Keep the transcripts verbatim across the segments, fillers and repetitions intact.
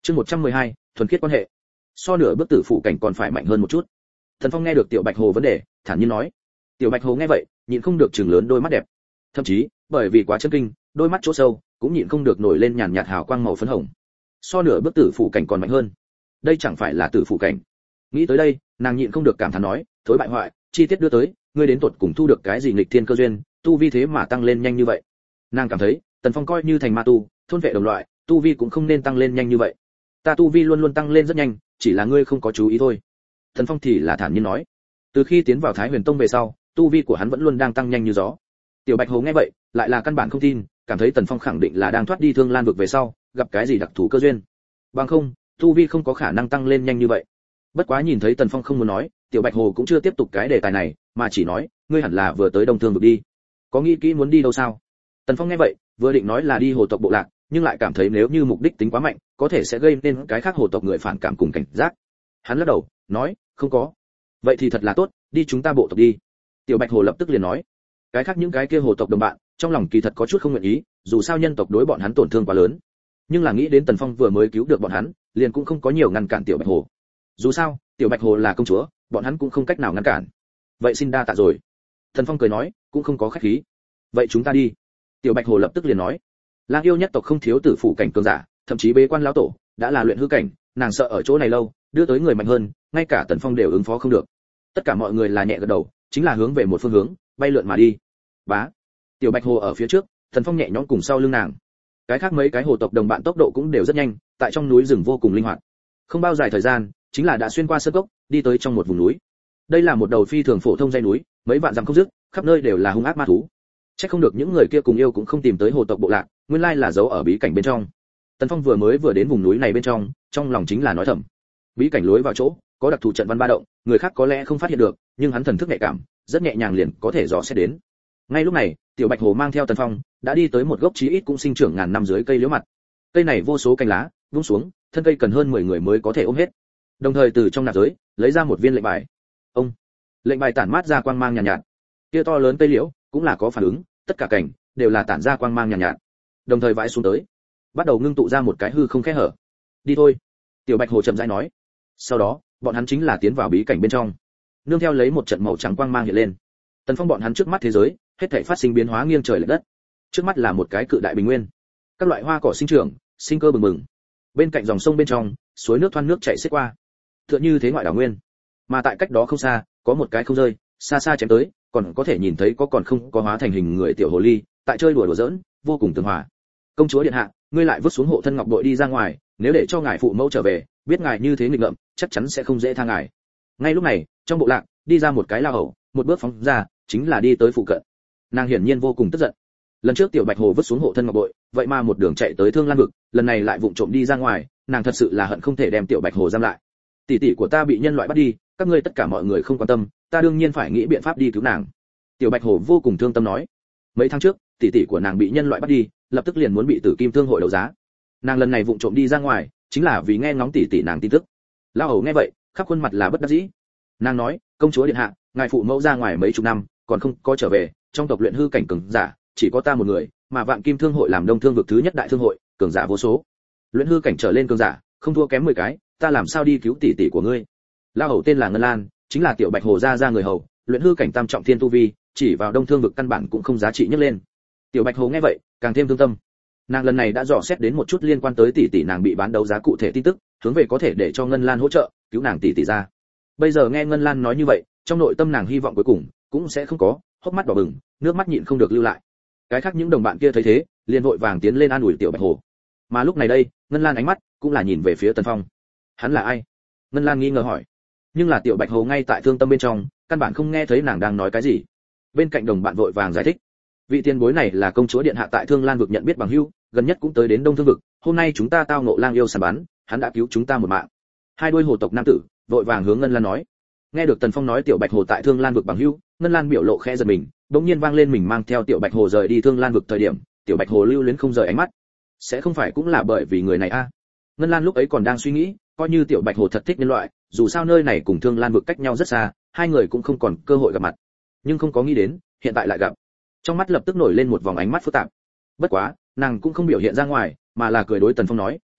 Chương một trăm mười hai, thuần khiết quan hệ. So nửa bước tử phụ cảnh còn phải mạnh hơn một chút. Thần Phong nghe được Tiểu Bạch Hồ vấn đề, thản nhiên nói. Tiểu Bạch Hồ nghe vậy, nhịn không được trừng lớn đôi mắt đẹp. Thậm chí, bởi vì quá chấn kinh, đôi mắt chỗ sâu cũng nhịn không được nổi lên nhàn nhạt hào quang màu phấn hồng. So nửa bước tử phụ cảnh còn mạnh hơn. Đây chẳng phải là tử phụ cảnh. Nghĩ tới đây, nàng nhịn không được cảm thán nói, thối bại hoại, chi tiết đưa tới, ngươi đến tuột cùng thu được cái gì nghịch thiên cơ duyên, tu vi thế mà tăng lên nhanh như vậy. Nàng cảm thấy, Tần Phong coi như thành ma tu, thôn vệ đồng loại, tu vi cũng không nên tăng lên nhanh như vậy. Ta tu vi luôn luôn tăng lên rất nhanh, chỉ là ngươi không có chú ý thôi. Tần Phong thì là thản nhiên nói. Từ khi tiến vào Thái Huyền Tông về sau, tu vi của hắn vẫn luôn đang tăng nhanh như gió. Tiểu Bạch Hồ nghe vậy, lại là căn bản không tin, cảm thấy Tần Phong khẳng định là đang thoát đi Thương Lan vực về sau, gặp cái gì đặc thù cơ duyên. Bằng không, tu vi không có khả năng tăng lên nhanh như vậy. Bất quá nhìn thấy Tần Phong không muốn nói, Tiểu Bạch Hồ cũng chưa tiếp tục cái đề tài này, mà chỉ nói, ngươi hẳn là vừa tới Đông Thương vực đi. Có nghĩ kỹ muốn đi đâu sao? Tần Phong nghe vậy, vừa định nói là đi hồ tộc bộ lạc, nhưng lại cảm thấy nếu như mục đích tính quá mạnh, có thể sẽ gây nên cái khác hồ tộc người phản cảm cùng cảnh giác. Hắn lắc đầu, nói, không có. Vậy thì thật là tốt, đi chúng ta bộ tộc đi. Tiểu Bạch Hồ lập tức liền nói. Cái khác những cái kia hồ tộc đồng bạn, trong lòng kỳ thật có chút không nguyện ý, dù sao nhân tộc đối bọn hắn tổn thương quá lớn. Nhưng là nghĩ đến Tần Phong vừa mới cứu được bọn hắn, liền cũng không có nhiều ngăn cản Tiểu Bạch Hồ. Dù sao, Tiểu Bạch Hồ là công chúa, bọn hắn cũng không cách nào ngăn cản. Vậy xin đa tạ rồi. Tần Phong cười nói, cũng không có khách khí. Vậy chúng ta đi. Tiểu Bạch Hồ lập tức liền nói. Lang yêu nhất tộc không thiếu tử phụ cảnh cường giả, thậm chí bế quan lão tổ đã là luyện hư cảnh, nàng sợ ở chỗ này lâu, đưa tới người mạnh hơn, ngay cả Tần Phong đều ứng phó không được. Tất cả mọi người là nhẹ gật đầu, chính là hướng về một phương hướng, bay lượn mà đi. Bá. Tiểu Bạch Hồ ở phía trước, Tần Phong nhẹ nhõm cùng sau lưng nàng. Cái khác mấy cái hồ tộc đồng bạn tốc độ cũng đều rất nhanh, tại trong núi rừng vô cùng linh hoạt. Không bao dài thời gian, chính là đã xuyên qua sơn cốc, đi tới trong một vùng núi. Đây là một đầu phi thường phổ thông dãy núi, mấy vạn dặm không dứt, khắp nơi đều là hung ác ma thú. Chắc không được những người kia cùng yêu cũng không tìm tới hồ tộc bộ lạc, nguyên lai là giấu ở bí cảnh bên trong. Tần Phong vừa mới vừa đến vùng núi này bên trong, trong lòng chính là nói thầm. Bí cảnh lối vào chỗ, có đặc thù trận văn ba động, người khác có lẽ không phát hiện được, nhưng hắn thần thức nhạy cảm, rất nhẹ nhàng liền có thể dò xét đến. Ngay lúc này, Tiểu Bạch Hồ mang theo Tần Phong, đã đi tới một gốc chí ít cũng sinh trưởng ngàn năm dưới cây liễu mặt. Cây này vô số cành lá, vung xuống, thân cây cần hơn mười người mới có thể ôm hết. Đồng thời từ trong nạp giới, lấy ra một viên lệnh bài. Ông, lệnh bài tản mát ra quang mang nhàn nhạt, nhạt. Kia to lớn cây liễu, cũng là có phản ứng, tất cả cảnh đều là tản ra quang mang nhàn nhạt, nhạt. Đồng thời vãi xuống tới, bắt đầu ngưng tụ ra một cái hư không khe hở. Đi thôi. Tiểu Bạch Hồ chậm rãi nói. Sau đó, bọn hắn chính là tiến vào bí cảnh bên trong. Nương theo lấy một trận màu trắng quang mang hiện lên. Tần Phong bọn hắn trước mắt thế giới, hết thảy phát sinh biến hóa nghiêng trời lệch đất. Trước mắt là một cái cự đại bình nguyên. Các loại hoa cỏ sinh trưởng, sinh cơ bừng bừng. Bên cạnh dòng sông bên trong, suối nước thoăn nước chảy xiết qua. Tựa như thế ngoại đảo nguyên. Mà tại cách đó không xa, có một cái không rơi, xa xa chém tới, còn có thể nhìn thấy có còn không có hóa thành hình người tiểu hồ ly, tại chơi đùa đùa giỡn, vô cùng tương hòa. Công chúa điện hạ, ngươi lại vứt xuống hộ thân ngọc bội đi ra ngoài, nếu để cho ngài phụ mẫu trở về, biết ngài như thế nghịch ngợm, chắc chắn sẽ không dễ tha ngài. Ngay lúc này, trong bộ lạc, đi ra một cái lao hầu, một bước phóng ra, chính là đi tới phụ cận. Nàng hiển nhiên vô cùng tức giận. Lần trước Tiểu Bạch Hồ vứt xuống hộ thân ngọc bội, vậy mà một đường chạy tới Thương Lan vực, lần này lại vụng trộm đi ra ngoài, nàng thật sự là hận không thể đem Tiểu Bạch Hồ giam lại. Tỷ tỷ của ta bị nhân loại bắt đi, các ngươi tất cả mọi người không quan tâm, ta đương nhiên phải nghĩ biện pháp đi cứu nàng. Tiểu Bạch Hồ vô cùng thương tâm nói. Mấy tháng trước, tỷ tỷ của nàng bị nhân loại bắt đi, lập tức liền muốn bị Tử Kim Thương hội đấu giá. Nàng lần này vụng trộm đi ra ngoài, chính là vì nghe ngóng tỷ tỷ nàng tin tức. Lão hầu nghe vậy, khắp khuôn mặt là bất đắc dĩ. Nàng nói, công chúa điện hạ, ngài phụ mẫu ra ngoài mấy chục năm, còn không có trở về, trong tộc luyện hư cảnh cường giả, chỉ có ta một người, mà Vạn Kim Thương hội làm Đông Thương vực thứ nhất đại thương hội, cường giả vô số. Luyện hư cảnh trở lên cường giả, không thua kém mười cái, ta làm sao đi cứu tỷ tỷ của ngươi? Lão hầu tên là Ngân Lan, chính là Tiểu Bạch Hồ gia gia người hầu, luyện hư cảnh tam trọng thiên tu vi, chỉ vào Đông Thương vực căn bản cũng không giá trị nhất lên. Tiểu Bạch Hồ nghe vậy, càng thêm thương tâm. Nàng lần này đã dò xét đến một chút liên quan tới tỷ tỷ nàng bị bán đấu giá cụ thể tin tức, hướng về có thể để cho Ngân Lan hỗ trợ cứu nàng tỷ tỷ ra. Bây giờ nghe Ngân Lan nói như vậy, trong nội tâm nàng hy vọng cuối cùng cũng sẽ không có, hốc mắt đỏ bừng, nước mắt nhịn không được lưu lại. Cái khác những đồng bạn kia thấy thế, liền vội vàng tiến lên an ủi Tiểu Bạch Hồ. Mà lúc này đây, Ngân Lan ánh mắt cũng là nhìn về phía Tần Phong. Hắn là ai? Ngân Lan nghi ngờ hỏi. Nhưng là Tiểu Bạch Hồ ngay tại thương tâm bên trong, căn bản không nghe thấy nàng đang nói cái gì. Bên cạnh đồng bạn vội vàng giải thích. Vị tiền bối này là công chúa điện hạ tại Thương Lan vực nhận biết bằng hữu, gần nhất cũng tới đến Đông Thương vực, hôm nay chúng ta tao ngộ lang yêu săn bắn, hắn đã cứu chúng ta một mạng. Hai đôi hồ tộc nam tử vội vàng hướng Ngân Lan nói. Nghe được Tần Phong nói Tiểu Bạch Hồ tại Thương Lan vực bằng hữu, Ngân Lan biểu lộ khẽ giật mình, bỗng nhiên vang lên mình mang theo Tiểu Bạch Hồ rời đi Thương Lan vực thời điểm, Tiểu Bạch Hồ lưu luyến không rời ánh mắt. Sẽ không phải cũng là bởi vì người này a? À? Ngân Lan lúc ấy còn đang suy nghĩ, coi như Tiểu Bạch Hồ thật thích nhân loại, dù sao nơi này cùng Thương Lan vực cách nhau rất xa, hai người cũng không còn cơ hội gặp mặt. Nhưng không có nghĩ đến, hiện tại lại gặp. Trong mắt lập tức nổi lên một vòng ánh mắt phức tạp. Bất quá, nàng cũng không biểu hiện ra ngoài, mà là cười đối Tần Phong nói,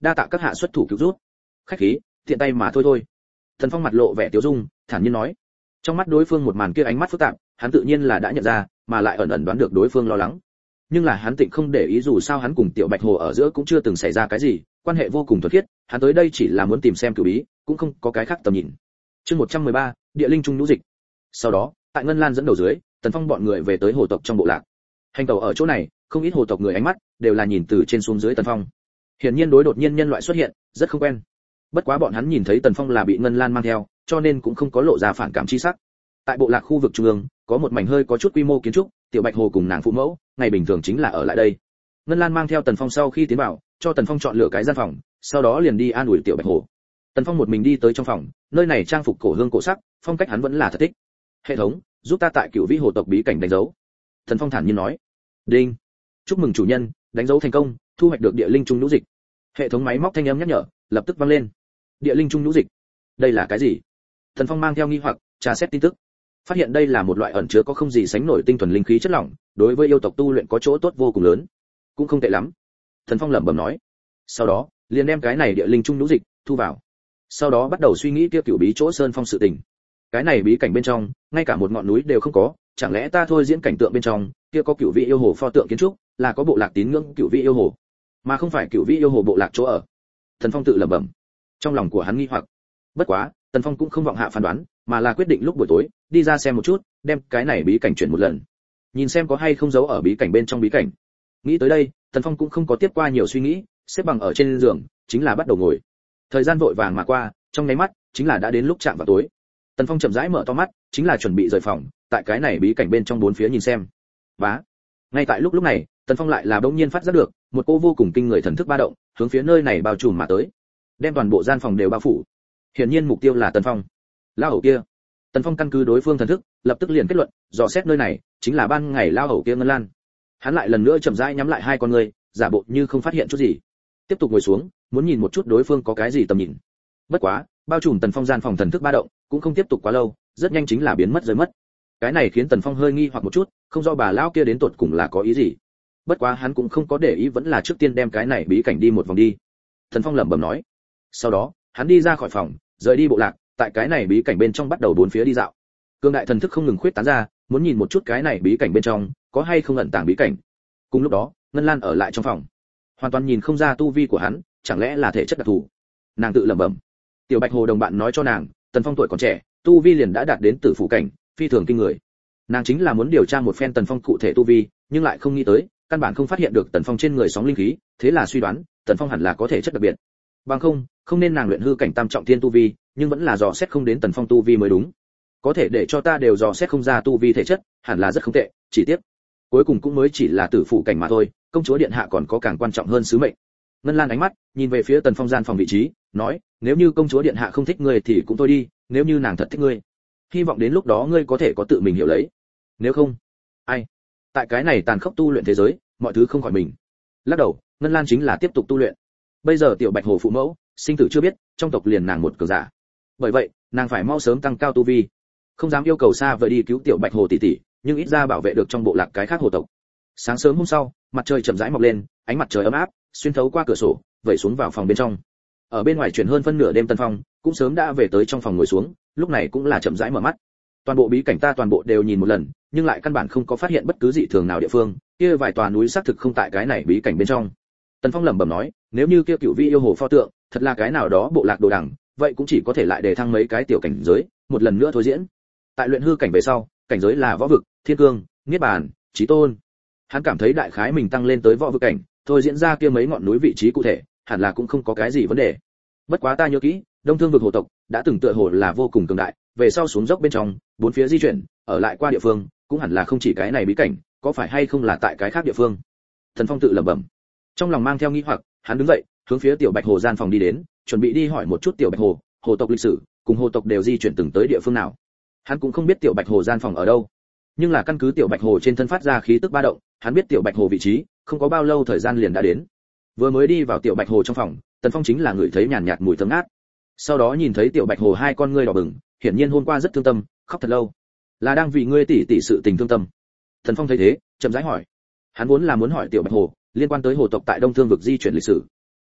đa tạ các hạ xuất thủ cứu rút. Khách khí, tiện tay mà thôi thôi. Tần Phong mặt lộ vẻ tiêu dung, thản nhiên nói. Trong mắt đối phương một màn kia ánh mắt phức tạp, hắn tự nhiên là đã nhận ra, mà lại ẩn ẩn đoán được đối phương lo lắng. Nhưng là hắn tịnh không để ý, dù sao hắn cùng Tiểu Bạch Hồ ở giữa cũng chưa từng xảy ra cái gì, quan hệ vô cùng thuần khiết, hắn tới đây chỉ là muốn tìm xem cửu bí, cũng không có cái khác tầm nhìn. Chương một trăm mười ba, địa linh trung nhũ dịch. Sau đó, tại Ngân Lan dẫn đầu dưới, Tần Phong bọn người về tới hồ tộc trong bộ lạc. Hành tẩu ở chỗ này, không ít hồ tộc người ánh mắt đều là nhìn từ trên xuống dưới Tần Phong. Hiển nhiên đối đột nhiên nhân loại xuất hiện, rất không quen. Bất quá bọn hắn nhìn thấy Tần Phong là bị Ngân Lan mang theo, cho nên cũng không có lộ ra phản cảm chi sắc. Tại bộ lạc khu vực trung ương, có một mảnh hơi có chút quy mô kiến trúc, Tiểu Bạch Hồ cùng nàng phụ mẫu, ngày bình thường chính là ở lại đây. Ngân Lan mang theo Tần Phong sau khi tiến vào, cho Tần Phong chọn lựa cái gian phòng, sau đó liền đi an ủi Tiểu Bạch Hồ. Tần Phong một mình đi tới trong phòng, nơi này trang phục cổ hương cổ sắc, phong cách hắn vẫn là thật thích. Hệ thống, giúp ta tại Cửu Vĩ hồ tộc bí cảnh đánh dấu. Tần Phong thản nhiên nói. Đinh. Chúc mừng chủ nhân, đánh dấu thành công, thu hoạch được địa linh trung nhũ dịch. Hệ thống máy móc thanh âm nhắc nhở, lập tức vang lên. Địa linh trung nhũ dịch, đây là cái gì? Tần Phong mang theo nghi hoặc, tra xét tin tức. Phát hiện đây là một loại ẩn chứa có không gì sánh nổi tinh thuần linh khí chất lỏng, đối với yêu tộc tu luyện có chỗ tốt vô cùng lớn. Cũng không tệ lắm. Tần Phong lẩm bẩm nói. Sau đó, liền đem cái này địa linh trung nhũ dịch thu vào. Sau đó bắt đầu suy nghĩ kia Cửu Bí chỗ sơn phong sự tình. Cái này bí cảnh bên trong, ngay cả một ngọn núi đều không có, chẳng lẽ ta thôi diễn cảnh tượng bên trong, kia có Cửu Vĩ yêu hồ pho tượng kiến trúc, là có bộ lạc tín ngưỡng Cửu Vĩ yêu hồ, mà không phải Cửu Vĩ yêu hồ bộ lạc chỗ ở. Tần Phong tự lẩm bẩm. Trong lòng của hắn nghi hoặc. Bất quá, Tần Phong cũng không vọng hạ phán đoán, mà là quyết định lúc buổi tối đi ra xem một chút, đem cái này bí cảnh chuyển một lần, nhìn xem có hay không giấu ở bí cảnh bên trong bí cảnh. Nghĩ tới đây, Tần Phong cũng không có tiếp qua nhiều suy nghĩ, xếp bằng ở trên giường, chính là bắt đầu ngồi. Thời gian vội vàng mà qua, trong nháy mắt chính là đã đến lúc chạm vào tối. Tần Phong chậm rãi mở to mắt, chính là chuẩn bị rời phòng, tại cái này bí cảnh bên trong bốn phía nhìn xem. Bá. Ngay tại lúc lúc này, Tần Phong lại là bỗng nhiên phát giác được một cô vô cùng kinh người thần thức ba động, hướng phía nơi này bao trùm mà tới, đem toàn bộ gian phòng đều bao phủ. Hiển nhiên mục tiêu là Tần Phong. Lao hầu kia. Tần Phong căn cứ đối phương thần thức, lập tức liền kết luận, dò xét nơi này chính là ban ngày lao hầu kia Ngân Lan. Hắn lại lần nữa chậm rãi nhắm lại hai con người, giả bộ như không phát hiện chút gì. Tiếp tục ngồi xuống, muốn nhìn một chút đối phương có cái gì tầm nhìn. Bất quá, bao trùm Tần Phong gian phòng thần thức ba động, cũng không tiếp tục quá lâu, rất nhanh chính là biến mất rơi mất. Cái này khiến Tần Phong hơi nghi hoặc một chút, không rõ bà lão kia đến tột cùng là có ý gì. Bất quá hắn cũng không có để ý, vẫn là trước tiên đem cái này bí cảnh đi một vòng đi. Tần Phong lẩm bẩm nói. Sau đó, hắn đi ra khỏi phòng, rời đi bộ lạc, tại cái này bí cảnh bên trong bắt đầu bốn phía đi dạo. Cương đại thần thức không ngừng khuyết tán ra, muốn nhìn một chút cái này bí cảnh bên trong có hay không ẩn tàng bí cảnh. Cùng lúc đó, Ngân Lan ở lại trong phòng, hoàn toàn nhìn không ra tu vi của hắn, chẳng lẽ là thể chất đặc thù. Nàng tự lẩm bẩm. Tiểu Bạch Hồ đồng bạn nói cho nàng, Tần Phong tuổi còn trẻ, tu vi liền đã đạt đến tử phủ cảnh, phi thường kinh người. Nàng chính là muốn điều tra một phen Tần Phong cụ thể tu vi, nhưng lại không nghĩ tới, căn bản không phát hiện được Tần Phong trên người sóng linh khí, thế là suy đoán, Tần Phong hẳn là có thể chất đặc biệt. Bằng không, không nên nàng luyện hư cảnh tam trọng thiên tu vi, nhưng vẫn là dò xét không đến Tần Phong tu vi mới đúng. Có thể để cho ta đều dò xét không ra tu vi thể chất, hẳn là rất không tệ, chỉ tiếc, cuối cùng cũng mới chỉ là tử phụ cảnh mà thôi, công chúa điện hạ còn có càng quan trọng hơn sứ mệnh. Ngân Lan ánh mắt nhìn về phía Tần Phong gian phòng vị trí, nói, nếu như công chúa điện hạ không thích ngươi thì cũng thôi đi, nếu như nàng thật thích ngươi, hy vọng đến lúc đó ngươi có thể có tự mình hiểu lấy. Nếu không, ai? Tại cái này tàn khốc tu luyện thế giới, mọi thứ không khỏi mình. Lắc đầu, Ngân Lan chính là tiếp tục tu luyện. Bây giờ Tiểu Bạch Hồ phụ mẫu, sinh tử chưa biết, trong tộc liền nàng một cường giả. Bởi vậy, nàng phải mau sớm tăng cao tu vi, không dám yêu cầu xa vời đi cứu Tiểu Bạch Hồ tỷ tỷ, nhưng ít ra bảo vệ được trong bộ lạc cái khác hồ tộc. Sáng sớm hôm sau, mặt trời chậm rãi mọc lên, ánh mặt trời ấm áp xuyên thấu qua cửa sổ, vẩy xuống vào phòng bên trong. Ở bên ngoài chuyển hơn phân nửa đêm Tần Phong cũng sớm đã về tới trong phòng ngồi xuống, lúc này cũng là chậm rãi mở mắt. Toàn bộ bí cảnh ta toàn bộ đều nhìn một lần, nhưng lại căn bản không có phát hiện bất cứ dị thường nào địa phương, kia vài tòa núi xác thực không tại cái này bí cảnh bên trong. Tần Phong lẩm bẩm nói, nếu như kia Cửu Vĩ yêu hồ pho tượng thật là cái nào đó bộ lạc đồ đằng, vậy cũng chỉ có thể lại đề thăng mấy cái tiểu cảnh giới, một lần nữa thôi diễn. Tại luyện hư cảnh về sau, cảnh giới là võ vực, thiên cương, niết bàn, chí tôn. Hắn cảm thấy đại khái mình tăng lên tới võ vực cảnh, thôi diễn ra kia mấy ngọn núi vị trí cụ thể, hẳn là cũng không có cái gì vấn đề. Bất quá ta nhớ kỹ, Đông Thương vực hồ tộc đã từng tựa hồ là vô cùng cường đại, về sau xuống dốc bên trong, bốn phía di chuyển, ở lại qua địa phương, cũng hẳn là không chỉ cái này bí cảnh, có phải hay không là tại cái khác địa phương. Thần Phong tự lẩm bẩm. Trong lòng mang theo nghi hoặc, hắn đứng dậy, hướng phía Tiểu Bạch Hồ gian phòng đi đến, chuẩn bị đi hỏi một chút Tiểu Bạch Hồ, hồ tộc lịch sử, cùng hồ tộc đều di chuyển từng tới địa phương nào. Hắn cũng không biết Tiểu Bạch Hồ gian phòng ở đâu, nhưng là căn cứ Tiểu Bạch Hồ trên thân phát ra khí tức ba động, hắn biết Tiểu Bạch Hồ vị trí, không có bao lâu thời gian liền đã đến. Vừa mới đi vào Tiểu Bạch Hồ trong phòng, Tần Phong chính là ngửi thấy nhàn nhạt mùi thơm ngát. Sau đó nhìn thấy Tiểu Bạch Hồ hai con ngươi đỏ bừng, hiển nhiên hôm qua rất thương tâm, khóc thật lâu. Là đang vì ngươi tỷ tỷ sự tình thương tâm. Tần Phong thấy thế, chậm rãi hỏi. Hắn vốn là muốn hỏi Tiểu Bạch Hồ liên quan tới hồ tộc tại Đông Thương vực di chuyển lịch sử.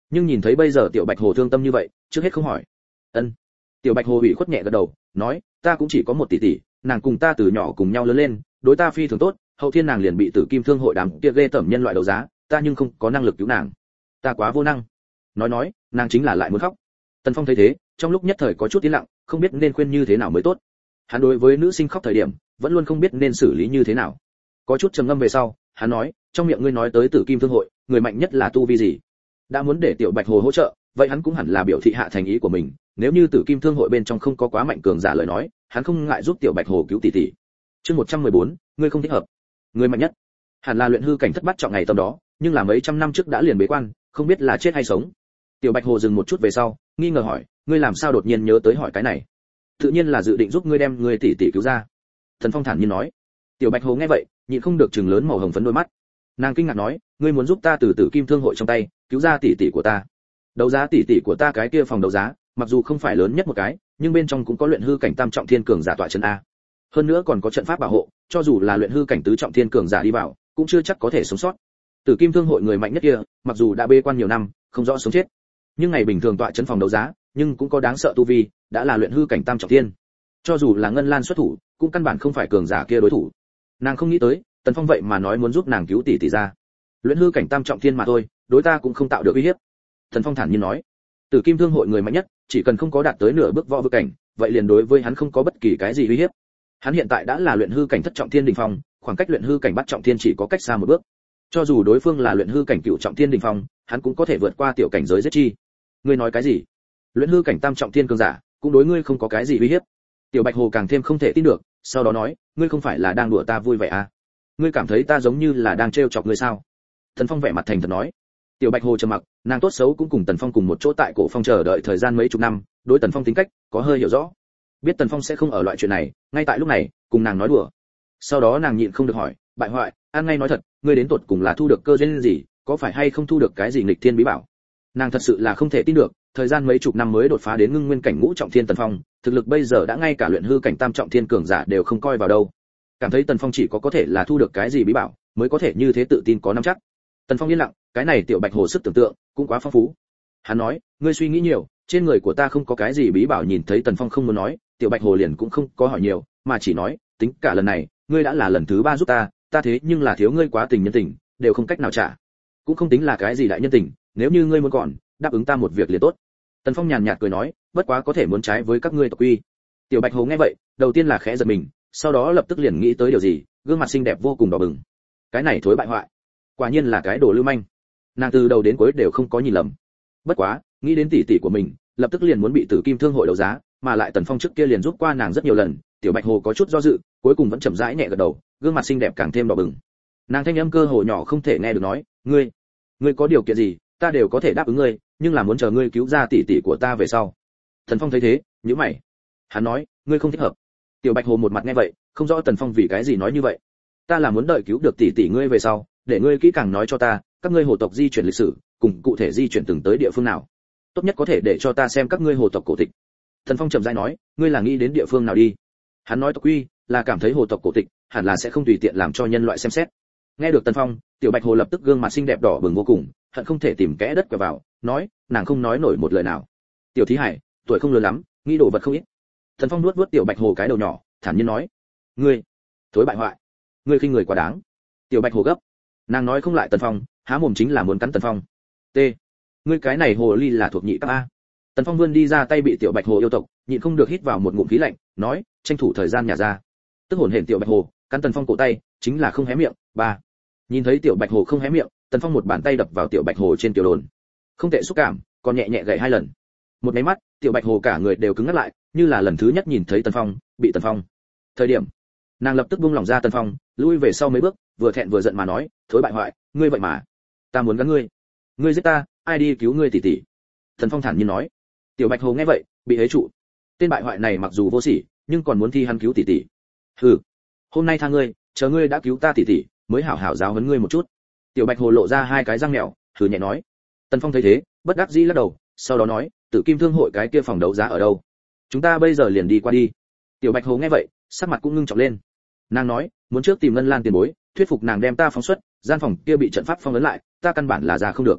nhưng nhìn thấy bây giờ tiểu bạch hồ thương tâm như vậy, trước hết không hỏi. Ân. Tiểu bạch hồ ủy khuất nhẹ gật đầu, nói, ta cũng chỉ có một tỷ tỷ, nàng cùng ta từ nhỏ cùng nhau lớn lên, đối ta phi thường tốt, hậu thiên nàng liền bị Tử Kim Thương hội đám kia ghê tởm nhân loại đấu giá, ta nhưng không có năng lực cứu nàng, ta quá vô năng. Nói nói, nàng chính là lại muốn khóc. Tần Phong thấy thế, trong lúc nhất thời có chút yên lặng, không biết nên khuyên như thế nào mới tốt. Hắn đối với nữ sinh khóc thời điểm, vẫn luôn không biết nên xử lý như thế nào. Có chút trầm ngâm về sau, hắn nói, trong miệng ngươi nói tới Tử Kim Thương hội, người mạnh nhất là tu vi gì? Đã muốn để tiểu bạch hồ hỗ trợ, vậy hắn cũng hẳn là biểu thị hạ thành ý của mình, nếu như Tử Kim Thương hội bên trong không có quá mạnh cường giả lời nói, hắn không ngại giúp tiểu bạch hồ cứu tỷ tỷ. Chương một trăm mười bốn, ngươi không thích hợp. Người mạnh nhất hẳn là luyện hư cảnh thất bát trọng ngày tầm đó, nhưng là mấy trăm năm trước đã liền bế quan, không biết là chết hay sống. Tiểu bạch hồ dừng một chút về sau, nghi ngờ hỏi, ngươi làm sao đột nhiên nhớ tới hỏi cái này? Tự nhiên là dự định giúp ngươi đem ngươi tỷ tỷ cứu ra. Thần Phong thản nhiên nói. Tiểu bạch hồ nghe vậy, nhịn không được trừng lớn màu hồng phấn đôi mắt. Nàng kinh ngạc nói, ngươi muốn giúp ta từ Tử Kim Thương hội trong tay cứu ra tỷ tỷ của ta? Đấu giá tỷ tỷ của ta cái kia phòng đấu giá, mặc dù không phải lớn nhất một cái, nhưng bên trong cũng có luyện hư cảnh tam trọng thiên cường giả tọa trấn a. Hơn nữa còn có trận pháp bảo hộ, cho dù là luyện hư cảnh tứ trọng thiên cường giả đi vào, cũng chưa chắc có thể sống sót. Tử Kim Thương hội người mạnh nhất kia, mặc dù đã bê quan nhiều năm, không rõ sống chết, nhưng ngày bình thường tọa trấn phòng đấu giá, nhưng cũng có đáng sợ tu vi, đã là luyện hư cảnh tam trọng thiên. Cho dù là Ngân Lan xuất thủ, cũng căn bản không phải cường giả kia đối thủ. Nàng không nghĩ tới, Tần Phong vậy mà nói muốn giúp nàng cứu tỷ tỷ ra. Luyện hư cảnh tam trọng thiên mà thôi, đối ta cũng không tạo được uy hiếp. Tần Phong thản nhiên nói, Tử Kim Thương hội người mạnh nhất, chỉ cần không có đạt tới nửa bước võ vực cảnh, vậy liền đối với hắn không có bất kỳ cái gì uy hiếp. Hắn hiện tại đã là luyện hư cảnh thất trọng thiên đỉnh phong, khoảng cách luyện hư cảnh bát trọng thiên chỉ có cách xa một bước. Cho dù đối phương là luyện hư cảnh cửu trọng thiên đỉnh phong, hắn cũng có thể vượt qua tiểu cảnh giới giết chi. Ngươi nói cái gì? Luyện hư cảnh tam trọng thiên cường giả, cũng đối ngươi không có cái gì uy hiếp. Tiểu Bạch Hồ càng thêm không thể tin được, sau đó nói, ngươi không phải là đang đùa ta vui vẻ à? Ngươi cảm thấy ta giống như là đang trêu chọc ngươi sao? Tần Phong vẻ mặt thành thật nói. Tiểu Bạch Hồ trầm mặc, nàng tốt xấu cũng cùng Tần Phong cùng một chỗ tại cổ phong chờ đợi thời gian mấy chục năm, đối Tần Phong tính cách có hơi hiểu rõ. Biết Tần Phong sẽ không ở loại chuyện này, ngay tại lúc này, cùng nàng nói đùa. Sau đó nàng nhịn không được hỏi, bại hoại, ăn ngay nói thật, ngươi đến tột cùng là thu được cơ duyên gì, có phải hay không thu được cái gì nghịch thiên bí bảo? Nàng thật sự là không thể tin được, thời gian mấy chục năm mới đột phá đến ngưng nguyên cảnh ngũ trọng thiên Tần Phong, thực lực bây giờ đã ngay cả luyện hư cảnh tam trọng thiên cường giả đều không coi vào đâu. Cảm thấy Tần Phong chỉ có có thể là thu được cái gì bí bảo, mới có thể như thế tự tin có nắm chắc. Tần Phong yên lặng, cái này Tiểu Bạch Hồ sức tưởng tượng cũng quá phong phú. Hắn nói, ngươi suy nghĩ nhiều, trên người của ta không có cái gì bí bảo. Nhìn thấy Tần Phong không muốn nói, Tiểu Bạch Hồ liền cũng không có hỏi nhiều, mà chỉ nói, tính cả lần này, ngươi đã là lần thứ ba giúp ta, ta thế nhưng là thiếu ngươi quá tình nhân tình, đều không cách nào trả. Cũng không tính là cái gì đại nhân tình, nếu như ngươi muốn còn, đáp ứng ta một việc liền tốt. Tần Phong nhàn nhạt cười nói, bất quá có thể muốn trái với các ngươi tộc quy. Tiểu Bạch Hồ nghe vậy, đầu tiên là khẽ giật mình, sau đó lập tức liền nghĩ tới điều gì, gương mặt xinh đẹp vô cùng đỏ bừng. Cái này thối bại hoại, quả nhiên là cái đồ lưu manh. Nàng từ đầu đến cuối đều không có nhìn lầm. Bất quá, nghĩ đến tỷ tỷ của mình, lập tức liền muốn bị Tử Kim Thương hội đấu giá, mà lại Tần Phong trước kia liền giúp qua nàng rất nhiều lần, Tiểu Bạch Hồ có chút do dự, cuối cùng vẫn chậm rãi nhẹ gật đầu, gương mặt xinh đẹp càng thêm đỏ bừng. Nàng thanh âm cơ hồ nhỏ không thể nghe được nói, ngươi, ngươi có điều kiện gì, ta đều có thể đáp ứng ngươi, nhưng là muốn chờ ngươi cứu ra tỷ tỷ của ta về sau. Tần Phong thấy thế, nhíu mày. Hắn nói, ngươi không thích hợp. Tiểu Bạch Hồ một mặt nghe vậy, không rõ Tần Phong vì cái gì nói như vậy. Ta là muốn đợi cứu được tỷ tỷ ngươi về sau, để ngươi kỹ càng nói cho ta, các ngươi hồ tộc di chuyển lịch sử, cùng cụ thể di chuyển từng tới địa phương nào. Tốt nhất có thể để cho ta xem các ngươi hồ tộc cổ tịch. Tần Phong chậm rãi nói, ngươi là nghĩ đến địa phương nào đi? Hắn nói tộc quy, là cảm thấy hồ tộc cổ tịch hẳn là sẽ không tùy tiện làm cho nhân loại xem xét. Nghe được Tần Phong, Tiểu Bạch Hồ lập tức gương mặt xinh đẹp đỏ bừng vô cùng, hận không thể tìm kẽ đất quẹo vào, nói, nàng không nói nổi một lời nào. Tiểu Thí Hải, tuổi không lớn lắm, nghĩ đồ vật không ít. Tần Phong nuốt nuốt Tiểu Bạch Hồ cái đầu nhỏ, thản nhiên nói, ngươi, thối bại hoại, ngươi khinh người quá đáng. Tiểu Bạch Hồ gấp, nàng nói không lại Tần Phong, há mồm chính là muốn cắn Tần Phong. T, ngươi cái này hồ ly là thuộc nhị cấp a. Tần Phong vươn đi ra tay bị Tiểu Bạch Hồ yêu tộc, nhịn không được hít vào một ngụm khí lạnh, nói, tranh thủ thời gian nhả ra. Tức hồn hển Tiểu Bạch Hồ, cắn Tần Phong cổ tay, chính là không hé miệng. Ba. Nhìn thấy Tiểu Bạch Hồ không hé miệng, Tần Phong một bàn tay đập vào Tiểu Bạch Hồ trên tiểu đồn. Không tệ xúc cảm, còn nhẹ nhẹ gảy hai lần. Một cái mắt, Tiểu Bạch Hồ cả người đều cứng ngắt lại, như là lần thứ nhất nhìn thấy Tần Phong, bị Tần Phong. Thời điểm, nàng lập tức buông lỏng ra Tần Phong, lui về sau mấy bước, vừa thẹn vừa giận mà nói, thối bại hoại, ngươi vậy mà, ta muốn gắn ngươi, ngươi giết ta, ai đi cứu ngươi tỷ tỷ? Tần Phong thản nhiên nói. Tiểu Bạch Hồ nghe vậy, bị hế trụ. Tên bại hoại này mặc dù vô sỉ, nhưng còn muốn thi hắn cứu tỷ tỷ. Hừ, hôm nay tha ngươi, chờ ngươi đã cứu ta tỷ tỷ, mới hảo hảo giáo huấn ngươi một chút. Tiểu Bạch Hồ lộ ra hai cái răng mèo, thử nhẹ nói. Tần Phong thấy thế, bất đắc dĩ lắc đầu, sau đó nói, Tử Kim Thương hội cái kia phòng đấu giá ở đâu? Chúng ta bây giờ liền đi qua đi. Tiểu Bạch Hồ nghe vậy, sắc mặt cũng ngưng trọng lên. Nàng nói, muốn trước tìm Ngân Lan tiền bối, thuyết phục nàng đem ta phóng xuất, gian phòng kia bị trận pháp phong ấn lại, ta căn bản là ra không được.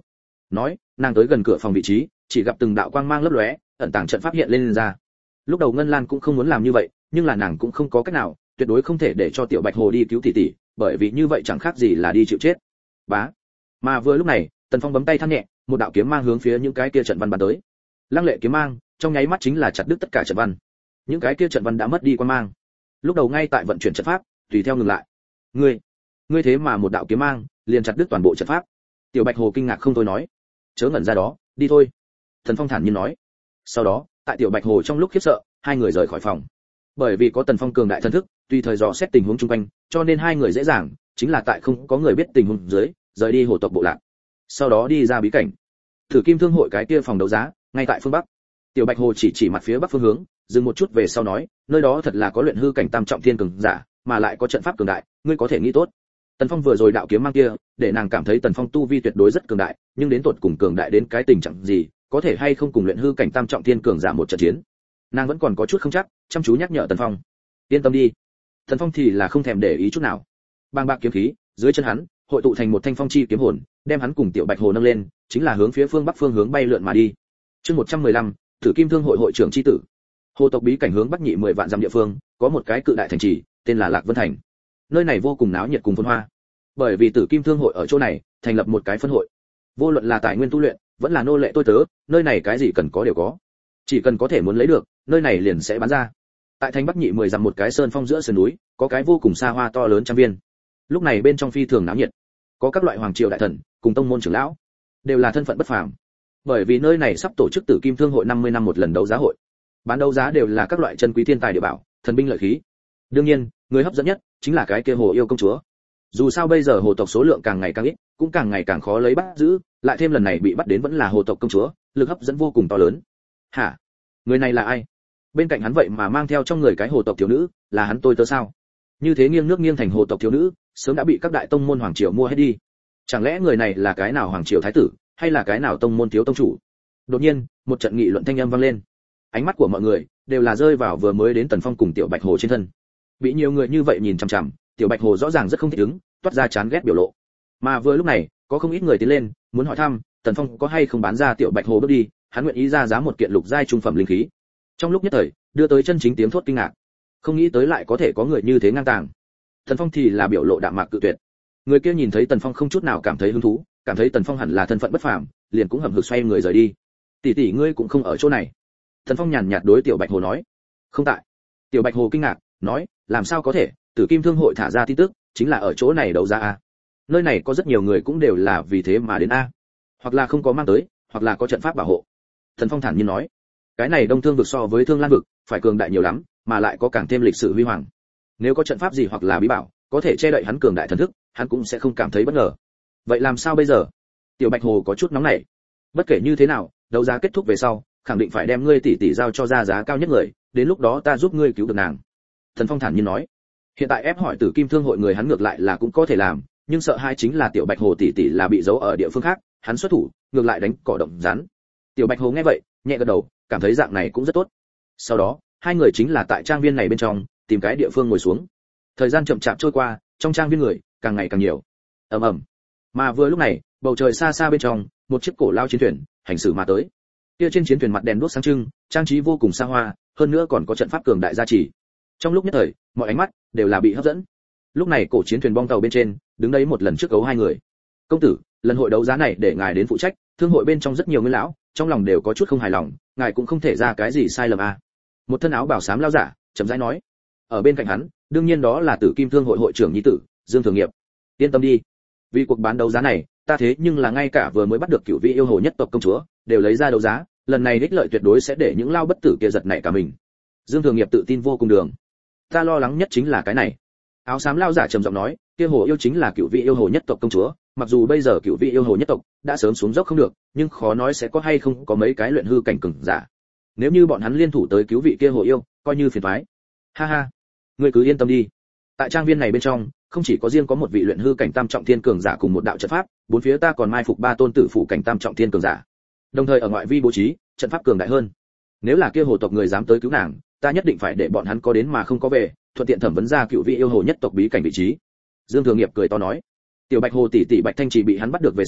nói, nàng tới gần cửa phòng vị trí, chỉ gặp từng đạo quang mang lấp lóe, ẩn tàng trận pháp hiện lên, lên ra. Lúc đầu Ngân Lan cũng không muốn làm như vậy, nhưng là nàng cũng không có cách nào, tuyệt đối không thể để cho Tiểu Bạch Hồ đi cứu tỷ tỷ, bởi vì như vậy chẳng khác gì là đi chịu chết. Bá. Mà vừa lúc này, Tần Phong bấm tay than nhẹ, một đạo kiếm mang hướng phía những cái kia trận văn bắn tới. Lăng lệ kiếm mang, trong nháy mắt chính là chặt đứt tất cả trận văn. Những cái kia trận văn đã mất đi quang mang. Lúc đầu ngay tại vận chuyển trận pháp, tùy theo ngừng lại. Ngươi, ngươi thế mà một đạo kiếm mang, liền chặt đứt toàn bộ trận pháp. Tiểu Bạch Hồ kinh ngạc không thôi nói, chớ ngẩn ra đó, đi thôi. Tần Phong thản nhiên nói. Sau đó, tại Tiểu Bạch Hồ trong lúc khiếp sợ, hai người rời khỏi phòng. Bởi vì có Tần Phong cường đại thân thức, tùy thời dò xét tình huống xung quanh, cho nên hai người dễ dàng, chính là tại không có người biết tình huống dưới, rời đi hồ tộc bộ lạc. Sau đó đi ra bí cảnh. Thử Kim Thương hội cái kia phòng đấu giá, ngay tại phương bắc. Tiểu Bạch Hồ chỉ chỉ mặt phía bắc phương hướng, dừng một chút về sau nói, nơi đó thật là có luyện hư cảnh tam trọng thiên cường giả, mà lại có trận pháp cường đại, ngươi có thể nghĩ tốt. Tần Phong vừa rồi đạo kiếm mang kia, để nàng cảm thấy Tần Phong tu vi tuyệt đối rất cường đại, nhưng đến tột cùng cường đại đến cái tình trạng gì, có thể hay không cùng luyện hư cảnh tam trọng thiên cường giả một trận chiến. Nàng vẫn còn có chút không chắc, chăm chú nhắc nhở Tần Phong. Yên tâm đi. Tần Phong thì là không thèm để ý chút nào. Bàng bạc kiếm khí, dưới chân hắn, hội tụ thành một thanh phong chi kiếm hồn, đem hắn cùng Tiểu Bạch Hồ nâng lên, chính là hướng phía phương bắc phương hướng bay lượn mà đi. Chương một trăm mười lăm, Thử Kim Thương hội hội trưởng chi tử. Hồ tộc bí cảnh hướng bắc nhị mười vạn dặm địa phương, có một cái cự đại thành trì, tên là Lạc Vân Thành. Nơi này vô cùng náo nhiệt cùng phồn hoa. Bởi vì Tử Kim Thương hội ở chỗ này, thành lập một cái phân hội. Vô luận là tài nguyên tu luyện, vẫn là nô lệ tôi tớ, nơi này cái gì cần có đều có. Chỉ cần có thể muốn lấy được, nơi này liền sẽ bán ra. Tại thành bắc nhị mười dặm một cái sơn phong giữa sườn núi, có cái vô cùng xa hoa to lớn trăm viên. Lúc này bên trong phi thường náo nhiệt, có các loại hoàng triều đại thần, cùng tông môn trưởng lão, đều là thân phận bất phàm. Bởi vì nơi này sắp tổ chức Tử Kim Thương hội năm mươi năm một lần đấu giá hội. Bán đấu giá đều là các loại chân quý thiên tài địa bảo, thần binh lợi khí. Đương nhiên, người hấp dẫn nhất chính là cái kia Hồ Yêu công chúa. Dù sao bây giờ hồ tộc số lượng càng ngày càng ít, cũng càng ngày càng khó lấy bắt giữ, lại thêm lần này bị bắt đến vẫn là hồ tộc công chúa, lực hấp dẫn vô cùng to lớn. Hả? Người này là ai? Bên cạnh hắn vậy mà mang theo trong người cái hồ tộc thiếu nữ, là hắn tôi tớ sao? Như thế nghiêng nước nghiêng thành hồ tộc thiếu nữ, sớm đã bị các đại tông môn hoàng triều mua hết đi. Chẳng lẽ người này là cái nào hoàng triều thái tử, hay là cái nào tông môn thiếu tông chủ? Đột nhiên, một trận nghị luận thanh âm vang lên. Ánh mắt của mọi người đều là rơi vào vừa mới đến Tần Phong cùng Tiểu Bạch Hồ trên thân. Bị nhiều người như vậy nhìn chằm chằm, Tiểu Bạch Hồ rõ ràng rất không thích ứng, toát ra chán ghét biểu lộ. Mà vừa lúc này, có không ít người tiến lên, muốn hỏi thăm, Tần Phong có hay không bán ra Tiểu Bạch Hồ bước đi, hắn nguyện ý ra giá một kiện lục giai trung phẩm linh khí. Trong lúc nhất thời, đưa tới chân chính tiếng thốt kinh ngạc. Không nghĩ tới lại có thể có người như thế ngang tàng. Tần Phong thì là biểu lộ đạm mạc cự tuyệt. Người kia nhìn thấy Tần Phong không chút nào cảm thấy hứng thú, cảm thấy Tần Phong hẳn là thân phận bất phàm, liền cũng hậm hực xoay người rời đi. Tỷ tỷ ngươi cũng không ở chỗ này. Tần Phong nhàn nhạt đối Tiểu Bạch Hồ nói. Không tại. Tiểu Bạch Hồ kinh ngạc, nói, làm sao có thể, Tử Kim Thương hội thả ra tin tức, chính là ở chỗ này đấu giá a. Nơi này có rất nhiều người cũng đều là vì thế mà đến a. Hoặc là không có mang tới, hoặc là có trận pháp bảo hộ. Tần Phong thản nhiên nói, cái này Đông Thương vực so với Thương Lan vực phải cường đại nhiều lắm, mà lại có càng thêm lịch sử huy hoàng. Nếu có trận pháp gì hoặc là bí bảo, có thể che đậy hắn cường đại thần thức, hắn cũng sẽ không cảm thấy bất ngờ. Vậy làm sao bây giờ? Tiểu Bạch Hồ có chút nóng nảy. Bất kể như thế nào, đấu giá kết thúc về sau, khẳng định phải đem ngươi tỷ tỷ giao cho ra giá cao nhất người, đến lúc đó ta giúp ngươi cứu được nàng. Tần Phong thản nhiên nói. Hiện tại ép hỏi Tử Kim Thương hội người hắn ngược lại là cũng có thể làm, nhưng sợ hai chính là Tiểu Bạch Hồ tỷ tỷ là bị giấu ở địa phương khác, hắn xuất thủ, ngược lại đánh cỏ động rắn. Tiểu Bạch Hồ nghe vậy, nhẹ gật đầu, cảm thấy dạng này cũng rất tốt. Sau đó, hai người chính là tại trang viên này bên trong, tìm cái địa phương ngồi xuống. Thời gian chậm chạp trôi qua, trong trang viên người càng ngày càng nhiều. Ầm ầm. Mà vừa lúc này, bầu trời xa xa bên trong, một chiếc cổ lao chiến thuyền hành xử mà tới. Kia trên chiến thuyền mặt đèn đuốc sáng trưng, trang trí vô cùng xa hoa, hơn nữa còn có trận pháp cường đại gia trì. Trong lúc nhất thời, mọi ánh mắt đều là bị hấp dẫn. Lúc này cổ chiến thuyền bong tàu bên trên, đứng đấy một lần trước gấu hai người. Công tử, lần hội đấu giá này để ngài đến phụ trách, thương hội bên trong rất nhiều người lão, trong lòng đều có chút không hài lòng, ngài cũng không thể ra cái gì sai lầm à. Một thân áo bảo xám lão giả, chậm rãi nói. Ở bên cạnh hắn, đương nhiên đó là Tử Kim Thương hội hội trưởng nhi tử, Dương Thường Nghiệp. Yên tâm đi, vì cuộc bán đấu giá này, ta thế nhưng là ngay cả vừa mới bắt được cửu vị yêu hồ nhất tộc công chúa, đều lấy ra đấu giá, lần này ích lợi tuyệt đối sẽ để những lao bất tử kia giật nảy cả mình. Dương Thường Nghiệp tự tin vô cùng đường. Ta lo lắng nhất chính là cái này. Áo xám lao giả trầm giọng nói, kia hồ yêu chính là cửu vị yêu hồ nhất tộc công chúa, mặc dù bây giờ cửu vị yêu hồ nhất tộc đã sớm xuống dốc không được, nhưng khó nói sẽ có hay không có mấy cái luyện hư cảnh cường giả. Nếu như bọn hắn liên thủ tới cứu vị kia hồ yêu, coi như phiền toái. Ha ha, ngươi cứ yên tâm đi. Tại trang viên này bên trong, không chỉ có riêng có một vị luyện hư cảnh tam trọng thiên cường giả cùng một đạo trận pháp, bốn phía ta còn mai phục ba tôn tử phụ cảnh tam trọng thiên cường giả. Đồng thời ở ngoại vi bố trí trận pháp cường đại hơn. Nếu là kia hồ tộc người dám tới cứu nàng, ta nhất định phải để bọn hắn có đến mà không có về, thuận tiện thẩm vấn ra cựu vị yêu hồ nhất tộc bí cảnh vị trí. Dương Thường Nghiệp cười to nói. Tiểu Bạch Hồ tỷ tỷ Bạch Thanh chỉ bị hắn bắt được về sau,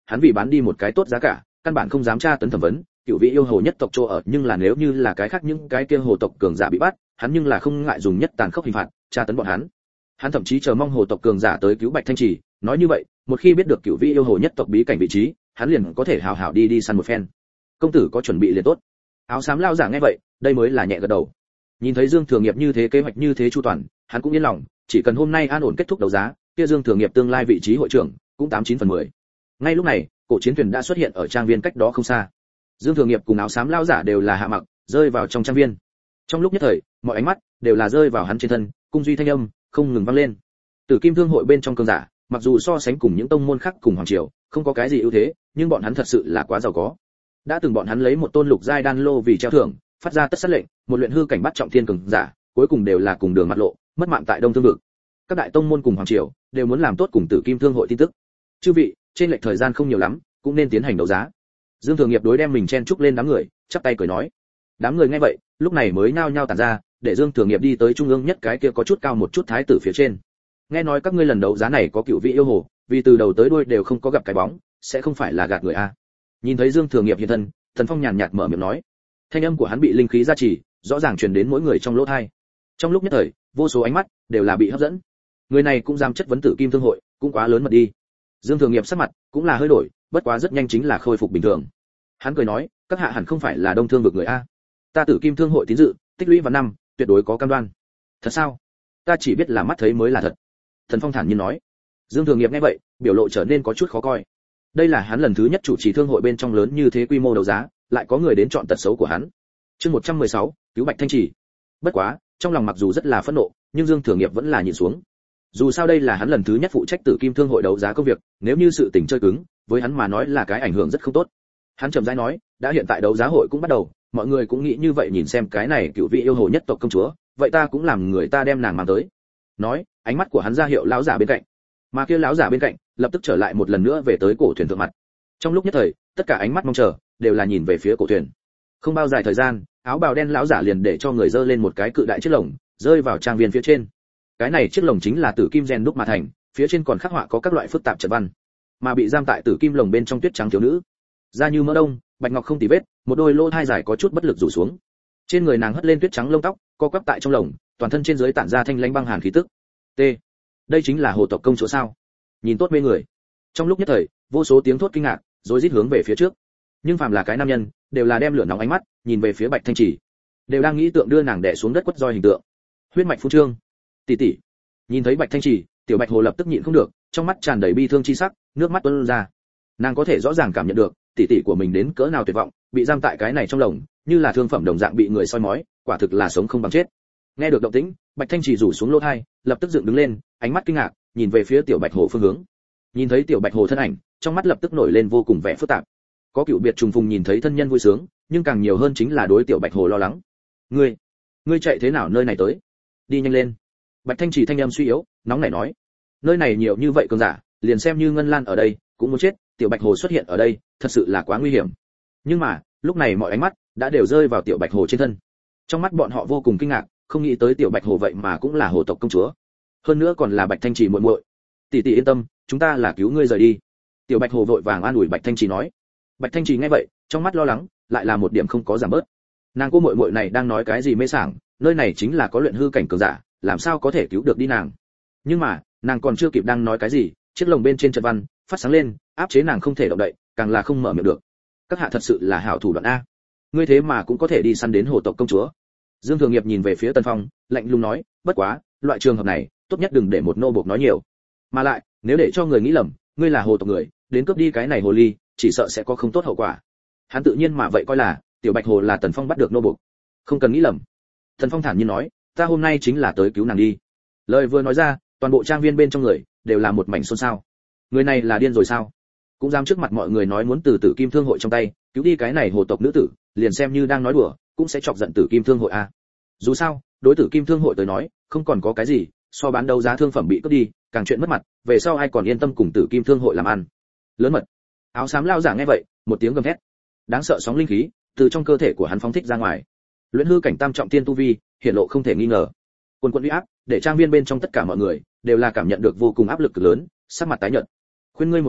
hắn vì bán đi một cái tốt giá cả, căn bản không dám tra tấn thẩm vấn cựu vị yêu hồ nhất tộc chỗ ở, nhưng là nếu như là cái khác những cái kia hồ tộc cường giả bị bắt, hắn nhưng là không ngại dùng nhất tàn khốc hình phạt tra tấn bọn hắn. Hắn thậm chí chờ mong hồ tộc cường giả tới cứu Bạch Thanh Trì, nói như vậy, một khi biết được cựu vị yêu hồ nhất tộc bí cảnh vị trí, hắn liền có thể hào hào đi đi săn một phen. Công tử có chuẩn bị liền tốt. Áo xám lao giả nghe vậy, đây mới là nhẹ gật đầu. Nhìn thấy Dương Thừa Nghiệp như thế, kế hoạch như thế chu toàn, hắn cũng yên lòng, chỉ cần hôm nay an ổn kết thúc đấu giá, kia Dương Thừa Nghiệp tương lai vị trí hội trưởng cũng tám chín phần mười. Ngay lúc này, cổ chiến thuyền đã xuất hiện ở trang viên cách đó không xa. Dương Thừa Nghiệp cùng áo xám lao giả đều là hạ mặc, rơi vào trong trang viên. Trong lúc nhất thời, mọi ánh mắt đều là rơi vào hắn trên thân, cung duy thanh âm không ngừng vang lên. Tử Kim Thương hội bên trong cường giả, mặc dù so sánh cùng những tông môn khác cùng hoàng triều, không có cái gì ưu thế, nhưng bọn hắn thật sự là quá giàu có. Đã từng bọn hắn lấy một tôn lục giai đan lô vì treo thưởng, phát ra tất sát lệnh, một luyện hư cảnh bắt trọng thiên cường giả, cuối cùng đều là cùng đường mặt lộ, mất mạng tại Đông Thương vực. Các đại tông môn cùng hoàng triều đều muốn làm tốt cùng Tử Kim Thương hội tin tức. Chư vị, trên lệch thời gian không nhiều lắm, cũng nên tiến hành đấu giá. Dương Thường Nghiệp đối đem mình chen chúc lên đám người, chắp tay cười nói. Đám người nghe vậy, lúc này mới nhao nhao tản ra, để Dương Thường Nghiệp đi tới trung ương nhất cái kia có chút cao một chút thái tử phía trên. Nghe nói các ngươi lần đấu giá này có cựu vị yêu hồ, vì từ đầu tới đuôi đều không có gặp cái bóng, sẽ không phải là gạt người a? Nhìn thấy Dương Thường Nghiệp hiện thân, Thần Phong nhàn nhạt mở miệng nói. Thanh âm của hắn bị linh khí gia trì, rõ ràng truyền đến mỗi người trong lỗ tai. Trong lúc nhất thời, vô số ánh mắt đều là bị hấp dẫn. Người này cũng dám chất vấn Tử Kim Thương hội, cũng quá lớn mật đi. Dương Thường Nghiệp sắc mặt cũng là hơi đổi, bất quá rất nhanh chính là khôi phục bình thường. Hắn cười nói, các hạ hẳn không phải là Đông Thương vực người a? Ta Tử Kim Thương hội tín dự, tích lũy vào năm, tuyệt đối có cam đoan. Thật sao? Ta chỉ biết là mắt thấy mới là thật. Thần Phong thản nhiên nói. Dương Thường Nghiệp nghe vậy, biểu lộ trở nên có chút khó coi. Đây là hắn lần thứ nhất chủ trì thương hội bên trong lớn như thế quy mô đấu giá, lại có người đến chọn tật xấu của hắn. Chương một trăm mười sáu, cứu Bạch Thanh Trì. Bất quá, trong lòng mặc dù rất là phẫn nộ, nhưng Dương Thường Nghiệp vẫn là nhìn xuống. Dù sao đây là hắn lần thứ nhất phụ trách Tử Kim Thương hội đấu giá công việc, nếu như sự tình chơi cứng, với hắn mà nói là cái ảnh hưởng rất không tốt. Hắn trầm rãi nói, đã hiện tại đấu giá hội cũng bắt đầu, mọi người cũng nghĩ như vậy, nhìn xem cái này cựu vị yêu hồ nhất tộc công chúa, vậy ta cũng làm người ta đem nàng mang tới. Nói, ánh mắt của hắn ra hiệu lão giả bên cạnh, mà kia lão giả bên cạnh lập tức trở lại một lần nữa về tới cổ thuyền thượng mặt. Trong lúc nhất thời, tất cả ánh mắt mong chờ đều là nhìn về phía cổ thuyền. Không bao dài thời gian, áo bào đen lão giả liền để cho người dơ lên một cái cự đại chiếc lồng, rơi vào trang viên phía trên. Cái này chiếc lồng chính là tử kim rèn đúc mà thành, phía trên còn khắc họa có các loại phức tạp trận văn, mà bị giam tại tử kim lồng bên trong tuyết trắng thiếu nữ, da như mỡ đông, bạch ngọc không tì vết, một đôi lỗ thai dài có chút bất lực rủ xuống. Trên người nàng hất lên tuyết trắng lông tóc, co quắp tại trong lồng, toàn thân trên dưới tản ra thanh lãnh băng hàn khí tức. T. Đây chính là hồ tộc công chúa sao? Nhìn tốt mê người. Trong lúc nhất thời, vô số tiếng thốt kinh ngạc, rồi rít hướng về phía trước. Nhưng phàm là cái nam nhân, đều là đem lửa nóng ánh mắt nhìn về phía Bạch Thanh Trì, đều đang nghĩ tượng đưa nàng đè xuống đất quất roi hình tượng. Huyết mạch phú trương. Tỷ tỷ. Nhìn thấy Bạch Thanh Trì, Tiểu Bạch Hồ lập tức nhịn không được, trong mắt tràn đầy bi thương chi sắc, nước mắt tuôn ra. Nàng có thể rõ ràng cảm nhận được, tỷ tỷ của mình đến cỡ nào tuyệt vọng, bị giam tại cái này trong lồng, như là thương phẩm đồng dạng bị người soi mói, quả thực là sống không bằng chết. Nghe được động tĩnh, Bạch Thanh Trì rủ xuống lỗ tai, lập tức dựng đứng lên, ánh mắt kinh ngạc, nhìn về phía Tiểu Bạch Hồ phương hướng. Nhìn thấy Tiểu Bạch Hồ thân ảnh, trong mắt lập tức nổi lên vô cùng vẻ phức tạp. Có cựu biệt trùng phùng nhìn thấy thân nhân vui sướng, nhưng càng nhiều hơn chính là đối Tiểu Bạch Hồ lo lắng. Ngươi, ngươi chạy thế nào nơi này tới? Đi nhanh lên. Bạch Thanh Trì thanh âm suy yếu, nóng nảy nói. Nơi này nhiều như vậy cường giả, liền xem như Ngân Lan ở đây, cũng muốn chết. Tiểu Bạch Hồ xuất hiện ở đây, thật sự là quá nguy hiểm. Nhưng mà, lúc này mọi ánh mắt đã đều rơi vào Tiểu Bạch Hồ trên thân. Trong mắt bọn họ vô cùng kinh ngạc, không nghĩ tới Tiểu Bạch Hồ vậy mà cũng là hồ tộc công chúa, hơn nữa còn là Bạch Thanh Trì muội muội. Tỷ tỷ yên tâm, chúng ta là cứu ngươi rời đi. Tiểu Bạch Hồ vội vàng an ủi Bạch Thanh Trì nói. Bạch Thanh Trì nghe vậy, trong mắt lo lắng, lại là một điểm không có giảm bớt. Nàng cô muội muội này đang nói cái gì mê sảng, nơi này chính là có luyện hư cảnh cường giả, làm sao có thể cứu được đi nàng. Nhưng mà, nàng còn chưa kịp đang nói cái gì, chiếc lồng bên trên trận văn phát sáng lên, áp chế nàng không thể động đậy, càng là không mở miệng được. Các hạ thật sự là hảo thủ đoạn a. Ngươi thế mà cũng có thể đi săn đến hồ tộc công chúa. Dương Thường Nghiệp nhìn về phía Tân Phong, lạnh lùng nói, bất quá, loại trường hợp này, tốt nhất đừng để một nô buộc nói nhiều. Mà lại, nếu để cho người nghĩ lầm, ngươi là hồ tộc người, đến cướp đi cái này hồ ly, chỉ sợ sẽ có không tốt hậu quả. Hắn tự nhiên mà vậy coi là, Tiểu Bạch Hồ là Tần Phong bắt được nô buộc. Không cần nghĩ lầm. Tần Phong thản nhiên nói, ta hôm nay chính là tới cứu nàng đi. Lời vừa nói ra, toàn bộ trang viên bên trong người đều là một mảnh xôn xao. Người này là điên rồi sao? Cũng dám trước mặt mọi người nói muốn từ Tử Kim Thương hội trong tay cứu đi cái này hồ tộc nữ tử, liền xem như đang nói đùa, cũng sẽ chọc giận Tử Kim Thương hội a. Dù sao, đối Tử Kim Thương hội tới nói, không còn có cái gì so bán đấu giá thương phẩm bị cướp đi, càng chuyện mất mặt, về sau ai còn yên tâm cùng Tử Kim Thương hội làm ăn. Lớn mật. Áo xám lao giả nghe vậy, một tiếng gầm thét. Đáng sợ sóng linh khí từ trong cơ thể của hắn phóng thích ra ngoài. Luyện hư cảnh tam trọng tiên tu vi, hiện lộ không thể nghi ngờ. Quân quân uy áp, để trang viên bên trong tất cả mọi người đều là cảm nhận được vô cùng áp lực lớn, sắc mặt tái nhợt. Khuyên ngươi một câu,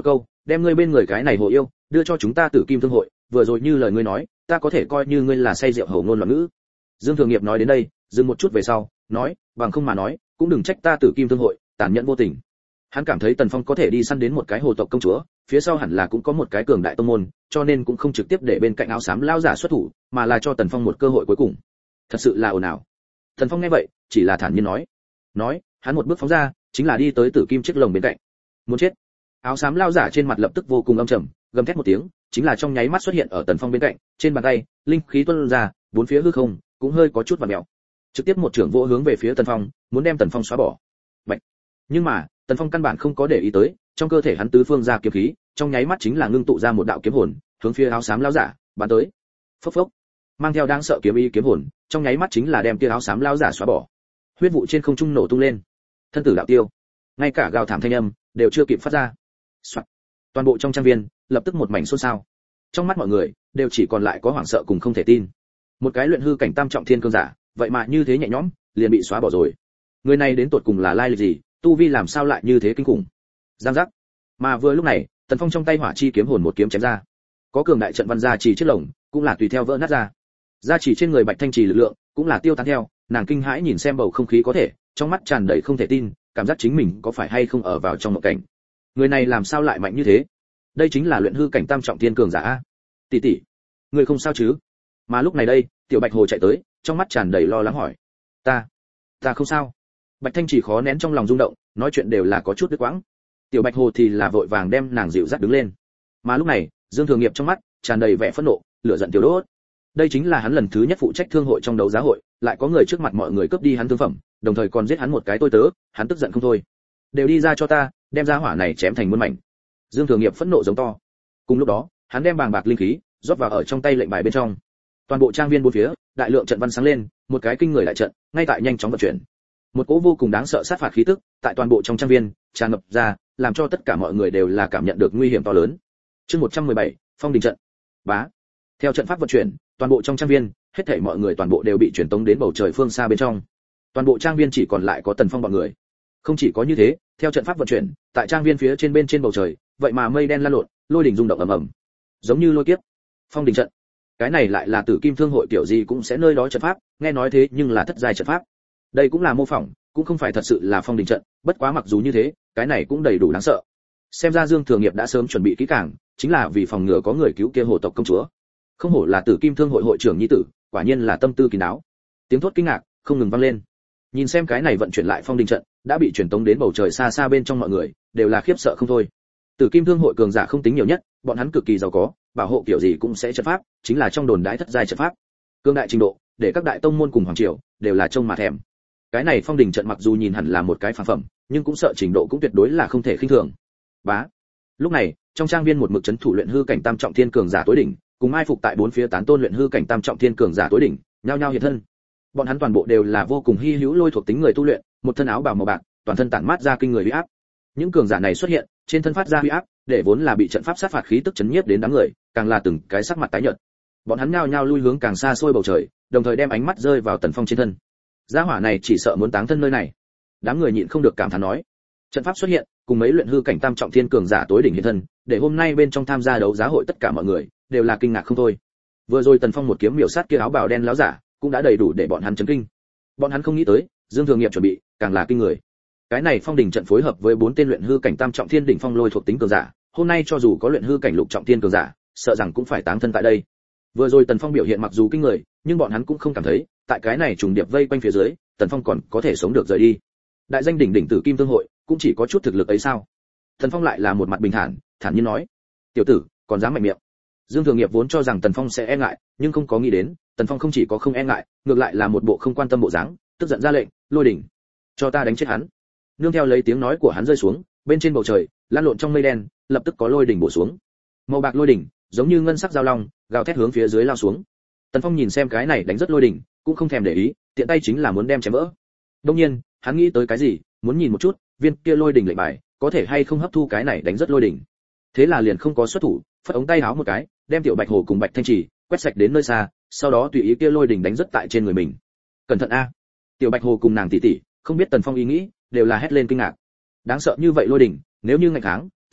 đem ngươi bên người cái này hồ yêu đưa cho chúng ta Tử Kim Thương hội, vừa rồi như lời ngươi nói, ta có thể coi như ngươi là say rượu hầu ngôn loạn ngữ. Dương Thường Nghiệp nói đến đây, dừng một chút về sau, nói, bằng không mà nói, cũng đừng trách ta Tử Kim Thương hội tàn nhẫn vô tình. Hắn cảm thấy Tần Phong có thể đi săn đến một cái hồ tộc công chúa, phía sau hẳn là cũng có một cái cường đại tông môn, cho nên cũng không trực tiếp để bên cạnh áo xám lão giả xuất thủ, mà là cho Tần Phong một cơ hội cuối cùng. Thật sự là ồn ào. Tần Phong nghe vậy, chỉ là thản nhiên nói, nói, hắn một bước phóng ra, chính là đi tới Tử Kim chiếc lồng bên cạnh. Muốn chết. Áo xám lão giả trên mặt lập tức vô cùng âm trầm, gầm thét một tiếng, chính là trong nháy mắt xuất hiện ở Tần Phong bên cạnh, trên bàn tay, linh khí tuôn ra, bốn phía hư không cũng hơi có chút vặn mèo. Trực tiếp một trưởng vỗ hướng về phía Tần Phong, muốn đem Tần Phong xóa bỏ. Bạch. Nhưng mà, Tần Phong căn bản không có để ý tới, trong cơ thể hắn tứ phương ra kiếm khí, trong nháy mắt chính là ngưng tụ ra một đạo kiếm hồn, hướng phía áo xám lão giả bắn tới. Phốc phốc. Mang theo đáng sợ kiếm ý kiếm hồn, trong nháy mắt chính là đem kia áo xám lão giả xóa bỏ. Huyết vụ trên không trung nổ tung lên. Thân tử đạo tiêu. Ngay cả gào thảm thanh âm đều chưa kịp phát ra. Soạt. Toàn bộ trong trang viên lập tức một mảnh xôn xao. Trong mắt mọi người đều chỉ còn lại có hoảng sợ cùng không thể tin. Một cái luyện hư cảnh tam trọng thiên cương giả, vậy mà như thế nhẹ nhõm liền bị xóa bỏ rồi. Người này đến tột cùng là lai lịch gì, tu vi làm sao lại như thế kinh khủng. Giang giác. Mà vừa lúc này, Tần Phong trong tay hỏa chi kiếm hồn một kiếm chém ra. Có cường đại trận văn gia trì chiếc lồng, cũng là tùy theo vỡ nát ra. Gia trì trên người Bạch Thanh Trì lực lượng, cũng là tiêu tán theo, nàng kinh hãi nhìn xem bầu không khí có thể, trong mắt tràn đầy không thể tin, cảm giác chính mình có phải hay không ở vào trong mộng cảnh. Người này làm sao lại mạnh như thế? Đây chính là luyện hư cảnh tam trọng thiên cường giả a. Tỷ tỷ, người không sao chứ? Mà lúc này đây, Tiểu Bạch Hồ chạy tới, trong mắt tràn đầy lo lắng hỏi. Ta, ta không sao. Bạch Thanh Trì khó nén trong lòng rung động, nói chuyện đều là có chút đứt quãng. Tiểu Bạch Hồ thì là vội vàng đem nàng dịu dắt đứng lên. Mà lúc này, Dương Thường Nghiệp trong mắt tràn đầy vẻ phẫn nộ, lửa giận tiêu đốt. Đây chính là hắn lần thứ nhất phụ trách thương hội trong đấu giá hội, lại có người trước mặt mọi người cướp đi hắn thương phẩm, đồng thời còn giết hắn một cái tôi tớ, hắn tức giận không thôi. Đều đi ra cho ta, đem ra hỏa này chém thành muôn mảnh. Dương Thường Nghiệp phẫn nộ giống to. Cùng lúc đó, hắn đem bàng bạc linh khí rót vào ở trong tay lệnh bài bên trong. Toàn bộ trang viên bốn phía, đại lượng trận văn sáng lên, một cái kinh người đại trận, ngay tại nhanh chóng vận chuyển. Một cỗ vô cùng đáng sợ sát phạt khí tức, tại toàn bộ trong trang viên tràn ngập ra, làm cho tất cả mọi người đều là cảm nhận được nguy hiểm to lớn. Chương một trăm mười bảy, Phong Đình trận. Bá. Theo trận pháp vận chuyển, toàn bộ trong trang viên, hết thảy mọi người toàn bộ đều bị truyền tống đến bầu trời phương xa bên trong. Toàn bộ trang viên chỉ còn lại có Tần Phong bọn người. Không chỉ có như thế, theo trận pháp vận chuyển, tại trang viên phía trên bên trên bầu trời, vậy mà mây đen lan lộn, lôi đỉnh rung động ầm ầm, giống như lôi kiếp. Phong Đình trận. Cái này lại là Tử Kim Thương hội kiểu gì cũng sẽ nơi đó trận pháp, nghe nói thế nhưng là thất giai trận pháp. Đây cũng là mô phỏng, cũng không phải thật sự là Phong Đình trận, bất quá mặc dù như thế, cái này cũng đầy đủ đáng sợ. Xem ra Dương Thường Nghiệp đã sớm chuẩn bị kỹ càng, chính là vì phòng ngừa có người cứu kia hồ tộc công chúa. Không hổ là Tử Kim Thương hội hội trưởng nhi tử, quả nhiên là tâm tư kín đáo. Tiếng thốt kinh ngạc không ngừng vang lên. Nhìn xem cái này vận chuyển lại Phong Đình trận, đã bị truyền tống đến bầu trời xa xa bên trong mọi người, đều là khiếp sợ không thôi. Tử Kim Thương hội cường giả không tính nhiều nhất, bọn hắn cực kỳ giàu có, bảo hộ kiểu gì cũng sẽ trận pháp, chính là trong đồn đãi thất giai trận pháp. Cương đại trình độ, để các đại tông môn cùng hoàng triều đều là trông mà thèm. Cái này Phong Đình trận mặc dù nhìn hẳn là một cái phàm phẩm, nhưng cũng sợ trình độ cũng tuyệt đối là không thể khinh thường. Bá. Lúc này, trong trang viên một mực trấn thủ luyện hư cảnh tam trọng thiên cường giả tối đỉnh, cùng mai phục tại bốn phía tán tôn luyện hư cảnh tam trọng thiên cường giả tối đỉnh, nhao nhao hiện thân. Bọn hắn toàn bộ đều là vô cùng hi hữu lôi thuộc tính người tu luyện, một thân áo bào màu bạc, toàn thân tản mát ra kinh người uy áp. Những cường giả này xuất hiện, trên thân phát ra uy áp, để vốn là bị trận pháp sát phạt khí tức chấn nhiếp đến đám người, càng là từng cái sắc mặt tái nhợt. Bọn hắn nhao nhao lui hướng càng xa xôi bầu trời, đồng thời đem ánh mắt rơi vào Tần Phong trên thân. Gia hỏa này chỉ sợ muốn táng thân nơi này. Đám người nhịn không được cảm thán nói. Trận pháp xuất hiện, cùng mấy luyện hư cảnh tam trọng thiên cường giả tối đỉnh hiện thân, để hôm nay bên trong tham gia đấu giá hội tất cả mọi người đều là kinh ngạc không thôi. Vừa rồi Tần Phong một kiếm miểu sát kia áo bào đen láo giả, cũng đã đầy đủ để bọn hắn chấn kinh. Bọn hắn không nghĩ tới, Dương Thường Nghiệp chuẩn bị, càng là kinh người. Cái này Phong Đình trận phối hợp với bốn tên luyện hư cảnh tam trọng thiên đỉnh phong lôi thuộc tính cường giả, hôm nay cho dù có luyện hư cảnh lục trọng thiên cường giả, sợ rằng cũng phải táng thân tại đây. Vừa rồi Tần Phong biểu hiện mặc dù kinh người, nhưng bọn hắn cũng không cảm thấy, tại cái này trùng điệp vây quanh phía dưới, Tần Phong còn có thể sống được rời đi. Đại danh đỉnh đỉnh Tử Kim Thương hội, cũng chỉ có chút thực lực ấy sao? Tần Phong lại là một mặt bình thản, thản nhiên nói: "Tiểu tử, còn dám mạnh miệng." Dương Thường Nghiệp vốn cho rằng Tần Phong sẽ e ngại, nhưng không có nghĩ đến, Tần Phong không chỉ có không e ngại, ngược lại là một bộ không quan tâm bộ dáng, tức giận ra lệnh: "Lôi đỉnh, cho ta đánh chết hắn." Nương theo lấy tiếng nói của hắn rơi xuống, bên trên bầu trời, lan lộn trong mây đen, lập tức có lôi đỉnh bổ xuống. Màu bạc lôi đỉnh, giống như ngân sắc dao long, gào thét hướng phía dưới lao xuống. Tần Phong nhìn xem cái này đánh rất lôi đỉnh, cũng không thèm để ý, tiện tay chính là muốn đem chém vỡ. Đương nhiên, hắn nghĩ tới cái gì, muốn nhìn một chút, viên kia lôi đỉnh lệnh bài, có thể hay không hấp thu cái này đánh rất lôi đỉnh. Thế là liền không có xuất thủ, phất ống tay áo một cái, đem Tiểu Bạch Hồ cùng Bạch Thanh Trì quét sạch đến nơi xa, sau đó tùy ý kia lôi đỉnh đánh rất tại trên người mình. Cẩn thận a! Tiểu Bạch Hồ cùng nàng tỷ tỷ, không biết Tần Phong ý nghĩ, đều là hét lên kinh ngạc. Đáng sợ như vậy lôi đỉnh, nếu như ngày tháng,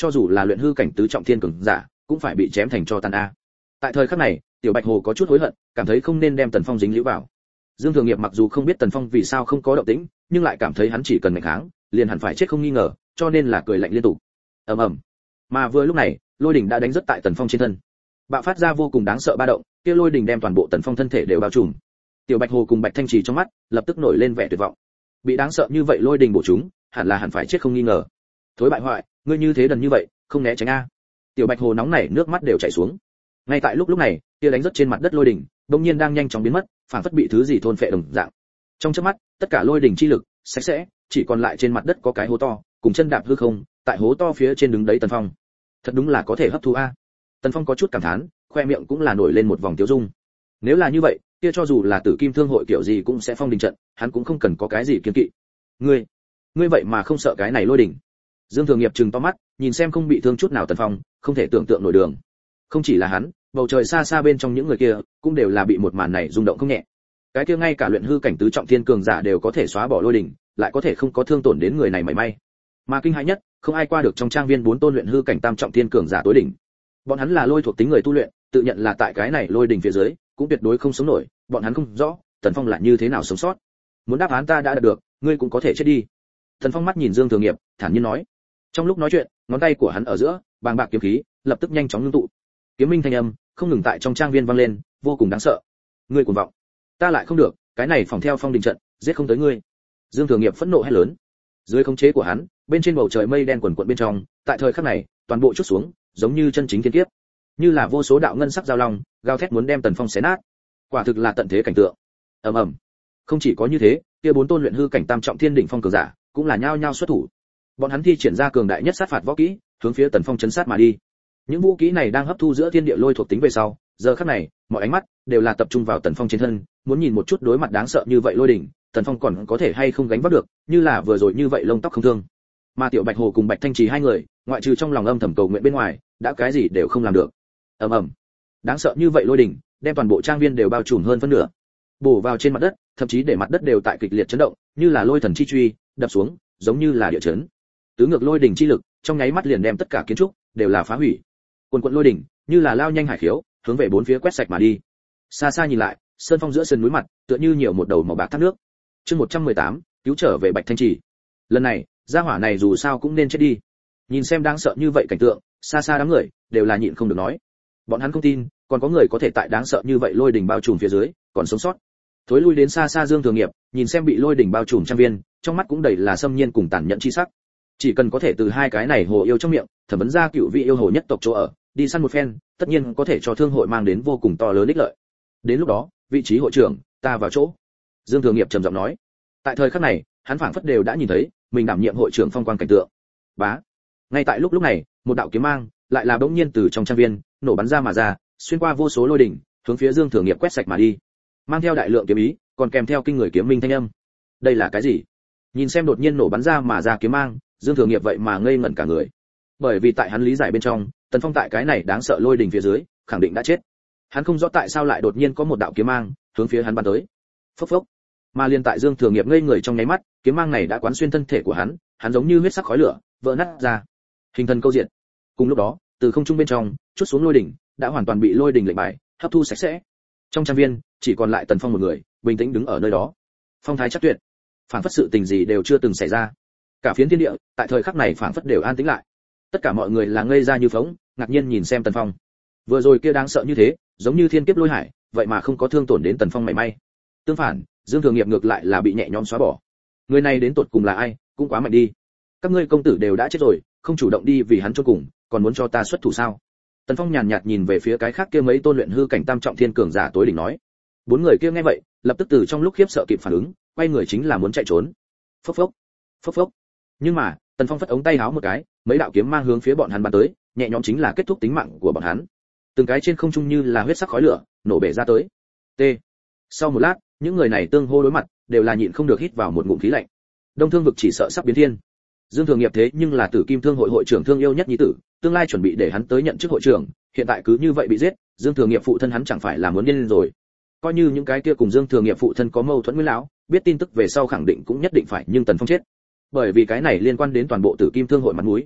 cho dù là luyện hư cảnh tứ trọng thiên cường giả cũng phải bị chém thành cho tàn a. Tại thời khắc này, Tiểu Bạch Hồ có chút hối hận, cảm thấy không nên đem Tần Phong dính líu vào. Dương Thường Nghiệp mặc dù không biết Tần Phong vì sao không có động tĩnh, nhưng lại cảm thấy hắn chỉ cần nghịch kháng, liền hẳn phải chết không nghi ngờ, cho nên là cười lạnh liên tục. Ầm ầm. Mà vừa lúc này, lôi đỉnh đã đánh rất tại Tần Phong trên thân. Bạo phát ra vô cùng đáng sợ ba động, kia lôi đỉnh đem toàn bộ Tần Phong thân thể đều bao trùm. Tiểu Bạch Hồ cùng Bạch Thanh Trì trong mắt lập tức nổi lên vẻ tuyệt vọng. Bị đáng sợ như vậy lôi đỉnh bổ chúng, hẳn là hẳn phải chết không nghi ngờ. Thối bại hoại, ngươi như thế đần như vậy, không né tránh a. Tiểu Bạch Hồ nóng nảy nước mắt đều chảy xuống. Ngay tại lúc lúc này, kia đánh rất trên mặt đất lôi đỉnh, đột nhiên đang nhanh chóng biến mất, phản phất bị thứ gì thôn phệ đồng dạng. Trong chớp mắt, tất cả lôi đỉnh chi lực sạch sẽ, chỉ còn lại trên mặt đất có cái hố to, cùng chân đạp hư không, tại hố to phía trên đứng đấy Tần Phong. Thật đúng là có thể hấp thu a. Tần Phong có chút cảm thán, khoe miệng cũng là nổi lên một vòng tiêu dung. Nếu là như vậy, kia cho dù là Tử Kim Thương hội kiểu gì cũng sẽ phong đình trận, hắn cũng không cần có cái gì kiêng kỵ. Ngươi, ngươi vậy mà không sợ cái này lôi đỉnh? Dương Thường Nghiệp trừng to mắt, nhìn xem không bị thương chút nào Tần Phong, không thể tưởng tượng nổi đường. Không chỉ là hắn, bầu trời xa xa bên trong những người kia cũng đều là bị một màn này rung động không nhẹ. Cái kia ngay cả luyện hư cảnh tứ trọng thiên cường giả đều có thể xóa bỏ lôi đỉnh, lại có thể không có thương tổn đến người này mảy may. Mà kinh hãi nhất, không ai qua được trong trang viên bốn tôn luyện hư cảnh tam trọng thiên cường giả tối đỉnh. Bọn hắn là lôi thuộc tính người tu luyện, tự nhận là tại cái này lôi đỉnh phía dưới, cũng tuyệt đối không sống nổi, bọn hắn không rõ, Tần Phong là như thế nào sống sót. Muốn đáp án ta đã đạt được, ngươi cũng có thể chết đi. Tần Phong mắt nhìn Dương Thường Nghiệp, thản nhiên nói. Trong lúc nói chuyện, ngón tay của hắn ở giữa, bàng bạc kiếm khí, lập tức nhanh chóng ngưng tụ. Kiếm minh thanh âm không ngừng tại trong trang viên vang lên, vô cùng đáng sợ. Ngươi cuồng vọng, ta lại không được, cái này phòng theo phong đình trận, giết không tới ngươi. Dương Thường Nghiệp phẫn nộ hét lớn. Dưới khống chế của hắn, bên trên bầu trời mây đen quần quật bên trong, tại thời khắc này, toàn bộ chút xuống, giống như chân chính thiên kiếp, như là vô số đạo ngân sắc giao long, gào thét muốn đem Tần Phong xé nát. Quả thực là tận thế cảnh tượng. Ầm ầm. Không chỉ có như thế, kia bốn tôn luyện hư cảnh tam trọng thiên đỉnh phong cường giả, cũng là nhao nhao xuất thủ. Bọn hắn thi triển ra cường đại nhất sát phạt võ kỹ, hướng phía Tần Phong chấn sát mà đi. Những vũ kỹ này đang hấp thu giữa thiên địa lôi thuộc tính về sau, giờ khắc này, mọi ánh mắt đều là tập trung vào Tần Phong trên thân, muốn nhìn một chút đối mặt đáng sợ như vậy lôi đỉnh, Tần Phong còn có thể hay không gánh vác được, như là vừa rồi như vậy lông tóc không thương. Mà Tiểu Bạch Hồ cùng Bạch Thanh Trì hai người, ngoại trừ trong lòng âm thầm cầu nguyện bên ngoài, đã cái gì đều không làm được. Ầm ầm. Đáng sợ như vậy lôi đỉnh, đem toàn bộ trang viên đều bao trùm hơn phân nửa. Bổ vào trên mặt đất, thậm chí để mặt đất đều tại kịch liệt chấn động, như là lôi thần chi truy, đập xuống, giống như là địa chấn. Tứ ngược lôi đỉnh chi lực, trong nháy mắt liền đem tất cả kiến trúc đều là phá hủy. Quần quần lôi đỉnh, như là lao nhanh hải khiếu, hướng về bốn phía quét sạch mà đi. Xa xa nhìn lại, sơn phong giữa sườn núi mặt, tựa như nhiều một đầu màu bạc thác nước. Chương một trăm mười tám, cứu trở về Bạch Thanh Trì. Lần này, gia hỏa này dù sao cũng nên chết đi. Nhìn xem đáng sợ như vậy cảnh tượng, xa xa đám người đều là nhịn không được nói. Bọn hắn không tin, còn có người có thể tại đáng sợ như vậy lôi đỉnh bao trùm phía dưới, còn sống sót. Thối lui đến xa xa Dương Thường Nghiệp, nhìn xem bị lôi đỉnh bao trùm trang viên, trong mắt cũng đầy là xâm nhiên cùng tàn nhẫn chi sắc. Chỉ cần có thể từ hai cái này hồ yêu trong miệng, thẩm vấn ra cựu vị yêu hồ nhất tộc chỗ ở, đi săn một phen, tất nhiên có thể cho thương hội mang đến vô cùng to lớn ích lợi. Đến lúc đó, vị trí hội trưởng, ta vào chỗ. Dương Thường Nghiệp trầm giọng nói. Tại thời khắc này, hắn phảng phất đều đã nhìn thấy, mình đảm nhiệm hội trưởng phong quang cảnh tượng. Bá. Ngay tại lúc lúc này, một đạo kiếm mang lại là bỗng nhiên từ trong trang viên nổ bắn ra mà ra, xuyên qua vô số lôi đỉnh, hướng phía Dương Thường Nghiệp quét sạch mà đi. Mang theo đại lượng kiếm ý, còn kèm theo kinh người kiếm minh thanh âm. Đây là cái gì? Nhìn xem đột nhiên nổ bắn ra mà ra kiếm mang, Dương Thường Nghiệp vậy mà ngây ngẩn cả người. Bởi vì tại hắn lý giải bên trong, Tần Phong tại cái này đáng sợ lôi đỉnh phía dưới, khẳng định đã chết. Hắn không rõ tại sao lại đột nhiên có một đạo kiếm mang hướng phía hắn bắn tới. Phốc phốc. Mà liên tại Dương Thường Nghiệp ngây người trong nháy mắt, kiếm mang này đã quán xuyên thân thể của hắn, hắn giống như huyết sắc khói lửa, vỡ nát ra. Hình thần câu diện. Cùng lúc đó, từ không trung bên trong, chút xuống lôi đỉnh, đã hoàn toàn bị lôi đỉnh lệnh bài hấp thu sạch sẽ. Trong trang viên, chỉ còn lại Tần Phong một người, bình tĩnh đứng ở nơi đó. Phong thái chắc tuyệt, phảng phất sự tình gì đều chưa từng xảy ra. Cả phiến thiên địa, tại thời khắc này phảng phất đều an tĩnh lại. Tất cả mọi người là ngây ra như phỗng, ngạc nhiên nhìn xem Tần Phong. Vừa rồi kia đáng sợ như thế, giống như thiên kiếp lôi hải, vậy mà không có thương tổn đến Tần Phong mảy may. Tương phản, Dương Thường Nghiệp ngược lại là bị nhẹ nhõm xóa bỏ. Người này đến tột cùng là ai, cũng quá mạnh đi. Các ngươi công tử đều đã chết rồi, không chủ động đi vì hắn chôn cùng, còn muốn cho ta xuất thủ sao? Tần Phong nhàn nhạt nhìn về phía cái khác kia mấy tôn luyện hư cảnh tam trọng thiên cường giả tối đỉnh nói. Bốn người kia nghe vậy, lập tức từ trong lúc khiếp sợ kịp phản ứng, quay người chính là muốn chạy trốn. Phốc phốc, phốc phốc. Nhưng mà, Tần Phong phất ống tay háo một cái, mấy đạo kiếm mang hướng phía bọn hắn bắn tới, nhẹ nhõm chính là kết thúc tính mạng của bọn hắn. Từng cái trên không trung như là huyết sắc khói lửa, nổ bể ra tới. T. Sau một lát, những người này tương hô đối mặt, đều là nhịn không được hít vào một ngụm khí lạnh. Đông Thương vực chỉ sợ sắp biến thiên. Dương Thường Nghiệp thế nhưng là Tử Kim Thương hội hội trưởng thương yêu nhất nhi tử, tương lai chuẩn bị để hắn tới nhận chức hội trưởng, hiện tại cứ như vậy bị giết, Dương Thường Nghiệp phụ thân hắn chẳng phải là muốn điên lên rồi. Coi như những cái kia cùng Dương Thường Nghiệp phụ thân có mâu thuẫn với lão, biết tin tức về sau khẳng định cũng nhất định phải nhưng Tần Phong chết. Bởi vì cái này liên quan đến toàn bộ Tử Kim Thương hội mặt mũi.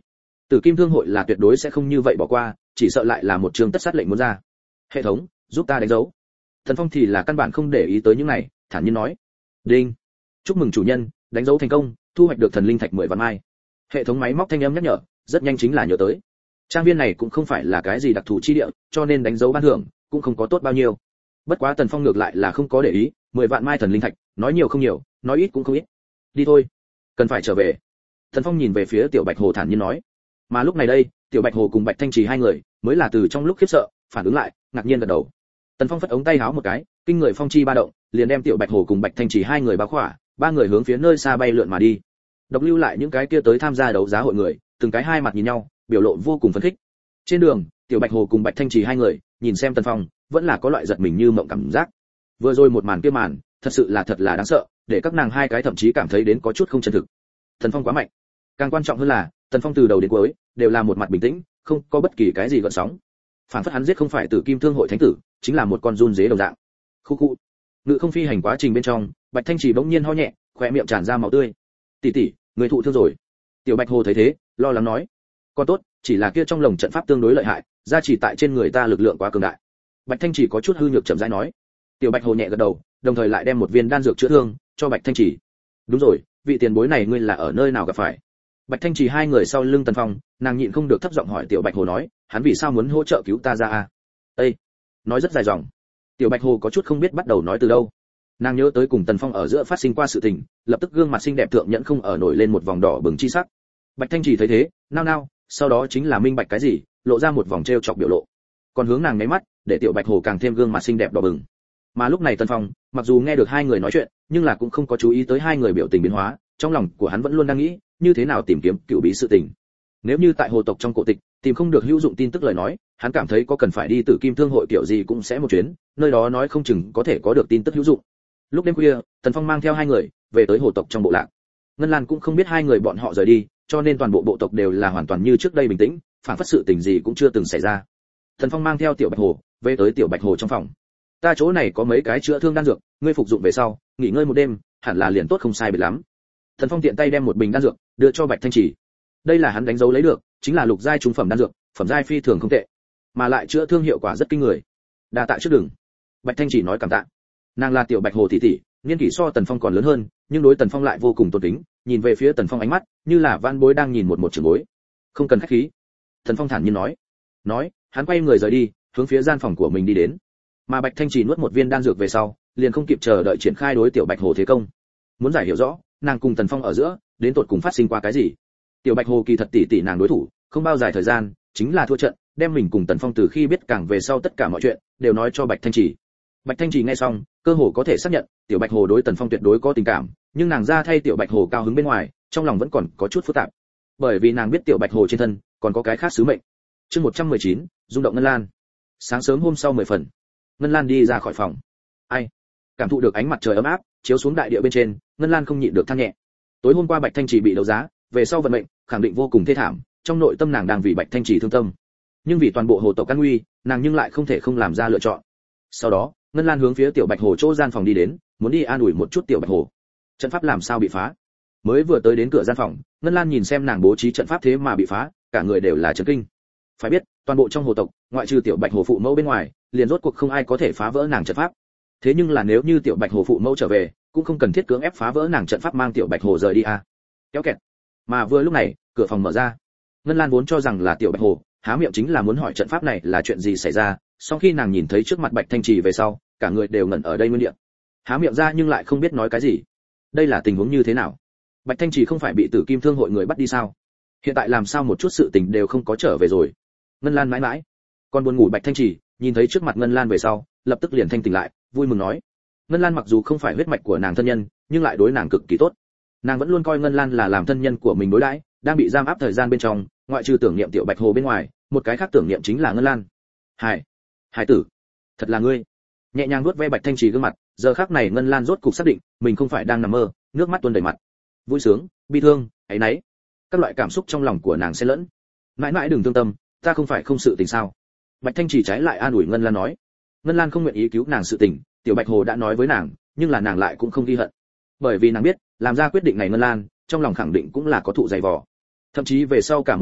Tử Kim Thương hội là tuyệt đối sẽ không như vậy bỏ qua, chỉ sợ lại là một trường tất sát lệnh muốn ra. Hệ thống, giúp ta đánh dấu. Thần Phong thì là căn bản không để ý tới những này, thản nhiên nói. Đinh. Chúc mừng chủ nhân, đánh dấu thành công, thu hoạch được thần linh thạch mười vạn mai. Hệ thống máy móc thanh âm nhắc nhở, rất nhanh chính là nhớ tới. Trang viên này cũng không phải là cái gì đặc thù chi địa, cho nên đánh dấu ban thưởng cũng không có tốt bao nhiêu. Bất quá Tần Phong ngược lại là không có để ý, mười vạn mai thần linh thạch, nói nhiều không nhiều, nói ít cũng không ít. Đi thôi, cần phải trở về. Tần Phong nhìn về phía Tiểu Bạch Hồ thản nhiên nói. Mà lúc này đây, Tiểu Bạch Hồ cùng Bạch Thanh Trì hai người mới là từ trong lúc khiếp sợ, phản ứng lại, ngạc nhiên gật đầu. Tần Phong phất ống tay háo một cái, kinh người phong chi ba động, liền đem Tiểu Bạch Hồ cùng Bạch Thanh Trì hai người bao khỏa, ba người hướng phía nơi xa bay lượn mà đi. Độc lưu lại những cái kia tới tham gia đấu giá hội người, từng cái hai mặt nhìn nhau, biểu lộ vô cùng phấn khích. Trên đường, Tiểu Bạch Hồ cùng Bạch Thanh Trì hai người nhìn xem Tần Phong, vẫn là có loại giật mình như mộng cảm giác. Vừa rồi một màn kia màn, thật sự là thật là đáng sợ, để các nàng hai cái thậm chí cảm thấy đến có chút không chân thực. Tần Phong quá mạnh. Càng quan trọng hơn là, Tần Phong từ đầu đến cuối đều là một mặt bình tĩnh, không có bất kỳ cái gì gợn sóng. Phản phất hắn giết không phải Tử Kim Thương hội thánh tử, chính là một con run dế đồng dạng. Khu khu. Ngự không phi hành quá trình bên trong, Bạch Thanh Trì bỗng nhiên ho nhẹ, khóe miệng tràn ra máu tươi. "Tỷ tỷ, người thụ thương rồi." Tiểu Bạch Hồ thấy thế, lo lắng nói. "Con tốt, chỉ là kia trong lồng trận pháp tương đối lợi hại, gia trì tại trên người ta lực lượng quá cường đại." Bạch Thanh Trì có chút hư nhược chậm rãi nói. Tiểu Bạch Hồ nhẹ gật đầu, đồng thời lại đem một viên đan dược chữa thương cho Bạch Thanh Trì. "Đúng rồi, vị tiền bối này ngươi là ở nơi nào gặp phải?" Bạch Thanh Trì hai người sau lưng Tần Phong, nàng nhịn không được thấp giọng hỏi Tiểu Bạch Hồ nói, hắn vì sao muốn hỗ trợ cứu ta ra a? Ê, nói rất dài dòng. Tiểu Bạch Hồ có chút không biết bắt đầu nói từ đâu. Nàng nhớ tới cùng Tần Phong ở giữa phát sinh qua sự tình, lập tức gương mặt xinh đẹp thượng nhẫn không ở nổi lên một vòng đỏ bừng chi sắc. Bạch Thanh Trì thấy thế, nao nao, sau đó chính là minh bạch cái gì, lộ ra một vòng trêu chọc biểu lộ. Còn hướng nàng nháy mắt, để Tiểu Bạch Hồ càng thêm gương mặt xinh đẹp đỏ bừng. Mà lúc này Tần Phong, mặc dù nghe được hai người nói chuyện, nhưng là cũng không có chú ý tới hai người biểu tình biến hóa, trong lòng của hắn vẫn luôn đang nghĩ, như thế nào tìm kiếm cựu bí sự tình. Nếu như tại hồ tộc trong cổ tịch tìm không được hữu dụng tin tức lời nói, hắn cảm thấy có cần phải đi Tử Kim Thương hội kiểu gì cũng sẽ một chuyến, nơi đó nói không chừng có thể có được tin tức hữu dụng. Lúc đêm khuya, Tần Phong mang theo hai người về tới hồ tộc trong bộ lạc. Ngân Lan cũng không biết hai người bọn họ rời đi, cho nên toàn bộ bộ tộc đều là hoàn toàn như trước đây bình tĩnh, phản phất sự tình gì cũng chưa từng xảy ra. Tần Phong mang theo Tiểu Bạch Hồ về tới Tiểu Bạch Hồ trong phòng. Ta chỗ này có mấy cái chữa thương đan dược, ngươi phục dụng về sau, nghỉ ngơi một đêm, hẳn là liền tốt không sai biệt lắm. Tần Phong tiện tay đem một bình đan dược đưa cho Bạch Thanh Trì. Đây là hắn đánh dấu lấy được, chính là lục giai trung phẩm đan dược, phẩm giai phi thường không tệ, mà lại chữa thương hiệu quả rất kinh người. Đa tạ trước đừng. Bạch Thanh Trì nói cảm tạ. Nàng là Tiểu Bạch Hồ tỷ tỷ, niên kỷ so Tần Phong còn lớn hơn, nhưng đối Tần Phong lại vô cùng tôn kính, nhìn về phía Tần Phong ánh mắt như là van bối đang nhìn một một trưởng bối. Không cần khách khí. Tần Phong thản nhiên nói. Nói, hắn quay người rời đi, hướng phía gian phòng của mình đi đến. Mà Bạch Thanh Trì nuốt một viên đan dược về sau, liền không kịp chờ đợi triển khai đối Tiểu Bạch Hồ thế công. Muốn giải hiểu rõ, nàng cùng Tần Phong ở giữa, đến tột cùng phát sinh qua cái gì? Tiểu Bạch Hồ kỳ thật tỷ tỷ nàng đối thủ, không bao dài thời gian, chính là thua trận, đem mình cùng Tần Phong từ khi biết càng về sau tất cả mọi chuyện, đều nói cho Bạch Thanh Trì. Bạch Thanh Trì nghe xong, cơ hồ có thể xác nhận, Tiểu Bạch Hồ đối Tần Phong tuyệt đối có tình cảm, nhưng nàng ra thay Tiểu Bạch Hồ cao hứng bên ngoài, trong lòng vẫn còn có chút phức tạp. Bởi vì nàng biết Tiểu Bạch Hồ trên thân còn có cái khác sứ mệnh. Chương một trăm mười chín, rung động Ngân Lan. Sáng sớm hôm sau mười phần, Ngân Lan đi ra khỏi phòng. Ai? Cảm thụ được ánh mặt trời ấm áp chiếu xuống đại địa bên trên, Ngân Lan không nhịn được than nhẹ. Tối hôm qua Bạch Thanh Trì bị đấu giá, về sau vận mệnh khẳng định vô cùng thê thảm, trong nội tâm nàng đang vì Bạch Thanh Trì thương tâm, nhưng vì toàn bộ hồ tộc an nguy, nàng nhưng lại không thể không làm ra lựa chọn. Sau đó, Ngân Lan hướng phía Tiểu Bạch Hồ chỗ gian phòng đi đến, muốn đi an ủi một chút Tiểu Bạch Hồ. Trận pháp làm sao bị phá? Mới vừa tới đến cửa gian phòng, Ngân Lan nhìn xem nàng bố trí trận pháp thế mà bị phá, cả người đều là chấn kinh. Phải biết, toàn bộ trong hồ tộc, ngoại trừ Tiểu Bạch Hồ phụ mẫu bên ngoài, liền rốt cuộc không ai có thể phá vỡ nàng trận pháp. Thế nhưng là nếu như Tiểu Bạch Hồ phụ mẫu trở về, cũng không cần thiết cưỡng ép phá vỡ nàng trận pháp mang Tiểu Bạch Hồ rời đi à? Kéo kẹt. Mà vừa lúc này, cửa phòng mở ra. Ngân Lan vốn cho rằng là Tiểu Bạch Hồ, há miệng chính là muốn hỏi trận pháp này là chuyện gì xảy ra, sau khi nàng nhìn thấy trước mặt Bạch Thanh Trì về sau, cả người đều ngẩn ở đây nguyên địa. Há miệng ra nhưng lại không biết nói cái gì. Đây là tình huống như thế nào? Bạch Thanh Trì không phải bị Tử Kim Thương hội người bắt đi sao? Hiện tại làm sao một chút sự tình đều không có trở về rồi? Ngân Lan mãi mãi. Còn buồn ngủ Bạch Thanh Trì, nhìn thấy trước mặt Ngân Lan về sau, lập tức liền thanh tỉnh lại, vui mừng nói. Ngân Lan mặc dù không phải huyết mạch của nàng thân nhân, nhưng lại đối nàng cực kỳ tốt. Nàng vẫn luôn coi Ngân Lan là làm thân nhân của mình đối đãi, đang bị giam áp thời gian bên trong, ngoại trừ tưởng niệm Tiểu Bạch Hồ bên ngoài, một cái khác tưởng niệm chính là Ngân Lan. Hải, Hải tử, thật là ngươi. Nhẹ nhàng vuốt ve Bạch Thanh Trì gương mặt, giờ khắc này Ngân Lan rốt cục xác định, mình không phải đang nằm mơ, nước mắt tuôn đầy mặt. Vui sướng, bi thương, áy náy, các loại cảm xúc trong lòng của nàng xen lẫn. Mãi mãi đừng thương tâm, ta không phải không sự tình sao? Bạch Thanh Trì trái lại an ủi Ngân Lan nói. Ngân Lan không nguyện ý cứu nàng sự tình, Tiểu Bạch Hồ đã nói với nàng, nhưng là nàng lại cũng không ghi hận, bởi vì nàng biết, làm ra quyết định này Ngân Lan, trong lòng khẳng định cũng là có thụ dày vò. Thậm chí về sau cả một đời,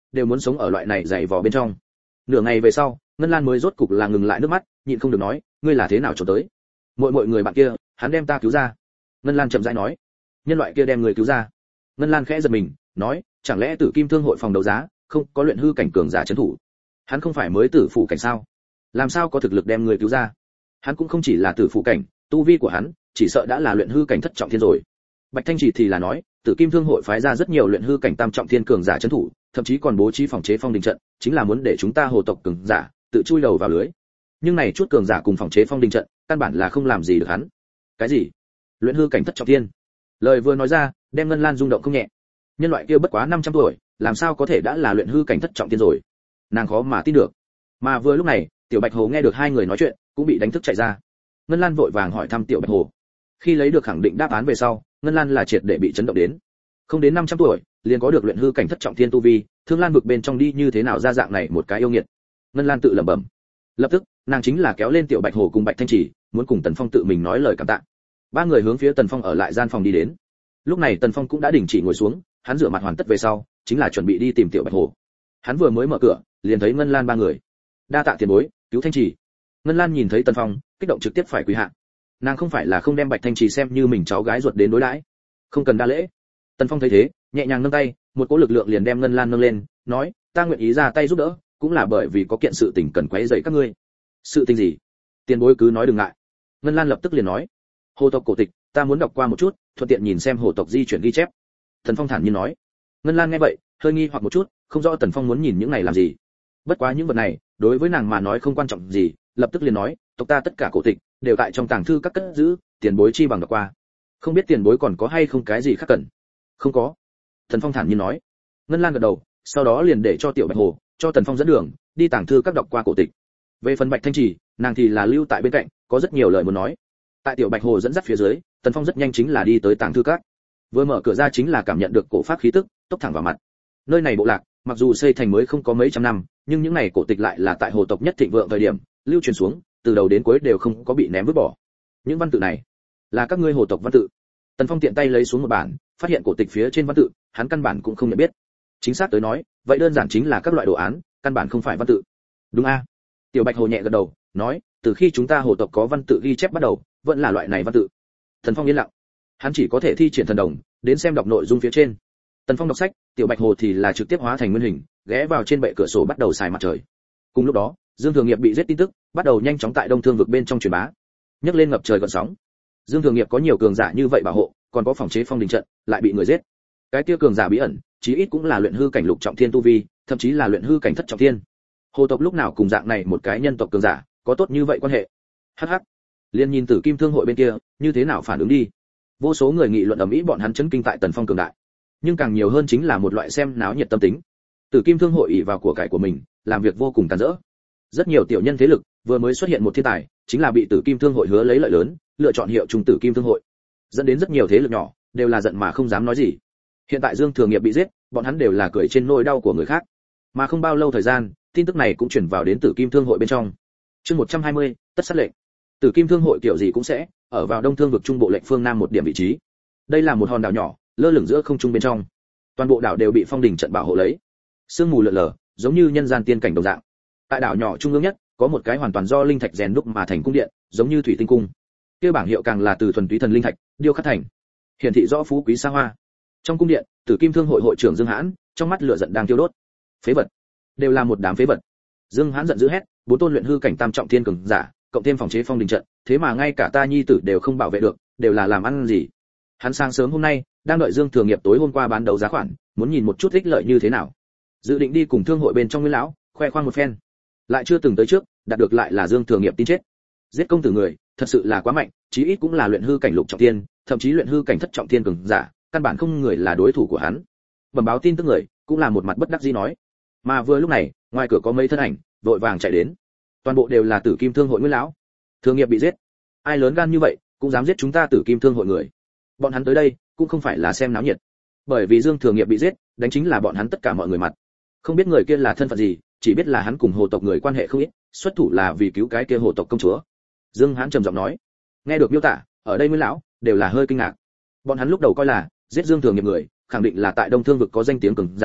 đều muốn sống ở loại này dày vò bên trong. Nửa ngày về sau, Ngân Lan mới rốt cục là ngừng lại nước mắt, nhịn không được nói, ngươi là thế nào trốn tới? Mọi mọi người bạn kia, hắn đem ta cứu ra. Ngân Lan chậm rãi nói, nhân loại kia đem người cứu ra. Ngân Lan khẽ giật mình, nói, chẳng lẽ Tử Kim Thương hội phòng đấu giá không có luyện hư cảnh cường giả trấn thủ? Hắn không phải mới tử phụ cảnh sao? Làm sao có thực lực đem người cứu ra? Hắn cũng không chỉ là tử phụ cảnh, tu vi của hắn chỉ sợ đã là luyện hư cảnh thất trọng thiên rồi. Bạch Thanh Chỉ thì là nói, Tử Kim Thương hội phái ra rất nhiều luyện hư cảnh tam trọng thiên cường giả trấn thủ, thậm chí còn bố trí phòng chế phong đình trận, chính là muốn để chúng ta hồ tộc cường giả tự chui đầu vào lưới. Nhưng này chút cường giả cùng phòng chế phong đình trận, căn bản là không làm gì được hắn. Cái gì? Luyện hư cảnh thất trọng thiên? Lời vừa nói ra, đem Ngân Lan rung động không nhẹ. Nhân loại kia bất quá năm trăm tuổi, làm sao có thể đã là luyện hư cảnh thất trọng thiên rồi? Nàng khó mà tin được. Mà vừa lúc này, Tiểu Bạch Hồ nghe được hai người nói chuyện, cũng bị đánh thức chạy ra. Ngân Lan vội vàng hỏi thăm Tiểu Bạch Hồ. Khi lấy được khẳng định đáp án về sau, Ngân Lan là triệt để bị chấn động đến. Không đến năm trăm tuổi, liền có được luyện hư cảnh thất trọng thiên tu vi, Thương Lan vực bên trong đi như thế nào ra dạng này một cái yêu nghiệt. Ngân Lan tự lẩm bẩm. Lập tức, nàng chính là kéo lên Tiểu Bạch Hồ cùng Bạch Thanh Chỉ, muốn cùng Tần Phong tự mình nói lời cảm tạ. Ba người hướng phía Tần Phong ở lại gian phòng đi đến. Lúc này Tần Phong cũng đã đình chỉ ngồi xuống, hắn rửa mặt hoàn tất về sau, chính là chuẩn bị đi tìm Tiểu Bạch Hồ. Hắn vừa mới mở cửa, liền thấy Ngân Lan ba người. Đa tạ tiền bối, cứu Thanh Chỉ. Ngân Lan nhìn thấy Tần Phong, kích động trực tiếp phải quỳ hạ. Nàng không phải là không đem Bạch Thanh Chỉ xem như mình cháu gái ruột đến đối đãi, không cần đa lễ. Tần Phong thấy thế, nhẹ nhàng nâng tay, một cỗ lực lượng liền đem Ngân Lan nâng lên, nói, ta nguyện ý ra tay giúp đỡ, cũng là bởi vì có kiện sự tình cần quấy rầy các ngươi. Sự tình gì? Tiền bối cứ nói đừng ngại. Ngân Lan lập tức liền nói, hồ tộc cổ tịch, ta muốn đọc qua một chút, thuận tiện nhìn xem hồ tộc di chuyển ghi chép. Tần Phong thản nhiên nói. Ngân Lan nghe vậy, hơi nghi hoặc một chút, không rõ Tần Phong muốn nhìn những này làm gì. Bất quá những vật này, đối với nàng mà nói không quan trọng gì, lập tức liền nói, tộc ta tất cả cổ tịch đều tại trong tàng thư các cất giữ, tiền bối chi bằng đọc qua. Không biết tiền bối còn có hay không cái gì khác cần? Không có. Tần Phong thản nhiên nói. Ngân Lan gật đầu, sau đó liền để cho Tiểu Bạch Hồ cho Tần Phong dẫn đường, đi tàng thư các đọc qua cổ tịch. Về phần Bạch Thanh Chỉ, nàng thì là lưu tại bên cạnh, có rất nhiều lời muốn nói. Tại Tiểu Bạch Hồ dẫn dắt phía dưới, Tần Phong rất nhanh chính là đi tới tàng thư các. Vừa mở cửa ra chính là cảm nhận được cổ pháp khí tức, tốc thẳng vào mặt. Nơi này bộ lạc, mặc dù xây thành mới không có mấy trăm năm, nhưng những này cổ tịch lại là tại hồ tộc nhất thịnh vượng thời điểm lưu truyền xuống, từ đầu đến cuối đều không có bị ném vứt bỏ. Những văn tự này là các ngươi hồ tộc văn tự. Tần Phong tiện tay lấy xuống một bản, phát hiện cổ tịch phía trên văn tự, hắn căn bản cũng không nhận biết. Chính xác tới nói, vậy đơn giản chính là các loại đồ án, căn bản không phải văn tự. Đúng a? Tiểu Bạch Hồ nhẹ gật đầu, nói, từ khi chúng ta hồ tộc có văn tự ghi chép bắt đầu, vẫn là loại này văn tự. Tần Phong yên lặng, hắn chỉ có thể thi triển thần đồng, đến xem đọc nội dung phía trên. Tần Phong đọc sách, Tiểu Bạch Hồ thì là trực tiếp hóa thành nguyên hình, ghé vào trên bệ cửa sổ bắt đầu xài mặt trời. Cùng lúc đó, Dương Thường Nghiệp bị giết tin tức bắt đầu nhanh chóng tại Đông Thương vực bên trong truyền bá, nhấc lên ngập trời gợn sóng. Dương Thường Nghiệp có nhiều cường giả như vậy bảo hộ, còn có phòng chế phong đình trận, lại bị người giết. Cái kia cường giả bí ẩn, chí ít cũng là luyện hư cảnh lục trọng thiên tu vi, thậm chí là luyện hư cảnh thất trọng thiên. Hồ tộc lúc nào cùng dạng này một cái nhân tộc cường giả có tốt như vậy quan hệ? Hắc hắc. Liên nhìn Tử Kim Thương hội bên kia, như thế nào phản ứng đi? Vô số người nghị luận ầm ĩ, bọn hắn chấn kinh tại Tần Phong cường đại. Nhưng càng nhiều hơn chính là một loại xem náo nhiệt tâm tính. Tử Kim Thương hội ỷ vào của cải của mình, làm việc vô cùng tàn rỡ. Rất nhiều tiểu nhân thế lực vừa mới xuất hiện một thiên tài, chính là bị Tử Kim Thương hội hứa lấy lợi lớn, lựa chọn hiệu trùng Tử Kim Thương hội, dẫn đến rất nhiều thế lực nhỏ đều là giận mà không dám nói gì. Hiện tại Dương Thường Nghiệp bị giết, bọn hắn đều là cười trên nỗi đau của người khác. Mà không bao lâu thời gian, tin tức này cũng truyền vào đến Tử Kim Thương hội bên trong. Chương một trăm hai mươi, tất sát lệnh. Tử Kim Thương hội kiểu gì cũng sẽ ở vào Đông Thương vực trung bộ lệnh phương nam một điểm vị trí. Đây là một hòn đảo nhỏ, lơ lửng giữa không trung bên trong. Toàn bộ đảo đều bị phong đỉnh trận bảo hộ lấy. Sương mù lượn lờ, giống như nhân gian tiên cảnh đồng dạng. Tại đảo nhỏ trung ương nhất, có một cái hoàn toàn do linh thạch rèn đúc mà thành cung điện, giống như thủy tinh cung. Kia bảng hiệu càng là từ thuần túy thần linh thạch điêu khắc thành, hiển thị rõ phú quý xa hoa. Trong cung điện, Tử Kim Thương hội hội trưởng Dương Hãn, trong mắt lửa giận đang tiêu đốt. Phế vật, đều là một đám phế vật. Dương Hãn giận dữ hét, bốn tôn luyện hư cảnh tam trọng thiên cường giả, cộng thêm phòng chế phong đình trận, thế mà ngay cả ta nhi tử đều không bảo vệ được, đều là làm ăn gì? Hắn sáng sớm hôm nay đang đợi Dương Thường Nghiệp tối hôm qua bán đấu giá khoản, muốn nhìn một chút ích lợi như thế nào, dự định đi cùng thương hội bên trong Nguyên lão khoe khoang một phen, lại chưa từng tới trước, đạt được lại là Dương Thường Nghiệp tin chết. Giết công tử người, thật sự là quá mạnh, chí ít cũng là luyện hư cảnh lục trọng thiên, thậm chí luyện hư cảnh thất trọng thiên cường giả, căn bản không người là đối thủ của hắn. Bẩm báo tin tức người, cũng là một mặt bất đắc dĩ nói. Mà vừa lúc này, ngoài cửa có mấy thân ảnh vội vàng chạy đến, toàn bộ đều là Tử Kim Thương hội Nguyên lão. Thường Nghiệp bị giết, ai lớn gan như vậy cũng dám giết chúng ta Tử Kim Thương hội người? Bọn hắn tới đây cũng không phải là xem náo nhiệt, bởi vì Dương Thường Nghiệp bị giết, đánh chính là bọn hắn tất cả mọi người mặt. Không biết người kia là thân phận gì, chỉ biết là hắn cùng hồ tộc người quan hệ không ít, xuất thủ là vì cứu cái kia hồ tộc công chúa. Dương Hãn trầm giọng nói. Nghe được miêu tả, ở đây Nguyên lão đều là hơi kinh ngạc. Bọn hắn lúc đầu coi là giết Dương Thường Nghiệp người, khẳng định là tại Đông Thương vực có danh tiếng cường giả,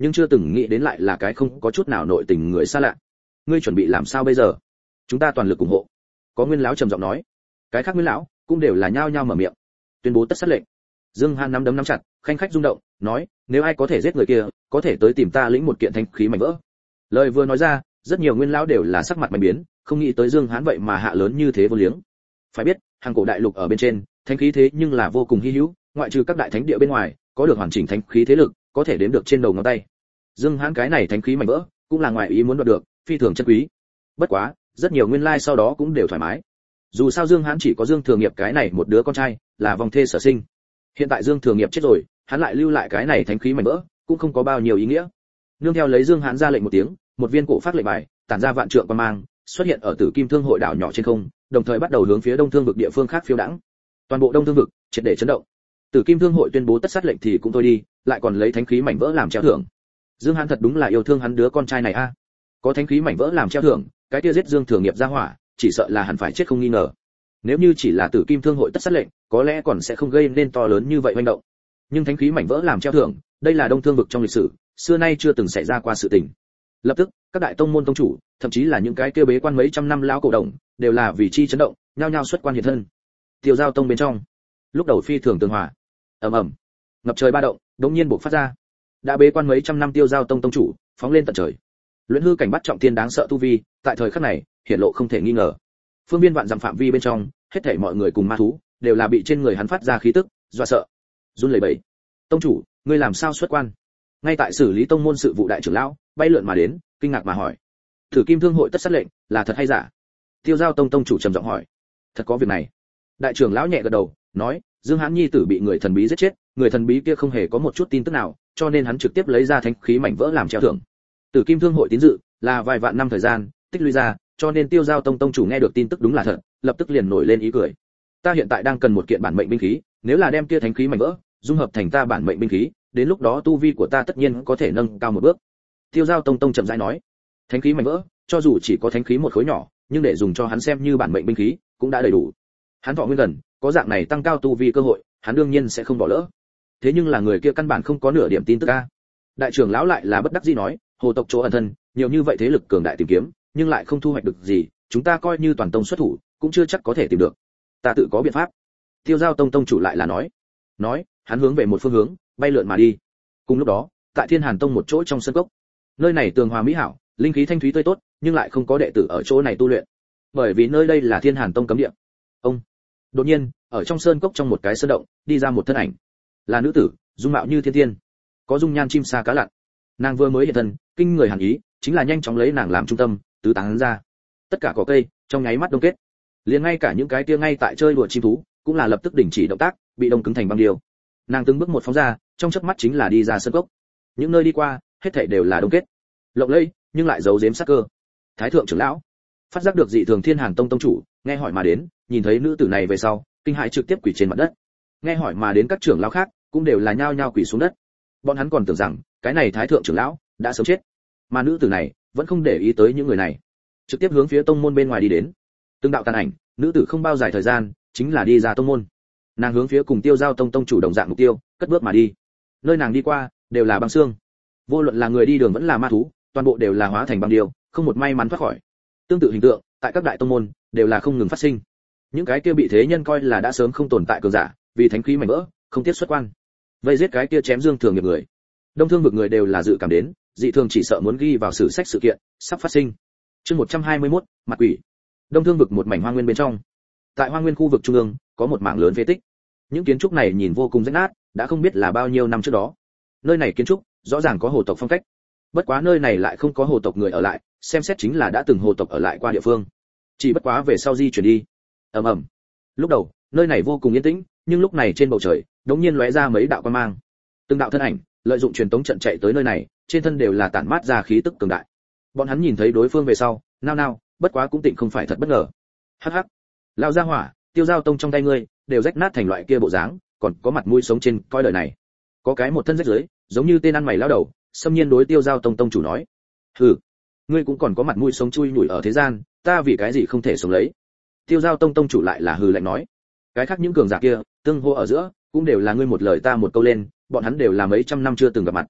nhưng chưa từng nghĩ đến lại là cái không có chút nào nội tình người xa lạ. Ngươi chuẩn bị làm sao bây giờ? Chúng ta toàn lực ủng hộ. Có Nguyên lão trầm giọng nói. Cái khác Nguyên lão cũng đều là nhao nhao mở miệng, tuyên bố tất sát lệnh. Dương Hàn nắm đấm nắm chặt, khanh khách rung động, nói, nếu ai có thể giết người kia, có thể tới tìm ta lĩnh một kiện thánh khí mảnh vỡ. Lời vừa nói ra, rất nhiều Nguyên lão đều là sắc mặt mày biến, không nghĩ tới Dương Hán vậy mà hạ lớn như thế vô liếng. Phải biết, hàng cổ đại lục ở bên trên, thánh khí thế nhưng là vô cùng hi hữu, ngoại trừ các đại thánh địa bên ngoài, có được hoàn chỉnh thánh khí thế lực, có thể đếm được trên đầu ngón tay. Dương Hán cái này thánh khí mảnh vỡ, cũng là ngoài ý muốn đoạt được, phi thường chân quý. Bất quá, rất nhiều nguyên lai sau đó cũng đều thoải mái. Dù sao Dương Hán chỉ có Dương Thừa Nghiệp cái này một đứa con trai, là vòng thê sở sinh. Hiện tại Dương Thừa Nghiệp chết rồi, hắn lại lưu lại cái này thánh khí mảnh vỡ, cũng không có bao nhiêu ý nghĩa. Nương theo lấy Dương Hán ra lệnh một tiếng, một viên cổ phát lệnh bài, tản ra vạn trượng quang mang, xuất hiện ở Tử Kim Thương hội đảo nhỏ trên không, đồng thời bắt đầu hướng phía Đông Thương vực địa phương khác phiêu đãng. Toàn bộ Đông Thương vực triệt để chấn động. Tử Kim Thương hội tuyên bố tất sát lệnh thì cũng thôi đi, lại còn lấy thánh khí mảnh vỡ làm treo thưởng. Dương Hán thật đúng là yêu thương hắn đứa con trai này a. Có thánh khí mảnh vỡ làm treo thưởng, cái kia giết Dương Thừa Nghiệp ra hỏa, chỉ sợ là hẳn phải chết không nghi ngờ. Nếu như chỉ là Tử Kim Thương hội tất sát lệnh, có lẽ còn sẽ không gây nên to lớn như vậy hoành động. Nhưng thánh khí mảnh vỡ làm treo thưởng, đây là Đông Thương vực trong lịch sử, xưa nay chưa từng xảy ra qua sự tình. Lập tức, các đại tông môn tông chủ, thậm chí là những cái kia bế quan mấy trăm năm lão cổ đồng, đều là vì chi chấn động, nhao nhao xuất quan hiện thân. Tiêu Giao tông bên trong, lúc đầu phi thường tường hòa, ầm ầm, ngập trời ba động, đống nhiên bộc phát ra. Đã bế quan mấy trăm năm Tiêu Giao tông tông chủ, phóng lên tận trời. Luyện hư cảnh bắt trọng thiên đáng sợ tu vi, tại thời khắc này, hiện lộ không thể nghi ngờ. Phương viên vạn dặm phạm vi bên trong, hết thảy mọi người cùng ma thú, đều là bị trên người hắn phát ra khí tức, dọa sợ, run lẩy bẩy. Tông chủ, ngươi làm sao xuất quan? Ngay tại xử lý tông môn sự vụ đại trưởng lão, bay lượn mà đến, kinh ngạc mà hỏi. Thử Kim Thương hội tất sát lệnh, là thật hay giả? Tiêu Giao tông tông chủ trầm giọng hỏi. Thật có việc này. Đại trưởng lão nhẹ gật đầu, nói, Dương Hán nhi tử bị người thần bí giết chết, người thần bí kia không hề có một chút tin tức nào, cho nên hắn trực tiếp lấy ra thánh khí mảnh vỡ làm treo thưởng. Tử Kim Thương hội tín dự là vài vạn năm thời gian tích lũy ra, cho nên Tiêu Giao tông tông chủ nghe được tin tức đúng là thật, lập tức liền nổi lên ý cười. Ta hiện tại đang cần một kiện bản mệnh binh khí, nếu là đem kia thánh khí mảnh vỡ dung hợp thành ta bản mệnh binh khí, đến lúc đó tu vi của ta tất nhiên có thể nâng cao một bước. Tiêu Giao tông tông chậm rãi nói, thánh khí mảnh vỡ, cho dù chỉ có thánh khí một khối nhỏ, nhưng để dùng cho hắn xem như bản mệnh binh khí, cũng đã đầy đủ. Hắn thọ nguyên gần, có dạng này tăng cao tu vi cơ hội, hắn đương nhiên sẽ không bỏ lỡ. Thế nhưng là người kia căn bản không có nửa điểm tin tức a. Đại trưởng lão lại là bất đắc dĩ nói, hồ tộc chỗ ẩn thân, nhiều như vậy thế lực cường đại tìm kiếm, nhưng lại không thu hoạch được gì, chúng ta coi như toàn tông xuất thủ, cũng chưa chắc có thể tìm được. Ta tự có biện pháp. Tiêu Giao tông tông chủ lại là nói, nói, hắn hướng về một phương hướng, bay lượn mà đi. Cùng lúc đó, tại Thiên Hàn tông một chỗ trong sân cốc, nơi này tường hòa mỹ hảo, linh khí thanh thúy tươi tốt, nhưng lại không có đệ tử ở chỗ này tu luyện, bởi vì nơi đây là Thiên Hàn tông cấm địa. Ông, đột nhiên, ở trong sơn cốc trong một cái sơn động, đi ra một thân ảnh, là nữ tử, dung mạo như thiên tiên, có dung nhan chim sa cá lặn. Nàng vừa mới hiện thân, kinh người hàn ý, chính là nhanh chóng lấy nàng làm trung tâm, tứ tán ra. Tất cả cỏ cây, trong nháy mắt đông kết. Liền ngay cả những cái tia ngay tại chơi đùa chim thú, cũng là lập tức đình chỉ động tác, bị đông cứng thành băng điêu. Nàng từng bước một phóng ra, trong chớp mắt chính là đi ra sơn cốc. Những nơi đi qua, hết thảy đều là đông kết, lộng lẫy, nhưng lại giấu giếm sắc cơ. Thái thượng trưởng lão phát giác được dị thường Thiên Hàn tông tông chủ, nghe hỏi mà đến, nhìn thấy nữ tử này về sau, kinh hãi trực tiếp quỳ trên mặt đất. Nghe hỏi mà đến các trưởng lão khác, cũng đều là nhao nhao quỳ xuống đất. Bọn hắn còn tưởng rằng, cái này thái thượng trưởng lão đã sớm chết, mà nữ tử này vẫn không để ý tới những người này, trực tiếp hướng phía tông môn bên ngoài đi đến. Từng đạo tàn ảnh, nữ tử không bao dài thời gian, chính là đi ra tông môn. Nàng hướng phía cùng Tiêu Giao tông tông chủ đồng dạng mục tiêu, cất bước mà đi. Nơi nàng đi qua, đều là băng xương. Vô luận là người đi đường vẫn là ma thú, toàn bộ đều là hóa thành băng điêu, không một may mắn thoát khỏi. Tương tự hình tượng, tại các đại tông môn đều là không ngừng phát sinh. Những cái kia bị thế nhân coi là đã sớm không tồn tại cường giả, vì thánh khí mảnh vỡ, không tiếc xuất quan. Vây giết cái kia chém Dương Thường Nghiệp người. Đông Thương vực người đều là dự cảm đến, dị thường chỉ sợ muốn ghi vào sử sách sự kiện sắp phát sinh. Chương một trăm hai mươi mốt, mặt quỷ. Đông Thương vực một mảnh hoang nguyên bên trong. Tại hoang nguyên khu vực trung ương, có một mảng lớn phế tích. Những kiến trúc này nhìn vô cùng rách nát, đã không biết là bao nhiêu năm trước đó. Nơi này kiến trúc rõ ràng có hồ tộc phong cách. Bất quá nơi này lại không có hồ tộc người ở lại, xem xét chính là đã từng hồ tộc ở lại qua địa phương. Chỉ bất quá về sau di chuyển đi. Ầm ầm. Lúc đầu, nơi này vô cùng yên tĩnh, nhưng lúc này trên bầu trời, đột nhiên lóe ra mấy đạo quang mang. Từng đạo thân ảnh, lợi dụng truyền tống trận chạy tới nơi này, trên thân đều là tản mát ra khí tức cường đại. Bọn hắn nhìn thấy đối phương về sau, nao nao, bất quá cũng tịnh không phải thật bất ngờ. Hắc hắc, lão gia hỏa, Tiêu Giao tông trong tay ngươi, đều rách nát thành loại kia bộ dáng, còn có mặt mũi sống trên coi đời này. Có cái một thân rách rưới, giống như tên ăn mày lão đầu, xâm nhiên đối Tiêu Giao tông tông chủ nói. Hừ, ngươi cũng còn có mặt mũi sống chui nhủi ở thế gian, ta vì cái gì không thể sống lấy? Tiêu Giao tông tông chủ lại là hừ lạnh nói. Cái khác những cường giả kia, tương hô ở giữa, cũng đều là ngươi một lời ta một câu lên, bọn hắn đều là mấy trăm năm chưa từng gặp mặt.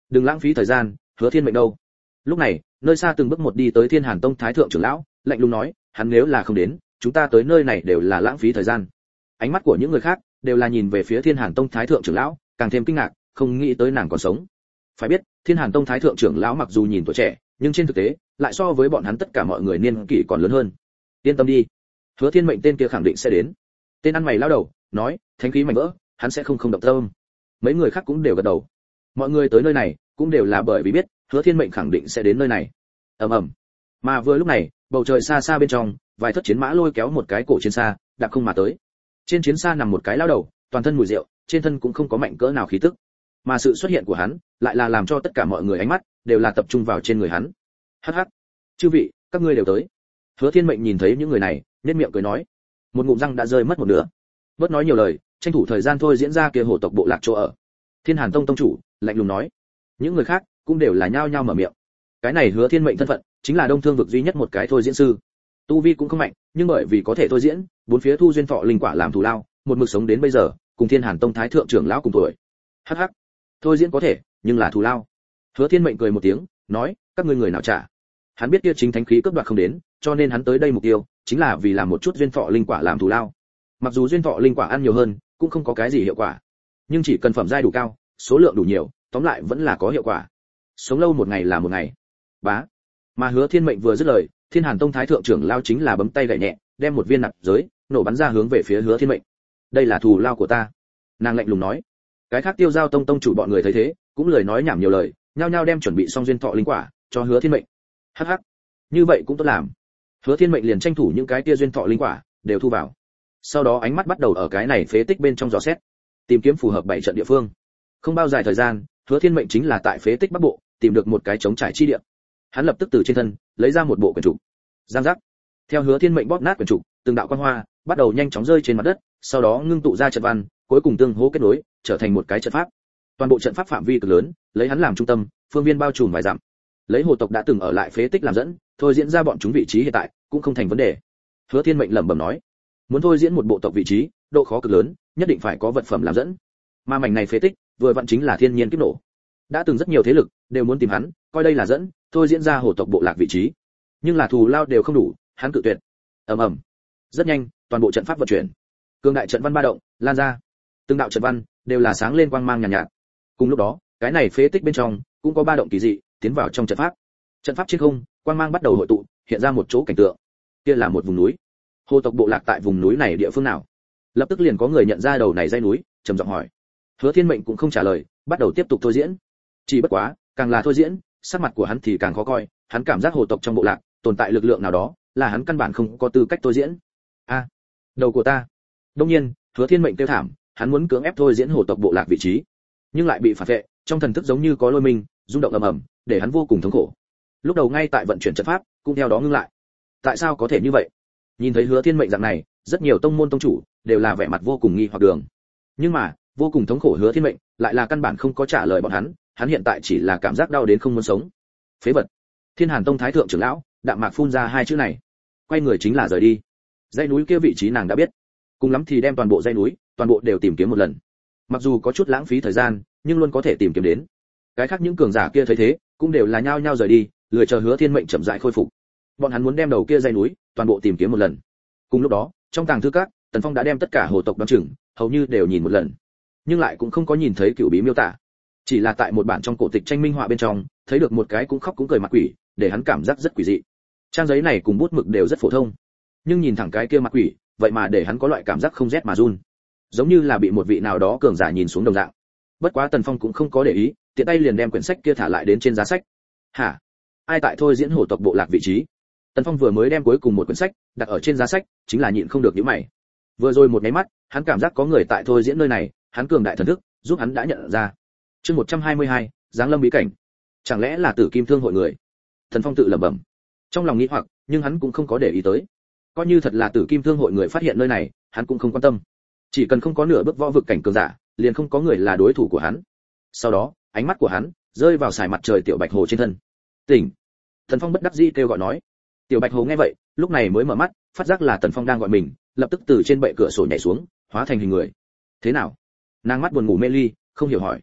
đừng lãng phí thời gian, Hứa Thiên Mệnh đâu? Lúc này, nơi xa từng bước một đi tới Thiên Hàn Tông Thái thượng trưởng lão, lạnh lùng nói, hắn nếu là không đến, chúng ta tới nơi này đều là lãng phí thời gian. Ánh mắt của những người khác đều là nhìn về phía Thiên Hàn Tông Thái thượng trưởng lão, càng thêm kinh ngạc, không nghĩ tới nàng còn sống. Phải biết, Thiên Hàn Tông Thái thượng trưởng lão mặc dù nhìn tuổi trẻ, nhưng trên thực tế, lại so với bọn hắn tất cả mọi người niên kỷ còn lớn hơn. Yên tâm đi, Hứa Thiên Mệnh tên kia khẳng định sẽ đến. Tên ăn mày lao đầu nói, thánh khí mảnh vỡ, hắn sẽ không không động tâm. Mấy người khác cũng đều gật đầu. Mọi người tới nơi này cũng đều là bởi vì biết Hứa Thiên Mệnh khẳng định sẽ đến nơi này. Ầm ầm. Mà vừa lúc này, bầu trời xa xa bên trong, vài thất chiến mã lôi kéo một cái cổ chiến xa, đạp không mà tới. Trên chiến xa nằm một cái lao đầu, toàn thân mùi rượu, trên thân cũng không có mạnh cỡ nào khí tức. Mà sự xuất hiện của hắn, lại là làm cho tất cả mọi người ánh mắt đều là tập trung vào trên người hắn. Hắc hắc, chư vị, các ngươi đều tới. Hứa Thiên Mệnh nhìn thấy những người này, nhếch miệng cười nói, một ngụm răng đã rơi mất một nửa. Bớt nói nhiều lời, tranh thủ thời gian thôi diễn ra kia hổ tộc bộ lạc chỗ ở. Thiên Hàn Tông tông chủ lạnh lùng nói. Những người khác cũng đều là nhao nhao mở miệng. Cái này Hứa Thiên Mệnh thân phận, chính là Đông Thương vực duy nhất một cái thôi diễn sư. Tu vi cũng không mạnh, nhưng bởi vì có thể thôi diễn, bốn phía thu duyên thọ linh quả làm thù lao, một mực sống đến bây giờ, cùng Thiên Hàn Tông Thái thượng trưởng lão cùng tuổi. Hắc hắc, thôi diễn có thể, nhưng là thù lao. Hứa Thiên Mệnh cười một tiếng, nói, các ngươi người nào trả? Hắn biết kia chính thánh khí cướp đoạt không đến, cho nên hắn tới đây mục tiêu chính là vì làm một chút duyên thọ linh quả làm thù lao. Mặc dù duyên thọ linh quả ăn nhiều hơn, cũng không có cái gì hiệu quả, nhưng chỉ cần phẩm giai đủ cao, số lượng đủ nhiều, tóm lại vẫn là có hiệu quả. Sống lâu một ngày là một ngày. Bá. Mà Hứa Thiên Mệnh vừa dứt lời, Thiên Hàn Tông Thái thượng trưởng lao chính là bấm tay gảy nhẹ, đem một viên nạp giới nổ bắn ra hướng về phía Hứa Thiên Mệnh. Đây là thù lao của ta. Nàng lạnh lùng nói. Cái khác Tiêu Giao Tông tông chủ bọn người thấy thế, cũng lời nói nhảm nhiều lời, nhao nhao đem chuẩn bị xong duyên thọ linh quả cho Hứa Thiên Mệnh. Hắc hắc. Như vậy cũng tốt làm. Hứa Thiên Mệnh liền tranh thủ những cái tia duyên thọ linh quả đều thu vào. Sau đó ánh mắt bắt đầu ở cái này phế tích bên trong dò xét, tìm kiếm phù hợp bảy trận địa phương. Không bao dài thời gian, Hứa Thiên Mệnh chính là tại phế tích bắc bộ tìm được một cái trống trải chi địa. Hắn lập tức từ trên thân lấy ra một bộ quyển trục. Giang giác. Theo Hứa Thiên Mệnh bóp nát quyển trục, từng đạo quang hoa bắt đầu nhanh chóng rơi trên mặt đất, sau đó ngưng tụ ra trận văn, cuối cùng tương hỗ kết nối, trở thành một cái trận pháp. Toàn bộ trận pháp phạm vi cực lớn, lấy hắn làm trung tâm, phương viên bao trùm vài dặm. Lấy hồ tộc đã từng ở lại phế tích làm dẫn, thôi diễn ra bọn chúng vị trí hiện tại, cũng không thành vấn đề. Hứa Thiên Mệnh lẩm bẩm nói, muốn thôi diễn một bộ tộc vị trí, độ khó cực lớn, nhất định phải có vật phẩm làm dẫn. Mà mảnh này phế tích, vừa vặn chính là thiên nhiên kiếp nổ. Đã từng rất nhiều thế lực đều muốn tìm hắn, coi đây là dẫn, thôi diễn ra hồ tộc bộ lạc vị trí. Nhưng là thù lao đều không đủ, hắn cự tuyệt. Ầm ầm. Rất nhanh, toàn bộ trận pháp vận chuyển. Cương đại trận văn ba động, lan ra. Từng đạo trận văn đều là sáng lên quang mang nhàn nhạt, nhạt. Cùng lúc đó, cái này phế tích bên trong cũng có ba động kỳ dị tiến vào trong trận pháp. Trận pháp trên không, quang mang bắt đầu hội tụ, hiện ra một chỗ cảnh tượng. Kia là một vùng núi. Hồ tộc bộ lạc tại vùng núi này địa phương nào? Lập tức liền có người nhận ra đầu này dãy núi, trầm giọng hỏi. Hứa Thiên Mệnh cũng không trả lời, bắt đầu tiếp tục thôi diễn. Chỉ bất quá, càng là thôi diễn, sắc mặt của hắn thì càng khó coi, hắn cảm giác hồ tộc trong bộ lạc tồn tại lực lượng nào đó, là hắn căn bản không có tư cách thôi diễn. A, à, đầu của ta. Đương nhiên, Hứa Thiên Mệnh kêu thảm, hắn muốn cưỡng ép thôi diễn hồ tộc bộ lạc vị trí, nhưng lại bị phản vệ, trong thần thức giống như có lôi mình, rung động ầm ầm, để hắn vô cùng thống khổ. Lúc đầu ngay tại vận chuyển trận pháp, cũng theo đó ngưng lại. Tại sao có thể như vậy? Nhìn thấy Hứa Thiên Mệnh dạng này, rất nhiều tông môn tông chủ đều là vẻ mặt vô cùng nghi hoặc đường. Nhưng mà, vô cùng thống khổ Hứa Thiên Mệnh lại là căn bản không có trả lời bọn hắn, hắn hiện tại chỉ là cảm giác đau đến không muốn sống. Phế vật. Thiên Hàn Tông Thái thượng trưởng lão đạm mạc phun ra hai chữ này, quay người chính là rời đi. Dãy núi kia vị trí nàng đã biết, cùng lắm thì đem toàn bộ dãy núi, toàn bộ đều tìm kiếm một lần. Mặc dù có chút lãng phí thời gian, nhưng luôn có thể tìm kiếm đến. Cái khác những cường giả kia thấy thế, cũng đều là nhao nhao rời đi, lười chờ Hứa Thiên Mệnh chậm rãi khôi phục. Bọn hắn muốn đem đầu kia dãy núi toàn bộ tìm kiếm một lần. Cùng lúc đó, trong tàng thư các, Tần Phong đã đem tất cả hồ tộc đoán chừng, hầu như đều nhìn một lần, nhưng lại cũng không có nhìn thấy cửu bí miêu tả, chỉ là tại một bản trong cổ tịch tranh minh họa bên trong, thấy được một cái cũng khóc cũng cười mặt quỷ, để hắn cảm giác rất quỷ dị. Trang giấy này cùng bút mực đều rất phổ thông, nhưng nhìn thẳng cái kia mặt quỷ, vậy mà để hắn có loại cảm giác không rét mà run, giống như là bị một vị nào đó cường giả nhìn xuống đồng dạng. Bất quá Tần Phong cũng không có để ý, tiện tay liền đem quyển sách kia thả lại đến trên giá sách. Hả? Ai tại thôi diễn hồ tộc bộ lạc vị trí? Tần Phong vừa mới đem cuối cùng một quyển sách đặt ở trên giá sách, chính là nhịn không được nhíu mày. Vừa rồi một cái mắt, hắn cảm giác có người tại thôi diễn nơi này, hắn cường đại thần thức, giúp hắn đã nhận ra. Chương một trăm hai mươi hai, Giáng Lâm bí cảnh. Chẳng lẽ là Tử Kim Thương hội người? Tần Phong tự lẩm bẩm. Trong lòng nghĩ hoặc, nhưng hắn cũng không có để ý tới. Coi như thật là Tử Kim Thương hội người phát hiện nơi này, hắn cũng không quan tâm. Chỉ cần không có nửa bước võ vực cảnh cường giả, liền không có người là đối thủ của hắn. Sau đó, ánh mắt của hắn rơi vào sải mặt trời tiểu bạch hồ trên thân. Tỉnh. Tần Phong bất đắc dĩ kêu gọi nói. Tiểu bạch hồ nghe vậy, lúc này mới mở mắt, phát giác là Tần Phong đang gọi mình, lập tức từ trên bệ cửa sổ nhảy xuống, hóa thành hình người. Thế nào? Nàng mắt buồn ngủ mê ly, không hiểu hỏi.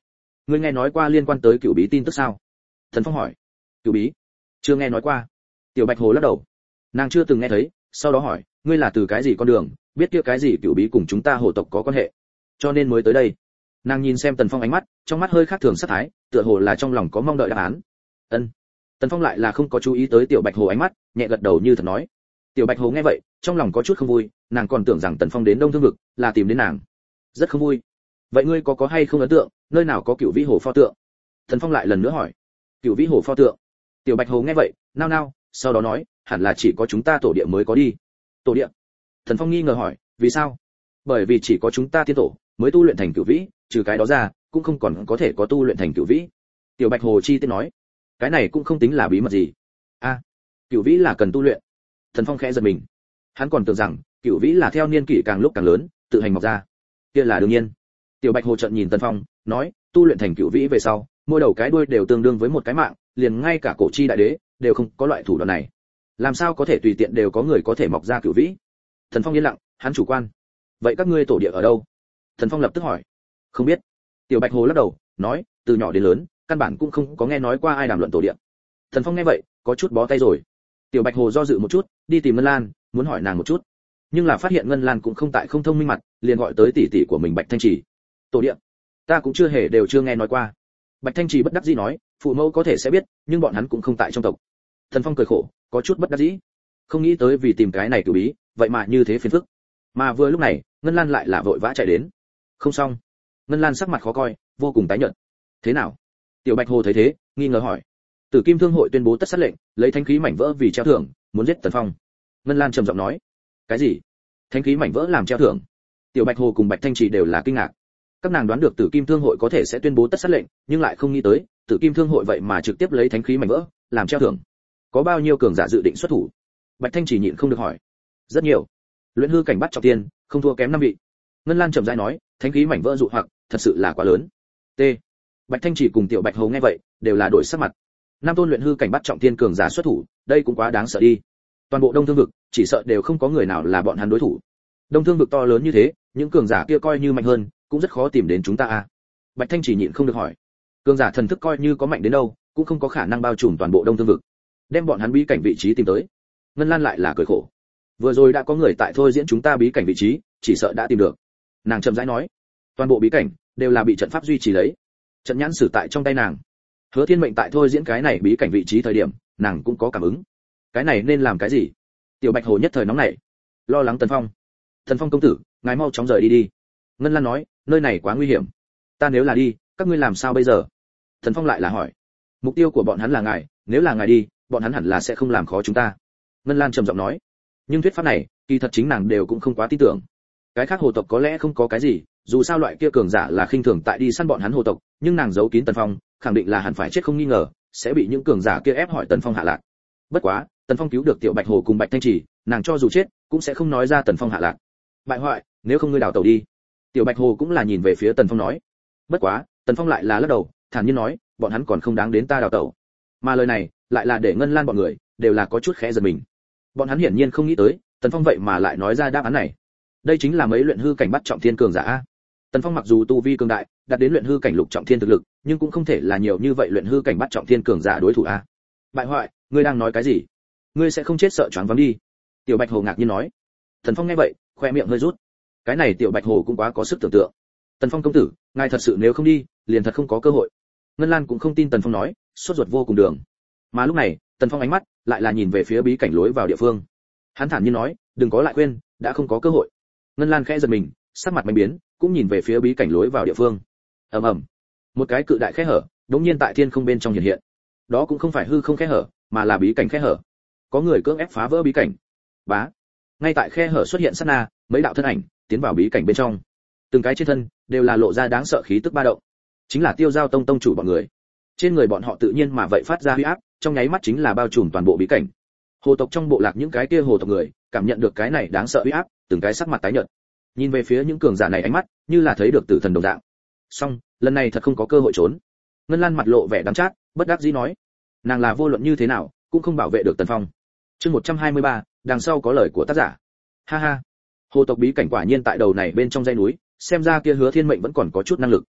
ngươi nghe nói qua liên quan tới cửu bí tin tức sao? Thần Phong hỏi. Cửu bí? Chưa nghe nói qua. Tiểu Bạch Hồ lắc đầu. Nàng chưa từng nghe thấy, sau đó hỏi, ngươi là từ cái gì con đường, biết kia cái gì cửu bí cùng chúng ta hồ tộc có quan hệ, cho nên mới tới đây. Nàng nhìn xem Tần Phong ánh mắt, trong mắt hơi khác thường sát thái, tựa hồ là trong lòng có mong đợi đáp án. Ân. Tần Phong lại là không có chú ý tới Tiểu Bạch Hồ ánh mắt, nhẹ gật đầu như thật nói. Tiểu Bạch Hồ nghe vậy, trong lòng có chút không vui, nàng còn tưởng rằng Tần Phong đến Đông Thương vực là tìm đến nàng, rất không vui. Vậy ngươi có có hay không ấn tượng, nơi nào có cửu vĩ hồ pho tượng? Tần Phong lại lần nữa hỏi. Cửu vĩ hồ pho tượng? Tiểu Bạch Hồ nghe vậy, nao nao, sau đó nói, hẳn là chỉ có chúng ta tổ địa mới có đi. Tổ địa? Tần Phong nghi ngờ hỏi, vì sao? Bởi vì chỉ có chúng ta tiên tổ mới tu luyện thành cửu vĩ, trừ cái đó ra, cũng không còn có thể có tu luyện thành cửu vĩ. Tiểu Bạch Hồ chi tiết nói, cái này cũng không tính là bí mật gì. A, à, cửu vĩ là cần tu luyện. Tần Phong khẽ giật mình, hắn còn tưởng rằng cửu vĩ là theo niên kỷ càng lúc càng lớn, tự hành mọc ra. Kia là đương nhiên. Tiểu Bạch Hồ trợn nhìn Tần Phong, nói, tu luyện thành cửu vĩ về sau, mỗi đầu cái đuôi đều tương đương với một cái mạng, liền ngay cả cổ chi đại đế đều không có loại thủ đoạn này. Làm sao có thể tùy tiện đều có người có thể mọc ra cửu vĩ? Tần Phong yên lặng, hắn chủ quan. Vậy các ngươi tổ địa ở đâu? Tần Phong lập tức hỏi. Không biết. Tiểu Bạch Hồ lắc đầu, nói, từ nhỏ đến lớn, căn bản cũng không có nghe nói qua ai đàm luận tổ địa. Tần Phong nghe vậy, có chút bó tay rồi. Tiểu Bạch Hồ do dự một chút, đi tìm Ngân Lan, muốn hỏi nàng một chút, nhưng là phát hiện Ngân Lan cũng không tại không thông minh mặt, liền gọi tới tỷ tỷ của mình Bạch Thanh Trì. Tổ địa, ta cũng chưa hề đều chưa nghe nói qua. Bạch Thanh Trì bất đắc dĩ nói, phụ mẫu có thể sẽ biết, nhưng bọn hắn cũng không tại trong tộc. Tần Phong cười khổ, có chút bất đắc dĩ, không nghĩ tới vì tìm cái này cửu bí, vậy mà như thế phiền phức. Mà vừa lúc này, Ngân Lan lại là vội vã chạy đến. Không xong. Ngân Lan sắc mặt khó coi, vô cùng tái nhợt. Thế nào? Tiểu Bạch Hồ thấy thế, nghi ngờ hỏi. Tử Kim Thương hội tuyên bố tất sát lệnh, lấy thánh khí mảnh vỡ vì treo thưởng, muốn giết Tần Phong. Ngân Lan trầm giọng nói. Cái gì? Thánh khí mảnh vỡ làm treo thưởng? Tiểu Bạch Hồ cùng Bạch Thanh Trì đều là kinh ngạc. Các nàng đoán được Tử Kim Thương hội có thể sẽ tuyên bố tất sát lệnh, nhưng lại không nghĩ tới, Tử Kim Thương hội vậy mà trực tiếp lấy thánh khí mảnh vỡ làm treo thưởng. Có bao nhiêu cường giả dự định xuất thủ? Bạch Thanh Trì nhịn không được hỏi. Rất nhiều. Luyện hư cảnh bắt trọng tiên, không thua kém năm vị. Ngân Lan trầm rãi nói, thánh khí mảnh vỡ dụ hoặc, thật sự là quá lớn. T. Bạch Thanh Trì cùng Tiểu Bạch Hồ nghe vậy, đều là đổi sắc mặt. Nam tôn luyện hư cảnh bắt trọng tiên cường giả xuất thủ, đây cũng quá đáng sợ đi. Toàn bộ Đông Thương vực, chỉ sợ đều không có người nào là bọn hắn đối thủ. Đông Thương vực to lớn như thế, những cường giả kia coi như mạnh hơn, cũng rất khó tìm đến chúng ta a. Bạch Thanh Trì nhịn không được hỏi. Cường giả thần thức coi như có mạnh đến đâu, cũng không có khả năng bao trùm toàn bộ Đông Thương vực. Đem bọn hắn bí cảnh vị trí tìm tới. Ngân Lan lại là cười khổ. Vừa rồi đã có người tại thôi diễn chúng ta bí cảnh vị trí, chỉ sợ đã tìm được. Nàng chậm rãi nói, toàn bộ bí cảnh đều là bị trận pháp duy trì lấy, trận nhãn sử tại trong tay nàng. Hứa Thiên mệnh tại thôi diễn cái này bí cảnh vị trí thời điểm, nàng cũng có cảm ứng. Cái này nên làm cái gì? Tiểu Bạch Hồ nhất thời nóng nảy, lo lắng Tần Phong. Tần Phong công tử, ngài mau chóng rời đi đi. Ngân Lan nói, nơi này quá nguy hiểm. Ta nếu là đi, các ngươi làm sao bây giờ? Tần Phong lại là hỏi. Mục tiêu của bọn hắn là ngài, nếu là ngài đi, bọn hắn hẳn là sẽ không làm khó chúng ta. Ngân Lan trầm giọng nói. Nhưng thuyết pháp này, kỳ thật chính nàng đều cũng không quá tin tưởng. Cái khác hồ tộc có lẽ không có cái gì, dù sao loại kia cường giả là khinh thường tại đi săn bọn hắn hồ tộc, nhưng nàng giấu kín Tần Phong, khẳng định là hẳn phải chết không nghi ngờ, sẽ bị những cường giả kia ép hỏi Tần Phong hạ lạc. Bất quá, Tần Phong cứu được Tiểu Bạch Hồ cùng Bạch Thanh Trì, nàng cho dù chết, cũng sẽ không nói ra Tần Phong hạ lạc. Bại hoại, nếu không ngươi đào tẩu đi. Tiểu Bạch Hồ cũng là nhìn về phía Tần Phong nói. Bất quá, Tần Phong lại là lắc đầu, thản nhiên nói, bọn hắn còn không đáng đến ta đào tẩu. Mà lời này, lại là để Ngân Lan bọn người đều là có chút khẽ giật mình. Bọn hắn hiển nhiên không nghĩ tới, Tần Phong vậy mà lại nói ra đáp án này. Đây chính là mấy luyện hư cảnh bắt trọng thiên cường giả a. Tần Phong mặc dù tu vi cường đại, đạt đến luyện hư cảnh lục trọng thiên thực lực, nhưng cũng không thể là nhiều như vậy luyện hư cảnh bắt trọng thiên cường giả đối thủ a. Bại hoại, ngươi đang nói cái gì? Ngươi sẽ không chết sợ choáng váng đi? Tiểu Bạch Hồ ngạc nhiên nói. Tần Phong nghe vậy, khoe miệng hơi rút. Cái này Tiểu Bạch Hồ cũng quá có sức tưởng tượng. Tần Phong công tử, ngài thật sự nếu không đi, liền thật không có cơ hội. Ngân Lan cũng không tin Tần Phong nói, sốt ruột vô cùng đường. Mà lúc này, Tần Phong ánh mắt lại là nhìn về phía bí cảnh lối vào địa phương. Hắn thản nhiên nói, đừng có lại quên, đã không có cơ hội. Ngân Lan khẽ giật mình, sắc mặt mạnh biến, cũng nhìn về phía bí cảnh lối vào địa phương. Ầm ầm, một cái cự đại khe hở, đống nhiên tại thiên không bên trong hiện hiện. Đó cũng không phải hư không khe hở, mà là bí cảnh khe hở. Có người cưỡng ép phá vỡ bí cảnh. Bá, ngay tại khe hở xuất hiện sát na, mấy đạo thân ảnh tiến vào bí cảnh bên trong. Từng cái trên thân đều là lộ ra đáng sợ khí tức ba động, chính là Tiêu Giao Tông tông chủ bọn người. Trên người bọn họ tự nhiên mà vậy phát ra huy áp, trong nháy mắt chính là bao trùm toàn bộ bí cảnh. Hồ tộc trong bộ lạc những cái kia hồ tộc người, cảm nhận được cái này đáng sợ huy áp, từng cái sắc mặt tái nhợt. Nhìn về phía những cường giả này ánh mắt, như là thấy được tử thần đồng dạng. Song, lần này thật không có cơ hội trốn. Ngân Lan mặt lộ vẻ đắng chát, bất đắc dĩ nói, nàng là vô luận như thế nào, cũng không bảo vệ được Tần Phong. Chương một trăm hai mươi ba, đằng sau có lời của tác giả. Ha ha. Hồ tộc bí cảnh quả nhiên tại đầu này bên trong dãy núi, xem ra kia Hứa Thiên mệnh vẫn còn có chút năng lực.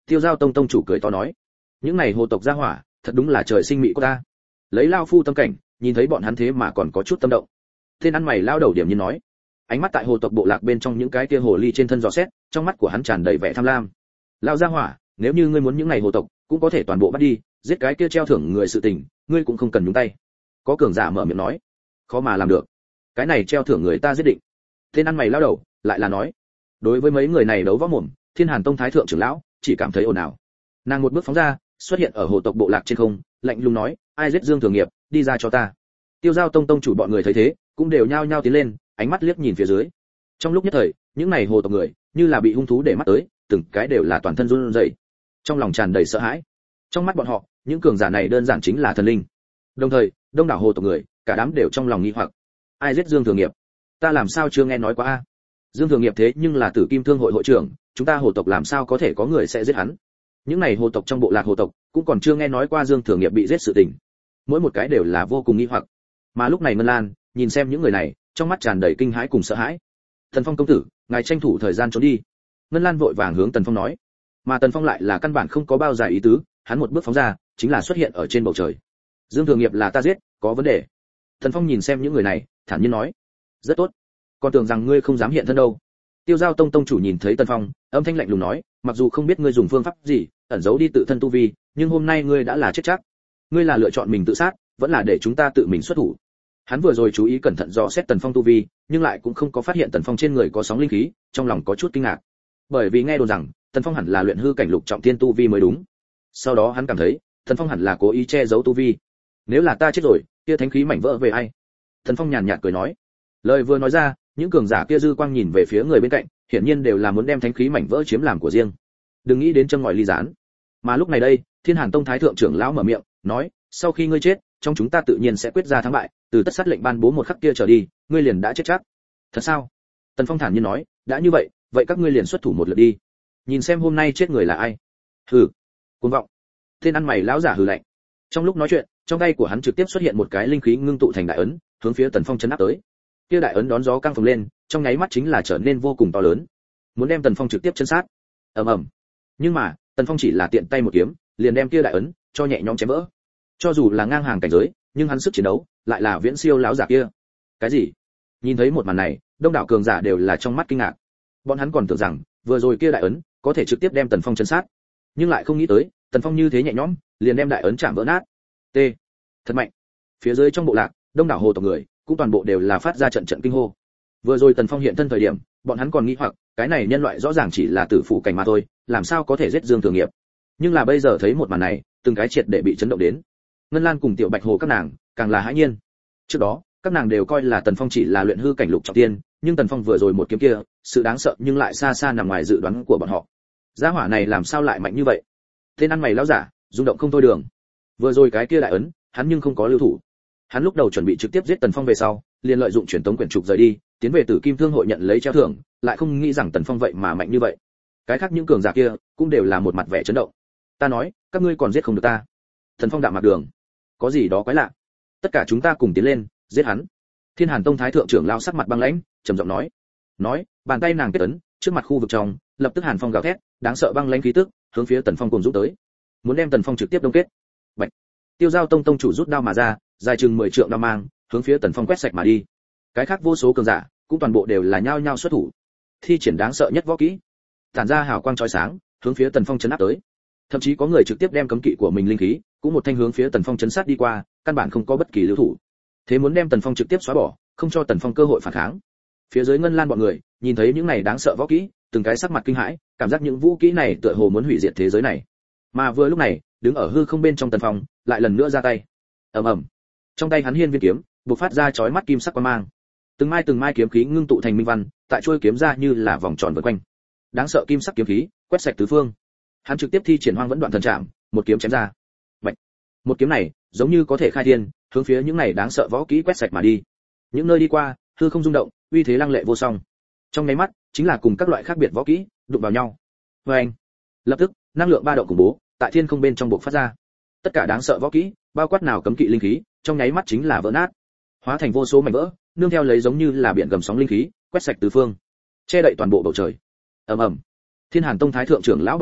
Tiêu Giao Tông tông chủ cười to nói, những này hồ tộc gia hỏa, thật đúng là trời sinh mỹ của ta. Lấy lao phu tâm cảnh, nhìn thấy bọn hắn thế mà còn có chút tâm động. Tên ăn mày lao đầu điểm nhiên nói, ánh mắt tại hồ tộc bộ lạc bên trong những cái kia hồ ly trên thân dò xét, trong mắt của hắn tràn đầy vẻ tham lam. Lao gia hỏa, nếu như ngươi muốn những này hồ tộc, cũng có thể toàn bộ bắt đi, giết cái kia treo thưởng người sự tình, ngươi cũng không cần nhúng tay. Có cường giả mở miệng nói, khó mà làm được, cái này treo thưởng người ta giết định. Tên ăn mày lao đầu lại là nói, đối với mấy người này đấu võ mồm, Thiên Hàn Tông thái thượng trưởng lão chỉ cảm thấy ồn ào. Nàng một bước phóng ra, xuất hiện ở hồ tộc bộ lạc trên không, lạnh lùng nói, ai giết Dương Thường Nghiệp, đi ra cho ta. Tiêu Giao Tông tông chủ bọn người thấy thế, cũng đều nhao nhao tiến lên, ánh mắt liếc nhìn phía dưới. Trong lúc nhất thời, những này hồ tộc người, như là bị hung thú để mắt tới, từng cái đều là toàn thân run rẩy, trong lòng tràn đầy sợ hãi. Trong mắt bọn họ, những cường giả này đơn giản chính là thần linh. Đồng thời, đông đảo hồ tộc người, cả đám đều trong lòng nghi hoặc, ai giết Dương Thường Nghiệp? Ta làm sao chưa nghe nói qua a? Dương Thường Nghiệp thế nhưng là Tử Kim Thương hội hội trưởng, chúng ta hồ tộc làm sao có thể có người sẽ giết hắn? Những này hồ tộc trong bộ lạc hồ tộc, cũng còn chưa nghe nói qua Dương Thường Nghiệp bị giết sự tình. Mỗi một cái đều là vô cùng nghi hoặc. Mà lúc này Ngân Lan, nhìn xem những người này, trong mắt tràn đầy kinh hãi cùng sợ hãi. Thần Phong công tử, ngài tranh thủ thời gian trốn đi. Ngân Lan vội vàng hướng Tần Phong nói. Mà Tần Phong lại là căn bản không có bao dài ý tứ, hắn một bước phóng ra, chính là xuất hiện ở trên bầu trời. Dương Thường Nghiệp là ta giết, có vấn đề. Tần Phong nhìn xem những người này, thản nhiên nói. Rất tốt. Còn tưởng rằng ngươi không dám hiện thân đâu. Tiêu Giao Tông tông chủ nhìn thấy Tần Phong, âm thanh lạnh lùng nói, mặc dù không biết ngươi dùng phương pháp gì, ẩn giấu đi tự thân tu vi, nhưng hôm nay ngươi đã là chết chắc. Ngươi là lựa chọn mình tự sát, vẫn là để chúng ta tự mình xuất thủ. Hắn vừa rồi chú ý cẩn thận dò xét Tần Phong tu vi, nhưng lại cũng không có phát hiện Tần Phong trên người có sóng linh khí, trong lòng có chút kinh ngạc. Bởi vì nghe đồn rằng, Tần Phong hẳn là luyện hư cảnh lục trọng thiên tu vi mới đúng. Sau đó hắn cảm thấy, Tần Phong hẳn là cố ý che giấu tu vi. Nếu là ta chết rồi, kia thánh khí mảnh vỡ về ai? Tần Phong nhàn nhạt cười nói. Lời vừa nói ra, những cường giả kia dư quang nhìn về phía người bên cạnh, hiển nhiên đều là muốn đem thánh khí mảnh vỡ chiếm làm của riêng. Đừng nghĩ đến châm ngòi ly gián. Mà lúc này đây, Thiên Hàn Tông thái thượng trưởng lão mở miệng, nói, sau khi ngươi chết, trong chúng ta tự nhiên sẽ quyết ra thắng bại, từ tất sát lệnh ban bố một khắc kia trở đi, ngươi liền đã chết chắc. Thật sao? Tần Phong thản nhiên nói, đã như vậy, vậy các ngươi liền xuất thủ một lượt đi. Nhìn xem hôm nay chết người là ai. Hừ, cuồng vọng. Tên ăn mày lão giả hừ lạnh. Trong lúc nói chuyện, trong tay của hắn trực tiếp xuất hiện một cái linh khí ngưng tụ thành đại ấn, hướng phía Tần Phong chấn áp tới. Kia đại ấn đón gió căng phồng lên, trong nháy mắt chính là trở nên vô cùng to lớn, muốn đem Tần Phong trực tiếp chấn sát. Ầm ầm. Nhưng mà, Tần Phong chỉ là tiện tay một kiếm, liền đem kia đại ấn cho nhẹ nhõm chém vỡ. Cho dù là ngang hàng cảnh giới, nhưng hắn sức chiến đấu lại là viễn siêu lão giả kia. Cái gì? Nhìn thấy một màn này, đông đảo cường giả đều là trong mắt kinh ngạc. Bọn hắn còn tưởng rằng, vừa rồi kia đại ấn có thể trực tiếp đem Tần Phong chấn sát, nhưng lại không nghĩ tới, Tần Phong như thế nhẹ nhõm, liền đem đại ấn chạm vỡ nát. T. Thật mạnh. Phía dưới trong bộ lạc, đông đảo hồ tộc người, cũng toàn bộ đều là phát ra trận trận kinh hô. Vừa rồi Tần Phong hiện thân thời điểm, bọn hắn còn nghĩ hoặc, cái này nhân loại rõ ràng chỉ là tử phụ cảnh mà thôi, làm sao có thể giết Dương Thường Nghiệp. Nhưng là bây giờ thấy một màn này, từng cái triệt để bị chấn động đến. Ngân Lan cùng Tiểu Bạch Hồ các nàng, càng là hãi nhiên. Trước đó, các nàng đều coi là Tần Phong chỉ là luyện hư cảnh lục trọng thiên, nhưng Tần Phong vừa rồi một kiếm kia, sự đáng sợ nhưng lại xa xa nằm ngoài dự đoán của bọn họ. Gia hỏa này làm sao lại mạnh như vậy? Tên ăn mày lão giả, rung động không thôi đường. Vừa rồi cái kia đại ấn, hắn nhưng không có lưu thủ. Hắn lúc đầu chuẩn bị trực tiếp giết Tần Phong về sau, liền lợi dụng truyền tống quyển trục rời đi, tiến về Tử Kim Thương hội nhận lấy treo thưởng, lại không nghĩ rằng Tần Phong vậy mà mạnh như vậy. Cái khác những cường giả kia cũng đều là một mặt vẻ chấn động. Ta nói, các ngươi còn giết không được ta. Tần Phong đạm mặt đường, có gì đó quái lạ. Tất cả chúng ta cùng tiến lên, giết hắn. Thiên Hàn Tông thái thượng trưởng lao sắc mặt băng lãnh, trầm giọng nói. Nói, bàn tay nàng kết ấn, trước mặt khu vực trong, lập tức Hàn Phong gào thét, đáng sợ băng lãnh khí tức, hướng phía Tần Phong cùng giúp tới, muốn đem Tần Phong trực tiếp đông kết. Bạch. Tiêu Giao Tông tông chủ rút đao mà ra, dài chừng mười trượng đao mang, hướng phía Tần Phong quét sạch mà đi. Cái khác vô số cường giả, cũng toàn bộ đều là nhao nhao xuất thủ, thi triển đáng sợ nhất võ kỹ, tản ra hào quang chói sáng, hướng phía Tần Phong chấn áp tới. Thậm chí có người trực tiếp đem cấm kỵ của mình linh khí, cũng một thanh hướng phía Tần Phong chấn sát đi qua, căn bản không có bất kỳ lưu thủ. Thế muốn đem Tần Phong trực tiếp xóa bỏ, không cho Tần Phong cơ hội phản kháng. Phía dưới Ngân Lan bọn người, nhìn thấy những này đáng sợ võ kỹ, từng cái sắc mặt kinh hãi, cảm giác những vũ kỹ này tựa hồ muốn hủy diệt thế giới này. Mà vừa lúc này, đứng ở hư không bên trong Tần Phong, lại lần nữa ra tay. Ầm ầm. Trong tay hắn hiên viên kiếm, bộc phát ra chói mắt kim sắc quang mang. Từng mai từng mai kiếm khí ngưng tụ thành minh văn, tại chuôi kiếm ra như là vòng tròn vần quanh. Đáng sợ kim sắc kiếm khí, quét sạch tứ phương. Hắn trực tiếp thi triển Hoang Vẫn Đoạn Thần Trảm, một kiếm chém ra. Bạch. Một kiếm này, giống như có thể khai thiên, hướng phía những này đáng sợ võ kỹ quét sạch mà đi. Những nơi đi qua, hư không rung động, uy thế lăng lệ vô song. Trong nháy mắt, chính là cùng các loại khác biệt võ kỹ đụng vào nhau. Oeng. Lập tức, năng lượng ba động khủng bố tại thiên không bên trong bộc phát ra. Tất cả đáng sợ võ kỹ, bao quát nào cấm kỵ linh khí, trong nháy mắt chính là vỡ nát, hóa thành vô số mảnh vỡ, nương theo lấy giống như là biển gầm sóng linh khí, quét sạch tứ phương, che đậy toàn bộ bầu trời. Ầm ầm. Thiên Hàn Tông thái thượng trưởng lão bọn người,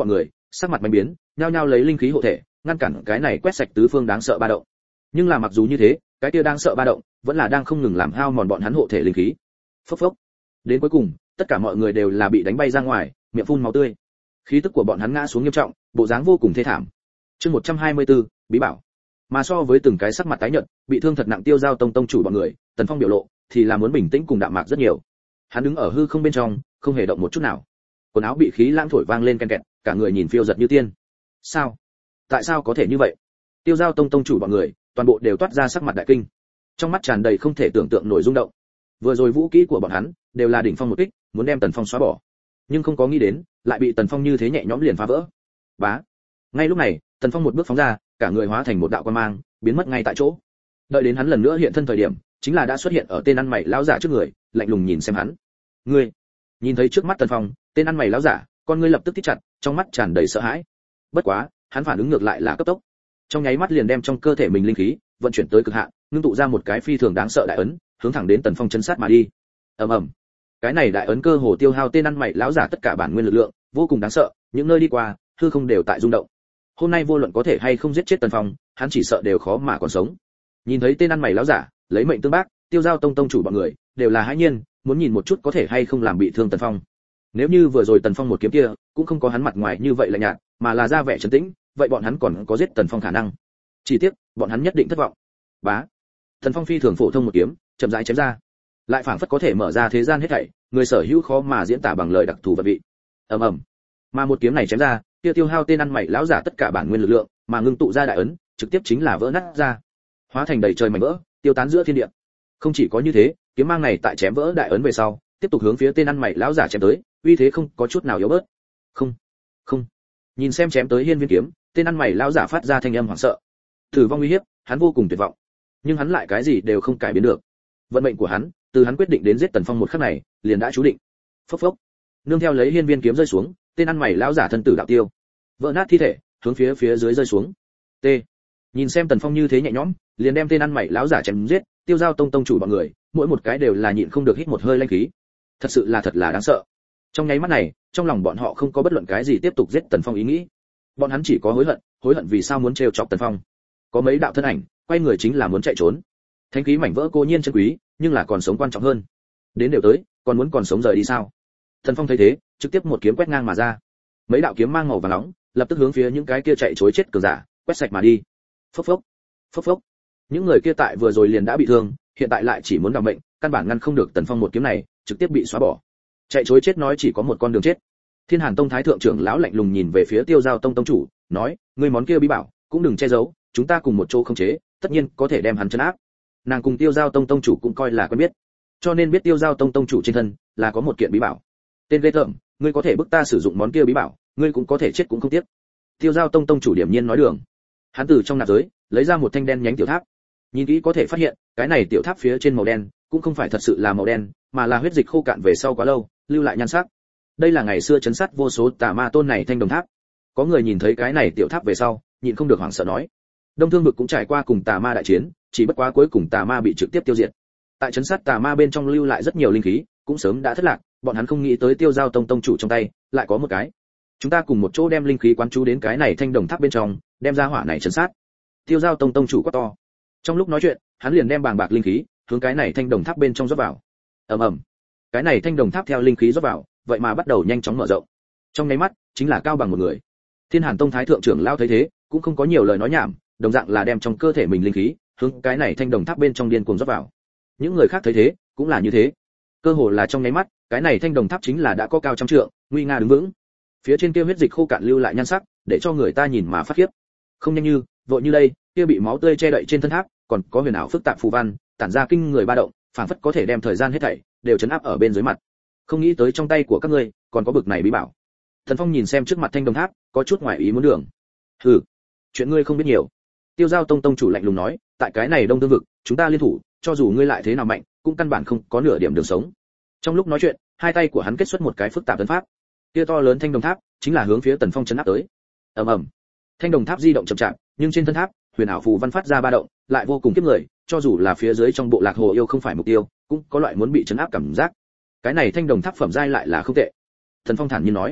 sắc mặt mạnh biến, nhao nhao lấy linh khí hộ thể, ngăn cản cái này quét sạch tứ phương đáng sợ ba động. Nhưng là mặc dù như thế, cái kia đang sợ ba động vẫn là đang không ngừng làm hao mòn bọn hắn hộ thể linh khí. Phốc phốc. Đến cuối cùng, tất cả mọi người đều là bị đánh bay ra ngoài, miệng phun máu tươi. Khí tức của bọn hắn ngã xuống nghiêm trọng, bộ dáng vô cùng thê thảm. Chương một trăm hai mươi tư, bí bảo. Mà so với từng cái sắc mặt tái nhợt, bị thương thật nặng Tiêu Giao Tông tông chủ bọn người, Tần Phong biểu lộ thì là muốn bình tĩnh cùng đạm mạc rất nhiều. Hắn đứng ở hư không bên trong, không hề động một chút nào. Quần áo bị khí lãng thổi vang lên ken kẹt, cả người nhìn phiêu giật như tiên. Sao? Tại sao có thể như vậy? Tiêu Giao Tông tông chủ bọn người, toàn bộ đều toát ra sắc mặt đại kinh. Trong mắt tràn đầy không thể tưởng tượng nổi rung động. Vừa rồi vũ kỹ của bọn hắn đều là đỉnh phong một kích, muốn đem Tần Phong xóa bỏ. Nhưng không có nghĩ đến, lại bị Tần Phong như thế nhẹ nhõm liền phá vỡ. Bá. Ngay lúc này, Tần Phong một bước phóng ra, cả người hóa thành một đạo quang mang, biến mất ngay tại chỗ. Đợi đến hắn lần nữa hiện thân thời điểm, chính là đã xuất hiện ở tên ăn mày lão giả trước người, lạnh lùng nhìn xem hắn. Ngươi? Nhìn thấy trước mắt Tần Phong, tên ăn mày lão giả, con ngươi lập tức thích chặt, trong mắt tràn đầy sợ hãi. Bất quá, hắn phản ứng ngược lại là cấp tốc. Trong nháy mắt liền đem trong cơ thể mình linh khí vận chuyển tới cực hạn, ngưng tụ ra một cái phi thường đáng sợ đại ấn, hướng thẳng đến Tần Phong chân sát mà đi. Ầm ầm. Cái này đại ấn cơ hồ tiêu hao tên ăn mày lão giả tất cả bản nguyên lực lượng, vô cùng đáng sợ, những nơi đi qua, hư không đều tại rung động. Hôm nay vô luận có thể hay không giết chết Tần Phong, hắn chỉ sợ đều khó mà còn sống. Nhìn thấy tên ăn mày lão giả, lấy mệnh tương bác, Tiêu Giao Tông tông chủ bọn người, đều là hãi nhiên, muốn nhìn một chút có thể hay không làm bị thương Tần Phong. Nếu như vừa rồi Tần Phong một kiếm kia, cũng không có hắn mặt ngoài như vậy lạnh nhạt, mà là ra vẻ trấn tĩnh, vậy bọn hắn còn có giết Tần Phong khả năng. Chỉ tiếc, bọn hắn nhất định thất vọng. Bá. Tần Phong phi thường phổ thông một kiếm, chậm rãi chém ra. Lại phảng phất có thể mở ra thế gian hết thảy, người sở hữu khó mà diễn tả bằng lời đặc thù vật vị. Ầm ầm. Mà một kiếm này chém ra, kia tiêu hao tên ăn mày lão giả tất cả bản nguyên lực lượng, mà ngưng tụ ra đại ấn, trực tiếp chính là vỡ nát ra, hóa thành đầy trời mảnh vỡ, tiêu tán giữa thiên địa. Không chỉ có như thế, kiếm mang này tại chém vỡ đại ấn về sau, tiếp tục hướng phía tên ăn mày lão giả chém tới, uy thế không có chút nào yếu bớt. Không, không. Nhìn xem chém tới hiên viên kiếm, tên ăn mày lão giả phát ra thanh âm hoảng sợ. Tử vong uy hiếp, hắn vô cùng tuyệt vọng. Nhưng hắn lại cái gì đều không cải biến được. Vận mệnh của hắn, từ hắn quyết định đến giết Tần Phong một khắc này, liền đã chú định. Phốc phốc. Nương theo lấy hiên viên kiếm rơi xuống, tên ăn mày lão giả thân tử đạo tiêu, vỡ nát thi thể, hướng phía phía dưới rơi xuống. T. Nhìn xem Tần Phong như thế nhẹ nhõm, liền đem tên ăn mày lão giả chém giết, Tiêu Giao Tông tông chủ bọn người, mỗi một cái đều là nhịn không được hít một hơi linh khí. Thật sự là thật là đáng sợ. Trong nháy mắt này, trong lòng bọn họ không có bất luận cái gì tiếp tục giết Tần Phong ý nghĩ. Bọn hắn chỉ có hối hận, hối hận vì sao muốn trêu chọc Tần Phong. Có mấy đạo thân ảnh, quay người chính là muốn chạy trốn. Thánh khí mảnh vỡ cố nhiên chân quý, nhưng là còn sống quan trọng hơn. Đến đều tới, còn muốn còn sống rời đi sao? Tần Phong thấy thế, trực tiếp một kiếm quét ngang mà ra. Mấy đạo kiếm mang màu vàng nóng, lập tức hướng phía những cái kia chạy trối chết cường giả, quét sạch mà đi. Phốc phốc, phốc phốc. Những người kia tại vừa rồi liền đã bị thương, hiện tại lại chỉ muốn đảm mệnh, căn bản ngăn không được Tần Phong một kiếm này, trực tiếp bị xóa bỏ. Chạy trối chết nói chỉ có một con đường chết. Thiên Hàn Tông thái thượng trưởng lão lạnh lùng nhìn về phía Tiêu Giao Tông tông chủ, nói, ngươi món kia bí bảo, cũng đừng che giấu, chúng ta cùng một chỗ không chế, tất nhiên có thể đem hắn trấn áp. Nàng cùng Tiêu Giao Tông tông chủ cũng coi là quen biết, cho nên biết Tiêu Giao Tông tông chủ trên thân là có một kiện bí bảo. Tên ghê tởm, ngươi có thể bức ta sử dụng món kia bí bảo, ngươi cũng có thể chết cũng không tiếc. Tiêu Giao Tông tông chủ điểm nhiên nói đường. Hắn từ trong nạp giới lấy ra một thanh đen nhánh tiểu tháp. Nhìn kỹ có thể phát hiện, cái này tiểu tháp phía trên màu đen, cũng không phải thật sự là màu đen, mà là huyết dịch khô cạn về sau quá lâu, lưu lại nhan sắc. Đây là ngày xưa chấn sát vô số tà ma tôn này thanh đồng tháp. Có người nhìn thấy cái này tiểu tháp về sau, nhịn không được hoảng sợ nói. Đông Thương Vực cũng trải qua cùng tà ma đại chiến, chỉ bất quá cuối cùng tà ma bị trực tiếp tiêu diệt. Tại chấn sát tà ma bên trong lưu lại rất nhiều linh khí, cũng sớm đã thất lạc, bọn hắn không nghĩ tới Tiêu Giao Tông tông chủ trong tay lại có một cái. Chúng ta cùng một chỗ đem linh khí quán chú đến cái này thanh đồng tháp bên trong, đem ra hỏa này chấn sát. Tiêu Giao Tông tông chủ quát to. Trong lúc nói chuyện, hắn liền đem bàng bạc linh khí hướng cái này thanh đồng tháp bên trong rót vào. Ầm ầm. Cái này thanh đồng tháp theo linh khí rót vào, vậy mà bắt đầu nhanh chóng mở rộng. Trong nháy mắt, chính là cao bằng một người. Thiên Hàn Tông thái thượng trưởng lão thấy thế, cũng không có nhiều lời nói nhảm, đồng dạng là đem trong cơ thể mình linh khí hướng cái này thanh đồng tháp bên trong điên cuồng rót vào. Những người khác thấy thế, cũng là như thế. Cơ hồ là trong nháy mắt, cái này thanh đồng tháp chính là đã có cao trăm trượng, nguy nga đứng vững. Phía trên kia huyết dịch khô cạn lưu lại nhan sắc, để cho người ta nhìn mà phát khiếp. Không nhanh như, vội như đây, kia bị máu tươi che đậy trên thân tháp, còn có huyền ảo phức tạp phù văn, tản ra kinh người ba động, phảng phất có thể đem thời gian hết thảy đều chấn áp ở bên dưới mặt. Không nghĩ tới trong tay của các ngươi còn có bực này bí bảo. Thần Phong nhìn xem trước mặt thanh đồng tháp, có chút ngoài ý muốn đường. Hừ, chuyện ngươi không biết nhiều. Tiêu Giao Tông tông chủ lạnh lùng nói, tại cái này Đông Tương vực, chúng ta liên thủ, cho dù ngươi lại thế nào mạnh, cũng căn bản không có nửa điểm đường sống. Trong lúc nói chuyện, hai tay của hắn kết xuất một cái phức tạp tấn pháp. Kia to lớn thanh đồng tháp, chính là hướng phía Tần Phong chấn áp tới. Ầm ầm. Thanh đồng tháp di động chậm chạp, nhưng trên thân tháp, huyền ảo phù văn phát ra ba động, lại vô cùng kiếp người, cho dù là phía dưới trong bộ lạc hồ yêu không phải mục tiêu, cũng có loại muốn bị chấn áp cảm giác. Cái này thanh đồng tháp phẩm giai lại là không tệ. Thần Phong thản nhiên nói,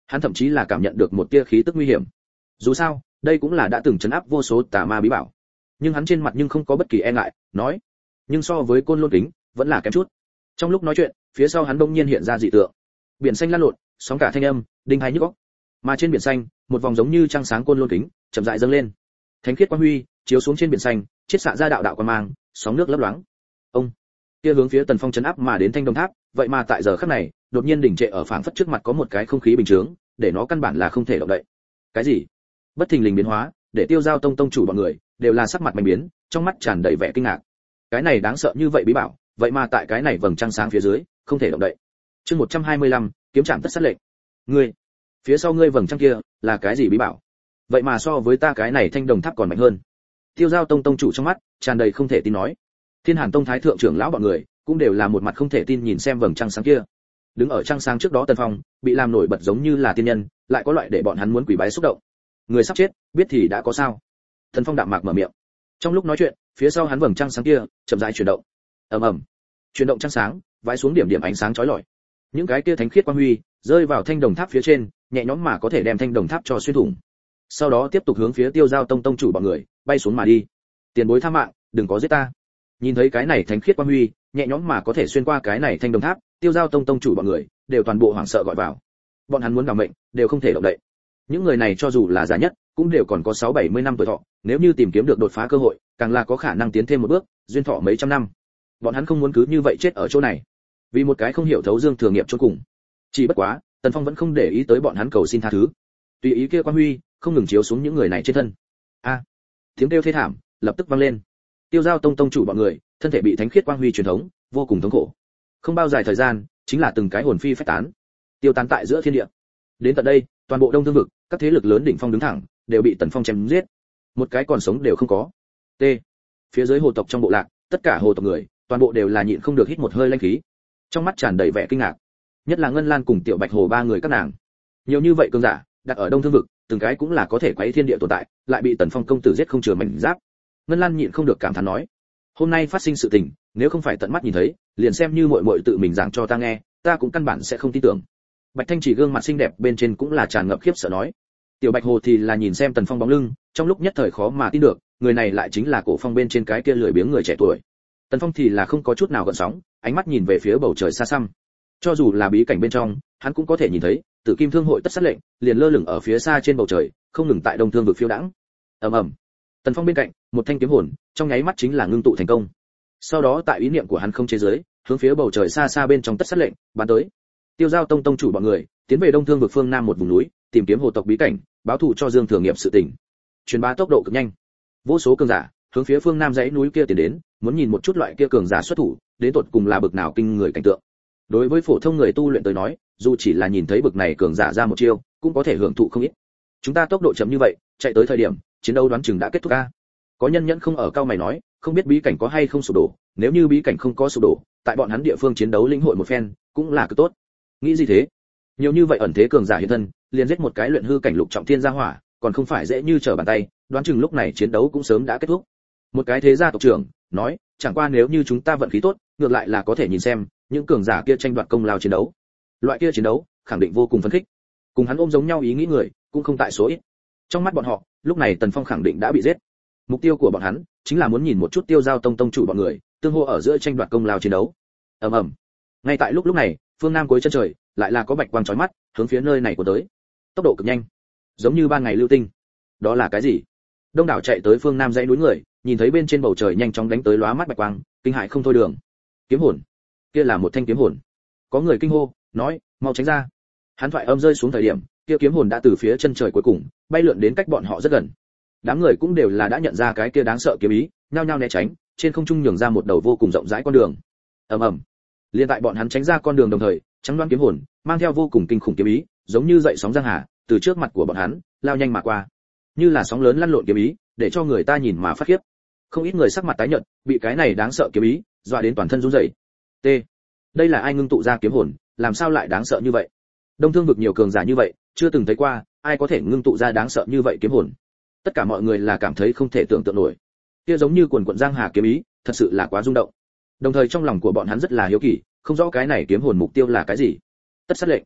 Hắn thậm chí là cảm nhận được một tia khí tức nguy hiểm. Dù sao, đây cũng là đã từng trấn áp vô số tà ma bí bảo. Nhưng hắn trên mặt nhưng không có bất kỳ e ngại, nói: "Nhưng so với Côn Lôn kính, vẫn là kém chút." Trong lúc nói chuyện, phía sau hắn bỗng nhiên hiện ra dị tượng. Biển xanh lan lộn, sóng cả thanh âm, đinh hai nhức óc. Mà trên biển xanh, một vòng giống như trăng sáng Côn Lôn kính, chậm rãi dâng lên. Thánh khiết quang huy chiếu xuống trên biển xanh, chiết xạ ra đạo đạo quang mang, sóng nước lấp loáng. Ông, kia hướng phía Tần Phong chấn áp mà đến thanh đồng tháp, vậy mà tại giờ khắc này, đột nhiên đỉnh trệ ở phảng phất trước mặt có một cái không khí bình thường, để nó căn bản là không thể động đậy. Cái gì? Bất thình lình biến hóa, để Tiêu Giao Tông tông chủ bọn người đều là sắc mặt mày biến, trong mắt tràn đầy vẻ kinh ngạc. Cái này đáng sợ như vậy bí bảo, vậy mà tại cái này vầng trăng sáng phía dưới, không thể động đậy. Chương một trăm hai mươi lăm, kiếm trảm tất sát lệnh. Ngươi, phía sau ngươi vầng trăng kia, là cái gì bí bảo? Vậy mà so với ta cái này thanh đồng tháp còn mạnh hơn. Tiêu Giao Tông tông chủ trong mắt tràn đầy không thể tin nói. Thiên Hàn Tông thái thượng trưởng lão bọn người cũng đều là một mặt không thể tin nhìn xem vầng trăng sáng kia. Đứng ở trăng sáng trước đó Tần Phong, bị làm nổi bật giống như là tiên nhân, lại có loại để bọn hắn muốn quỳ bái xúc động. Người sắp chết, biết thì đã có sao? Tần Phong đạm mạc mở miệng. Trong lúc nói chuyện, phía sau hắn vầng trăng sáng kia chậm rãi chuyển động. Ầm ầm. Chuyển động trăng sáng, vãi xuống điểm điểm ánh sáng chói lọi. Những cái kia thánh khiết quang huy rơi vào thanh đồng tháp phía trên, nhẹ nhõm mà có thể đem thanh đồng tháp cho xuyên thủng. Sau đó tiếp tục hướng phía Tiêu Giao Tông tông chủ bọn người bay xuống mà đi. Tiền bối tha mạng, đừng có giết ta. Nhìn thấy cái này thánh khiết quang huy, nhẹ nhõm mà có thể xuyên qua cái này thanh đồng tháp, Tiêu Giao Tông tông chủ bọn người đều toàn bộ hoảng sợ gọi vào. Bọn hắn muốn bảo mệnh, đều không thể động đậy. Những người này cho dù là già nhất, cũng đều còn có sáu bảy mươi năm tuổi thọ, nếu như tìm kiếm được đột phá cơ hội, càng là có khả năng tiến thêm một bước, duyên thọ mấy trăm năm. Bọn hắn không muốn cứ như vậy chết ở chỗ này, vì một cái không hiểu thấu dương thừa nghiệp chôn cùng. Chỉ bất quá, Tần Phong vẫn không để ý tới bọn hắn cầu xin tha thứ. Tùy ý kia quang huy không ngừng chiếu xuống những người này trên thân. A, tiếng kêu thê thảm lập tức vang lên. Tiêu Giao Tông tông chủ bọn người, thân thể bị thánh khiết quang huy truyền thống, vô cùng thống khổ. Không bao dài thời gian, chính là từng cái hồn phi phách tán, tiêu tán tại giữa thiên địa. Đến tận đây, toàn bộ Đông Thương vực, các thế lực lớn đỉnh phong đứng thẳng, đều bị Tần Phong chém giết. Một cái còn sống đều không có. T. Phía dưới hồ tộc trong bộ lạc, tất cả hồ tộc người, toàn bộ đều là nhịn không được hít một hơi linh khí. Trong mắt tràn đầy vẻ kinh ngạc. Nhất là Ngân Lan cùng Tiểu Bạch Hồ ba người các nàng. Nhiều như vậy cường giả, đặt ở Đông Thương vực, từng cái cũng là có thể quấy thiên địa tồn tại, lại bị Tần Phong công tử giết không chừa mảnh giáp. Ngân Lan nhịn không được cảm thán nói: "Hôm nay phát sinh sự tình, nếu không phải tận mắt nhìn thấy, liền xem như muội muội tự mình giảng cho ta nghe, ta cũng căn bản sẽ không tin tưởng." Bạch Thanh Chỉ gương mặt xinh đẹp bên trên cũng là tràn ngập khiếp sợ nói. Tiểu Bạch Hồ thì là nhìn xem Tần Phong bóng lưng, trong lúc nhất thời khó mà tin được, người này lại chính là Cổ Phong bên trên cái kia lười biếng người trẻ tuổi. Tần Phong thì là không có chút nào gợn sóng, ánh mắt nhìn về phía bầu trời xa xăm. Cho dù là bí cảnh bên trong, hắn cũng có thể nhìn thấy, Tử Kim Thương hội tất sát lệnh, liền lơ lửng ở phía xa trên bầu trời, không ngừng tại Đông Thương vực phiêu đãng. Ầm ầm. Tần Phong bên cạnh, một thanh kiếm hồn, trong nháy mắt chính là ngưng tụ thành công. Sau đó tại ý niệm của hắn không chế giới, hướng phía bầu trời xa xa bên trong tất sát lệnh, bắn tới. Tiêu Giao Tông tông chủ bọn người, tiến về Đông Thương vực phương nam một vùng núi, tìm kiếm hồ tộc bí cảnh, báo thù cho Dương Thừa Nghiệp sự tình. Truyền bá tốc độ cực nhanh. Vô số cường giả hướng phía phương nam dãy núi kia tiến đến, muốn nhìn một chút loại kia cường giả xuất thủ, đến tột cùng là bực nào kinh người cảnh tượng. Đối với phổ thông người tu luyện tới nói, dù chỉ là nhìn thấy bực này cường giả ra một chiêu, cũng có thể hưởng thụ không ít. Chúng ta tốc độ chậm như vậy, chạy tới thời điểm, chiến đấu đoán chừng đã kết thúc a. Có nhân nhẫn không ở cao mày nói, không biết bí cảnh có hay không sụp đổ, nếu như bí cảnh không có sụp đổ, tại bọn hắn địa phương chiến đấu lĩnh hội một phen, cũng là cực tốt. Nghĩ gì thế? Nhiều như vậy ẩn thế cường giả hiện thân, liền giết một cái luyện hư cảnh lục trọng thiên gia hỏa, còn không phải dễ như trở bàn tay, đoán chừng lúc này chiến đấu cũng sớm đã kết thúc. Một cái thế gia tộc trưởng nói, chẳng qua nếu như chúng ta vận khí tốt, ngược lại là có thể nhìn xem những cường giả kia tranh đoạt công lao chiến đấu. Loại kia chiến đấu, khẳng định vô cùng phấn khích. Cùng hắn ôm giống nhau ý nghĩ người, cũng không tại số ít. Trong mắt bọn họ, lúc này Tần Phong khẳng định đã bị giết. Mục tiêu của bọn hắn chính là muốn nhìn một chút Tiêu Giao Tông tông chủ bọn người, tương hô ở giữa tranh đoạt công lao chiến đấu. Ầm ầm. Ngay tại lúc lúc này, phương nam cuối chân trời, lại là có bạch quang chói mắt, hướng phía nơi này của tới. Tốc độ cực nhanh, giống như ban ngày lưu tinh. Đó là cái gì? Đông đảo chạy tới phương nam dãy núi người, nhìn thấy bên trên bầu trời nhanh chóng đánh tới lóa mắt bạch quang, kinh hãi không thôi đường. Kiếm hồn, kia là một thanh kiếm hồn. Có người kinh hô, nói, mau tránh ra. Hắn thoại âm rơi xuống thời điểm, kia kiếm hồn đã từ phía chân trời cuối cùng bay lượn đến cách bọn họ rất gần. Đám người cũng đều là đã nhận ra cái kia đáng sợ kiếm ý, nhao nhao né tránh, trên không trung nhường ra một đầu vô cùng rộng rãi con đường. Ầm ầm. Liên tại bọn hắn tránh ra con đường đồng thời, trắng đoán kiếm hồn mang theo vô cùng kinh khủng kiếm ý, giống như dậy sóng giang hà, từ trước mặt của bọn hắn lao nhanh mà qua, như là sóng lớn lăn lộn kiếm ý, để cho người ta nhìn mà phát khiếp. Không ít người sắc mặt tái nhợt, bị cái này đáng sợ kiếm ý dọa đến toàn thân run rẩy. T. Đây là ai ngưng tụ ra kiếm hồn, làm sao lại đáng sợ như vậy? Đông Thương vực nhiều cường giả như vậy, chưa từng thấy qua, ai có thể ngưng tụ ra đáng sợ như vậy kiếm hồn? Tất cả mọi người là cảm thấy không thể tưởng tượng nổi. Kia giống như quần quần giang hà kiếm ý, thật sự là quá rung động. Đồng thời trong lòng của bọn hắn rất là hiếu kỳ, không rõ cái này kiếm hồn mục tiêu là cái gì. Tất sát lệnh.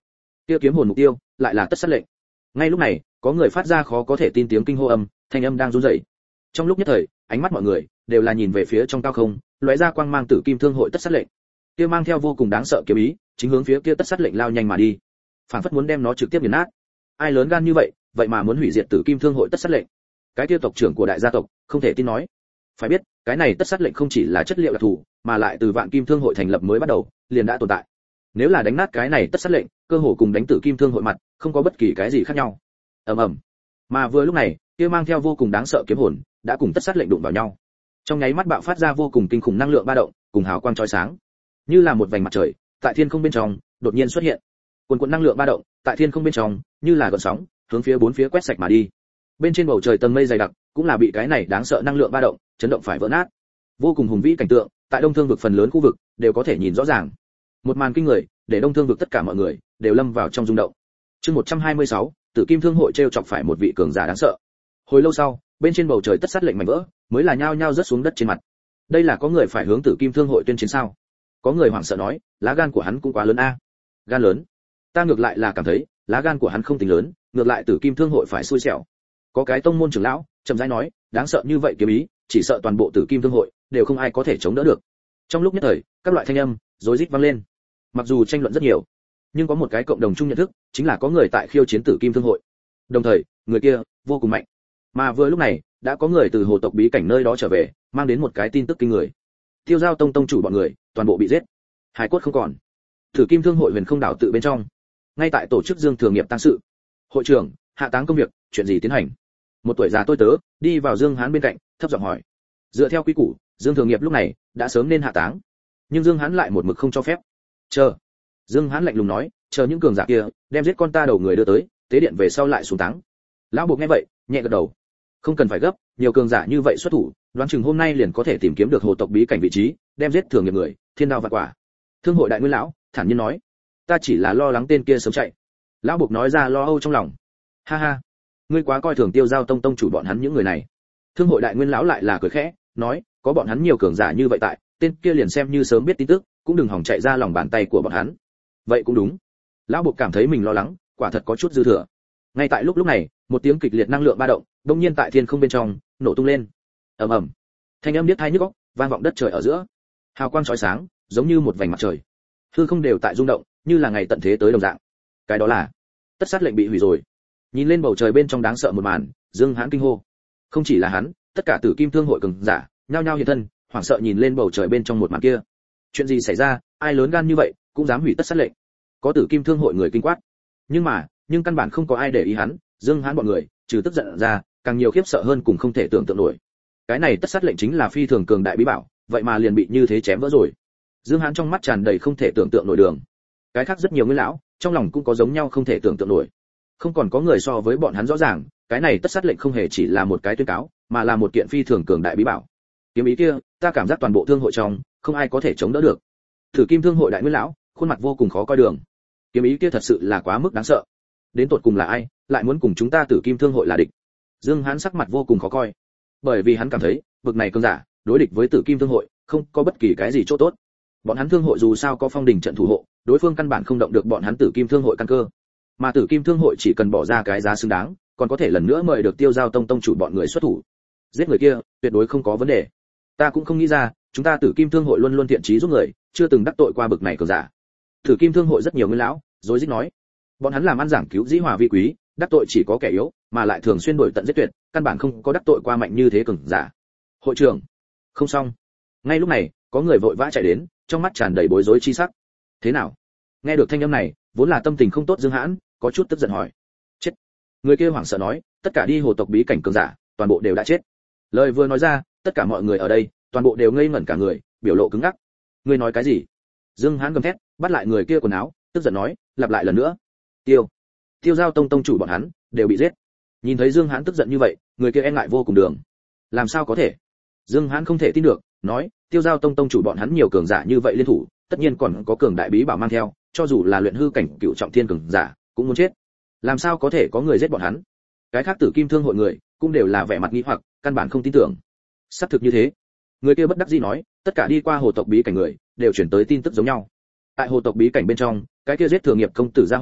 kia kiếm hồn mục tiêu lại là tất sát lệnh. Ngay lúc này, có người phát ra khó có thể tin tiếng kinh hô âm, thanh âm đang run rẩy. Trong lúc nhất thời, ánh mắt mọi người đều là nhìn về phía trong cao không, lóe ra quang mang tử kim thương hội tất sát lệnh. Kia mang theo vô cùng đáng sợ kiếm ý, chính hướng phía kia tất sát lệnh lao nhanh mà đi, phảng phất muốn đem nó trực tiếp nghiền nát. Ai lớn gan như vậy, vậy mà muốn hủy diệt tử kim thương hội tất sát lệnh? Cái kia tộc trưởng của đại gia tộc không thể tin nói. Phải biết, cái này tất sát lệnh không chỉ là chất liệu đặc thù, mà lại từ vạn kim thương hội thành lập mới bắt đầu, liền đã tồn tại. Nếu là đánh nát cái này tất sát lệnh, cơ hồ cùng đánh tử kim thương hội mặt, không có bất kỳ cái gì khác nhau. Ầm ầm. Mà vừa lúc này, kia mang theo vô cùng đáng sợ kiếm hồn, đã cùng tất sát lệnh đụng vào nhau. Trong nháy mắt bạo phát ra vô cùng kinh khủng năng lượng ba động, cùng hào quang chói sáng, như là một vành mặt trời, tại thiên không bên trong đột nhiên xuất hiện. Cuồn cuộn năng lượng ba động, tại thiên không bên trong, như là gợn sóng, hướng phía bốn phía quét sạch mà đi. Bên trên bầu trời tầng mây dày đặc, cũng là bị cái này đáng sợ năng lượng ba động chấn động phải vỡ nát. Vô cùng hùng vĩ cảnh tượng, tại Đông Thương vực phần lớn khu vực đều có thể nhìn rõ ràng. Một màn kinh người, để Đông Thương vực tất cả mọi người đều lâm vào trong rung động. Chương một trăm hai mươi sáu, Tử Kim Thương hội trêu chọc phải một vị cường giả đáng sợ. Hồi lâu sau, bên trên bầu trời tất sát lệnh mảnh vỡ, mới là nhao nhao rớt xuống đất trên mặt. Đây là có người phải hướng Tử Kim Thương hội tuyên chiến sao? Có người hoảng sợ nói, lá gan của hắn cũng quá lớn a. Gan lớn? Ta ngược lại là cảm thấy, lá gan của hắn không tính lớn, ngược lại Tử Kim Thương hội phải xui xẻo. Có cái tông môn trưởng lão chậm rãi nói, đáng sợ như vậy kiếm ý, chỉ sợ toàn bộ Tử Kim Thương hội đều không ai có thể chống đỡ được. Trong lúc nhất thời, các loại thanh âm rối rít vang lên. Mặc dù tranh luận rất nhiều, nhưng có một cái cộng đồng chung nhận thức, chính là có người tại khiêu chiến Tử Kim Thương hội. Đồng thời, người kia vô cùng mạnh. Mà vừa lúc này, đã có người từ hồ tộc bí cảnh nơi đó trở về, mang đến một cái tin tức kinh người. Tiêu Giao Tông tông chủ bọn người, toàn bộ bị giết, hải cốt không còn. Tử Kim Thương hội Huyền Không đảo tự bên trong, ngay tại tổ chức Dương Thường Nghiệp tang sự. Hội trưởng, hạ táng công việc, chuyện gì tiến hành? Một tuổi già tôi tớ đi vào Dương Hán bên cạnh, thấp giọng hỏi. Dựa theo quy củ, Dương Thường Nghiệp lúc này đã sớm nên hạ táng, nhưng Dương Hán lại một mực không cho phép. Chờ. Dương Hán lạnh lùng nói, chờ những cường giả kia đem giết con ta đầu người đưa tới, tế điện về sau lại xuống táng. Lão buộc nghe vậy, nhẹ gật đầu. Không cần phải gấp, nhiều cường giả như vậy xuất thủ, đoán chừng hôm nay liền có thể tìm kiếm được hồ tộc bí cảnh vị trí, đem giết Thường Nghiệp người, thiên đao vạn quả. Thương hội đại nguyên lão thản nhiên nói, ta chỉ là lo lắng tên kia sớm chạy. Lão buộc nói ra lo âu trong lòng. Ha ha, ngươi quá coi thường Tiêu Giao Tông tông chủ bọn hắn những người này. Thương hội đại nguyên lão lại là cười khẽ, nói, có bọn hắn nhiều cường giả như vậy tại, tên kia liền xem như sớm biết tin tức, cũng đừng hòng chạy ra lòng bàn tay của bọn hắn. Vậy cũng đúng. Lão buộc cảm thấy mình lo lắng, quả thật có chút dư thừa. Ngay tại lúc lúc này, một tiếng kịch liệt năng lượng ba động, đột nhiên tại thiên không bên trong nổ tung lên. Ầm ầm. Thanh âm điếc tai nhức óc, vang vọng đất trời ở giữa. Hào quang chói sáng, giống như một vành mặt trời. Hư không đều tại rung động, như là ngày tận thế tới đồng dạng. Cái đó là tất sát lệnh bị hủy rồi. Nhìn lên bầu trời bên trong đáng sợ một màn, Dương Hán kinh hô. Không chỉ là hắn, tất cả Tử Kim Thương hội cường giả nhao nhao hiện thân, hoảng sợ nhìn lên bầu trời bên trong một màn kia. Chuyện gì xảy ra, ai lớn gan như vậy, cũng dám hủy tất sát lệnh? Có Tử Kim Thương hội người kinh quát. Nhưng mà, nhưng căn bản không có ai để ý hắn, Dương Hán bọn người, trừ tức giận ra, càng nhiều khiếp sợ hơn cùng không thể tưởng tượng nổi. Cái này tất sát lệnh chính là phi thường cường đại bí bảo, vậy mà liền bị như thế chém vỡ rồi. Dương Hán trong mắt tràn đầy không thể tưởng tượng nổi đường. Cái khác rất nhiều nguyên lão, trong lòng cũng có giống nhau không thể tưởng tượng nổi. Không còn có người so với bọn hắn rõ ràng, cái này tất sát lệnh không hề chỉ là một cái tuyên cáo, mà là một kiện phi thường cường đại bí bảo. Kiếm ý kia, ta cảm giác toàn bộ thương hội trong, không ai có thể chống đỡ được. Tử Kim Thương hội đại nguyên lão, khuôn mặt vô cùng khó coi đường. Kiếm ý kia thật sự là quá mức đáng sợ. Đến tột cùng là ai, lại muốn cùng chúng ta Tử Kim Thương hội là địch? Dương Hán sắc mặt vô cùng khó coi, bởi vì hắn cảm thấy, bực này cường giả, đối địch với Tử Kim Thương hội, không có bất kỳ cái gì chỗ tốt. Bọn hắn thương hội dù sao có phong đỉnh trận thủ hộ, đối phương căn bản không động được bọn hắn Tử Kim Thương hội căn cơ. Mà Tử Kim Thương hội chỉ cần bỏ ra cái giá xứng đáng, còn có thể lần nữa mời được Tiêu Giao Tông tông chủ bọn người xuất thủ. Giết người kia, tuyệt đối không có vấn đề. Ta cũng không nghĩ ra, chúng ta Tử Kim Thương hội luôn luôn thiện chí giúp người, chưa từng đắc tội qua bực này cường giả. Tử Kim Thương hội rất nhiều nguyên lão, rối rít nói, bọn hắn làm ăn giảng cứu dĩ hòa vi quý, đắc tội chỉ có kẻ yếu, mà lại thường xuyên đuổi tận giết tuyệt, căn bản không có đắc tội qua mạnh như thế cường giả. Hội trưởng, không xong. Ngay lúc này, có người vội vã chạy đến, trong mắt tràn đầy bối rối chi sắc. Thế nào? Nghe được thanh âm này, vốn là tâm tình không tốt Dương Hãn, có chút tức giận hỏi. Chết. Người kia hoảng sợ nói, tất cả đi hồ tộc bí cảnh cường giả, toàn bộ đều đã chết. Lời vừa nói ra, tất cả mọi người ở đây, toàn bộ đều ngây ngẩn cả người, biểu lộ cứng ngắc. Ngươi nói cái gì? Dương Hãn gầm thét, bắt lại người kia quần áo, tức giận nói, lặp lại lần nữa. Tiêu. Tiêu Giao Tông tông chủ bọn hắn đều bị giết. Nhìn thấy Dương Hãn tức giận như vậy, người kia e ngại vô cùng đường. Làm sao có thể? Dương Hãn không thể tin được, nói, Tiêu Giao Tông tông chủ bọn hắn nhiều cường giả như vậy liên thủ, tất nhiên còn có cường đại bí bảo mang theo, cho dù là luyện hư cảnh cựu trọng thiên cường giả, cũng muốn chết. Làm sao có thể có người giết bọn hắn? Cái khác Tử Kim Thương hội người, cũng đều là vẻ mặt nghi hoặc, căn bản không tin tưởng. Xác thực như thế. Người kia bất đắc dĩ nói, tất cả đi qua hồ tộc bí cảnh người, đều chuyển tới tin tức giống nhau. Tại hồ tộc bí cảnh bên trong, cái kia giết Thường Nghiệp công tử gia hỏa,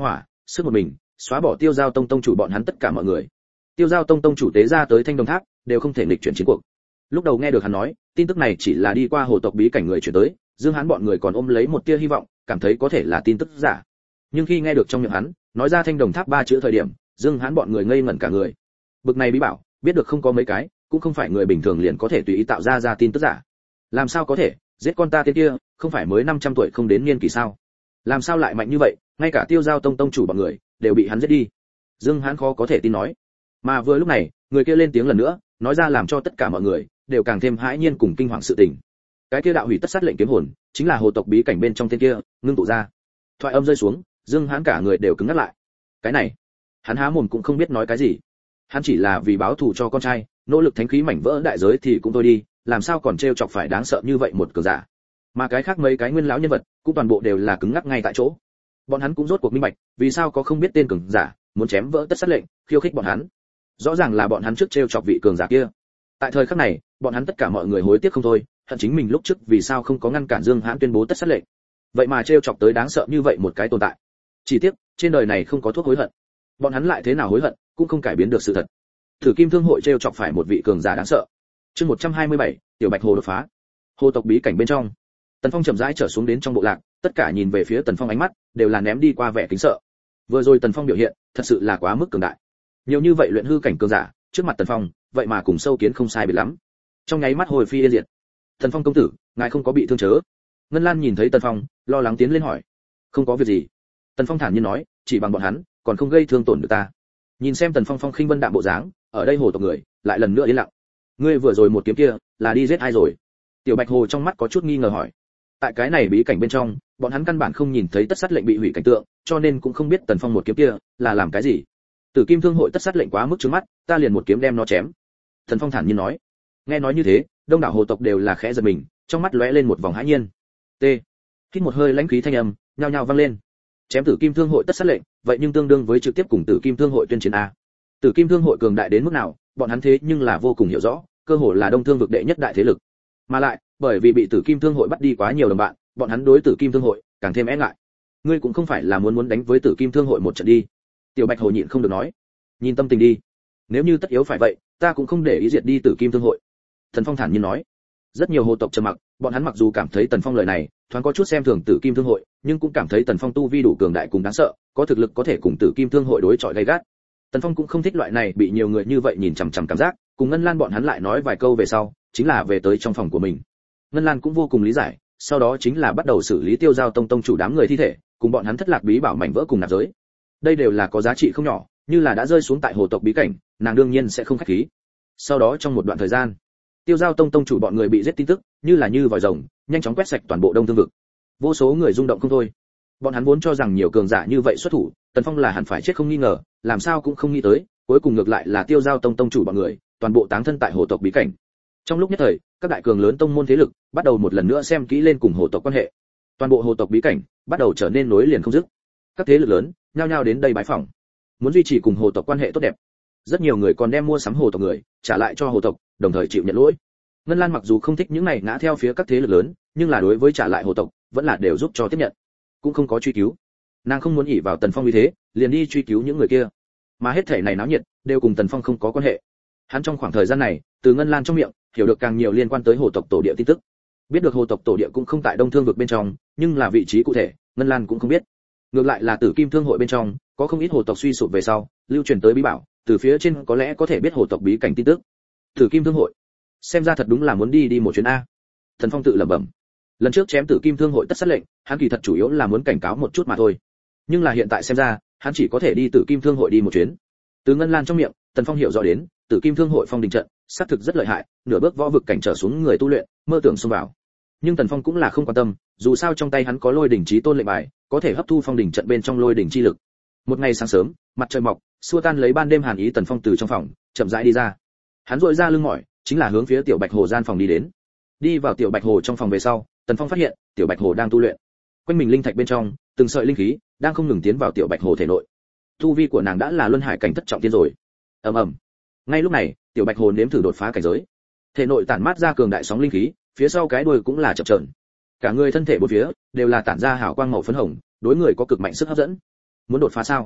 sức một mình xóa bỏ Tiêu Giao Tông tông chủ bọn hắn tất cả mọi người. Tiêu Giao Tông tông chủ tế ra tới Thanh Đồng Tháp đều không thể nghịch chuyển chiến cuộc. Lúc đầu nghe được hắn nói, tin tức này chỉ là đi qua hồ tộc bí cảnh người chuyển tới, Dương Hán bọn người còn ôm lấy một tia hy vọng, cảm thấy có thể là tin tức giả. Nhưng khi nghe được trong miệng hắn nói ra Thanh Đồng Tháp ba chữ thời điểm, Dương Hán bọn người ngây ngẩn cả người. Bực này bí bảo, biết được không có mấy cái, cũng không phải người bình thường liền có thể tùy ý tạo ra ra tin tức giả. Làm sao có thể, giết con ta tên kia, không phải mới năm trăm tuổi không đến niên kỳ sao? Làm sao lại mạnh như vậy, ngay cả Tiêu Giao Tông tông chủ bọn người đều bị hắn giết đi. Dương Hán khó có thể tin nói. Mà vừa lúc này, người kia lên tiếng lần nữa, nói ra làm cho tất cả mọi người đều càng thêm hãi nhiên cùng kinh hoàng sự tình. Cái kia đạo hủy tất sát lệnh kiếm hồn, chính là hồ tộc bí cảnh bên trong tên kia, ngưng tụ ra. Thoại âm rơi xuống, Dương Hán cả người đều cứng ngắt lại. Cái này, hắn há mồm cũng không biết nói cái gì. Hắn chỉ là vì báo thù cho con trai, nỗ lực thánh khí mảnh vỡ đại giới thì cũng thôi đi, làm sao còn trêu chọc phải đáng sợ như vậy một cường giả. Mà cái khác mấy cái nguyên lão nhân vật, cũng toàn bộ đều là cứng ngắc ngay tại chỗ. Bọn hắn cũng rốt cuộc minh bạch, vì sao có không biết tên cường giả muốn chém vỡ tất sát lệnh, khiêu khích bọn hắn. Rõ ràng là bọn hắn trước trêu chọc vị cường giả kia. Tại thời khắc này, bọn hắn tất cả mọi người hối tiếc không thôi, hận chính mình lúc trước vì sao không có ngăn cản Dương Hãn tuyên bố tất sát lệnh. Vậy mà trêu chọc tới đáng sợ như vậy một cái tồn tại. Chỉ tiếc, trên đời này không có thuốc hối hận. Bọn hắn lại thế nào hối hận, cũng không cải biến được sự thật. Thử Kim Thương hội trêu chọc phải một vị cường giả đáng sợ. Chương một trăm hai mươi bảy, Tiểu Bạch Hồ đột phá. Hồ tộc bí cảnh bên trong, Tần Phong chậm rãi trở xuống đến trong bộ lạc, tất cả nhìn về phía Tần Phong ánh mắt đều là ném đi qua vẻ kính sợ. Vừa rồi Tần Phong biểu hiện, thật sự là quá mức cường đại. Nhiều như vậy luyện hư cảnh cường giả, trước mặt Tần Phong, vậy mà cùng sâu kiến không sai biệt lắm. Trong nháy mắt hồi phi yên diệt. Tần Phong công tử, ngài không có bị thương chớ? Ngân Lan nhìn thấy Tần Phong, lo lắng tiến lên hỏi. Không có việc gì. Tần Phong thản nhiên nói, chỉ bằng bọn hắn, còn không gây thương tổn được ta. Nhìn xem Tần Phong phong khinh vân đạm bộ dáng, ở đây hồ tộc người lại lần nữa yên lặng. Ngươi vừa rồi một kiếm kia, là đi giết ai rồi? Tiểu Bạch Hồ trong mắt có chút nghi ngờ hỏi. Tại cái này bí cảnh bên trong, bọn hắn căn bản không nhìn thấy tất sát lệnh bị hủy cảnh tượng, cho nên cũng không biết Tần Phong một kiếm kia là làm cái gì. Tử Kim Thương hội tất sát lệnh quá mức trước mắt, ta liền một kiếm đem nó chém. Tần Phong thản nhiên nói. Nghe nói như thế, đông đảo hồ tộc đều là khẽ giật mình, trong mắt lóe lên một vòng hãi nhiên. T. Hít một hơi lãnh khí thanh âm, nhao nhao vang lên. Chém Tử Kim Thương hội tất sát lệnh, vậy nhưng tương đương với trực tiếp cùng Tử Kim Thương hội tuyên chiến a. Tử Kim Thương hội cường đại đến mức nào, bọn hắn thế nhưng là vô cùng hiểu rõ, cơ hội là Đông Thương vực đệ nhất đại thế lực. Mà lại, bởi vì bị Tử Kim Thương hội bắt đi quá nhiều đồng bạn, bọn hắn đối Tử Kim Thương hội càng thêm e ngại. Ngươi cũng không phải là muốn muốn đánh với Tử Kim Thương hội một trận đi. Tiểu Bạch Hồ nhịn không được nói. Nhìn tâm tình đi. Nếu như tất yếu phải vậy, ta cũng không để ý diệt đi Tử Kim Thương hội. Thần Phong thản nhiên nói. Rất nhiều hồ tộc trầm mặc, bọn hắn mặc dù cảm thấy Tần Phong lời này thoáng có chút xem thường Tử Kim Thương hội, nhưng cũng cảm thấy Tần Phong tu vi đủ cường đại cùng đáng sợ, có thực lực có thể cùng Tử Kim Thương hội đối chọi gay gắt. Tần Phong cũng không thích loại này bị nhiều người như vậy nhìn chằm chằm cảm giác, cùng Ngân Lan bọn hắn lại nói vài câu về sau, chính là về tới trong phòng của mình. Ngân Lan cũng vô cùng lý giải, sau đó chính là bắt đầu xử lý Tiêu Giao Tông tông chủ đám người thi thể, cùng bọn hắn thất lạc bí bảo mảnh vỡ cùng nạp giới. Đây đều là có giá trị không nhỏ, như là đã rơi xuống tại hồ tộc bí cảnh, nàng đương nhiên sẽ không khách khí. Sau đó trong một đoạn thời gian, Tiêu Giao Tông tông chủ bọn người bị giết tin tức, như là như vòi rồng, nhanh chóng quét sạch toàn bộ Đông Thương vực. Vô số người rung động không thôi. Bọn hắn vốn cho rằng nhiều cường giả như vậy xuất thủ, Tần Phong là hẳn phải chết không nghi ngờ, làm sao cũng không nghĩ tới, cuối cùng ngược lại là Tiêu Giao Tông tông chủ bọn người, toàn bộ táng thân tại hồ tộc bí cảnh. Trong lúc nhất thời, các đại cường lớn tông môn thế lực bắt đầu một lần nữa xem kỹ lên cùng hồ tộc quan hệ. Toàn bộ hồ tộc bí cảnh bắt đầu trở nên nối liền không dứt. Các thế lực lớn nhao nhao đến đây bái phỏng, muốn duy trì cùng hồ tộc quan hệ tốt đẹp. Rất nhiều người còn đem mua sắm hồ tộc người trả lại cho hồ tộc, đồng thời chịu nhận lỗi. Ngân Lan mặc dù không thích những này ngã theo phía các thế lực lớn, nhưng là đối với trả lại hồ tộc, vẫn là đều giúp cho tiếp nhận, cũng không có truy cứu. Nàng không muốn ỷ vào Tần Phong như thế, liền đi truy cứu những người kia. Mà hết thể này náo nhiệt, đều cùng Tần Phong không có quan hệ. Hắn trong khoảng thời gian này, từ Ngân Lan trong miệng, hiểu được càng nhiều liên quan tới hồ tộc tổ địa tin tức. Biết được hồ tộc tổ địa cũng không tại Đông Thương vực bên trong, nhưng là vị trí cụ thể, Ngân Lan cũng không biết. Ngược lại là Tử Kim Thương hội bên trong, có không ít hồ tộc suy sụp về sau, lưu truyền tới bí bảo, từ phía trên có lẽ có thể biết hồ tộc bí cảnh tin tức. Tử Kim Thương hội, xem ra thật đúng là muốn đi đi một chuyến a. Thần Phong tự lẩm bẩm. Lần trước chém Tử Kim Thương hội tất sát lệnh, hắn kỳ thật chủ yếu là muốn cảnh cáo một chút mà thôi. Nhưng là hiện tại xem ra, hắn chỉ có thể đi Tử Kim Thương hội đi một chuyến. Từ Ngân Lan trong miệng, Tần Phong hiểu rõ đến, Tử Kim Thương hội phong đình trận, xác thực rất lợi hại, nửa bước võ vực cảnh trở xuống người tu luyện, mơ tưởng xông vào. Nhưng Tần Phong cũng là không quan tâm, dù sao trong tay hắn có Lôi đỉnh chí tôn lệnh bài, có thể hấp thu phong đỉnh trận bên trong lôi đỉnh chi lực. Một ngày sáng sớm, mặt trời mọc, xua tan lấy ban đêm hàn ý, Tần Phong từ trong phòng chậm rãi đi ra. Hắn duỗi ra lưng mỏi, chính là hướng phía Tiểu Bạch Hồ gian phòng đi đến. Đi vào Tiểu Bạch Hồ trong phòng về sau, Tần Phong phát hiện, Tiểu Bạch Hồ đang tu luyện. Quanh mình linh thạch bên trong, từng sợi linh khí đang không ngừng tiến vào Tiểu Bạch Hồ thể nội. Tu vi của nàng đã là luân hải cảnh thất trọng thiên rồi. Ầm ầm. Ngay lúc này, Tiểu Bạch Hồ nếm thử đột phá cảnh giới. Thể nội tản mát ra cường đại sóng linh khí, phía sau cái đuôi cũng là chập chờn. Cả người thân thể bốn phía đều là tản ra hào quang màu phấn hồng, đối người có cực mạnh sức hấp dẫn. Muốn đột phá sao?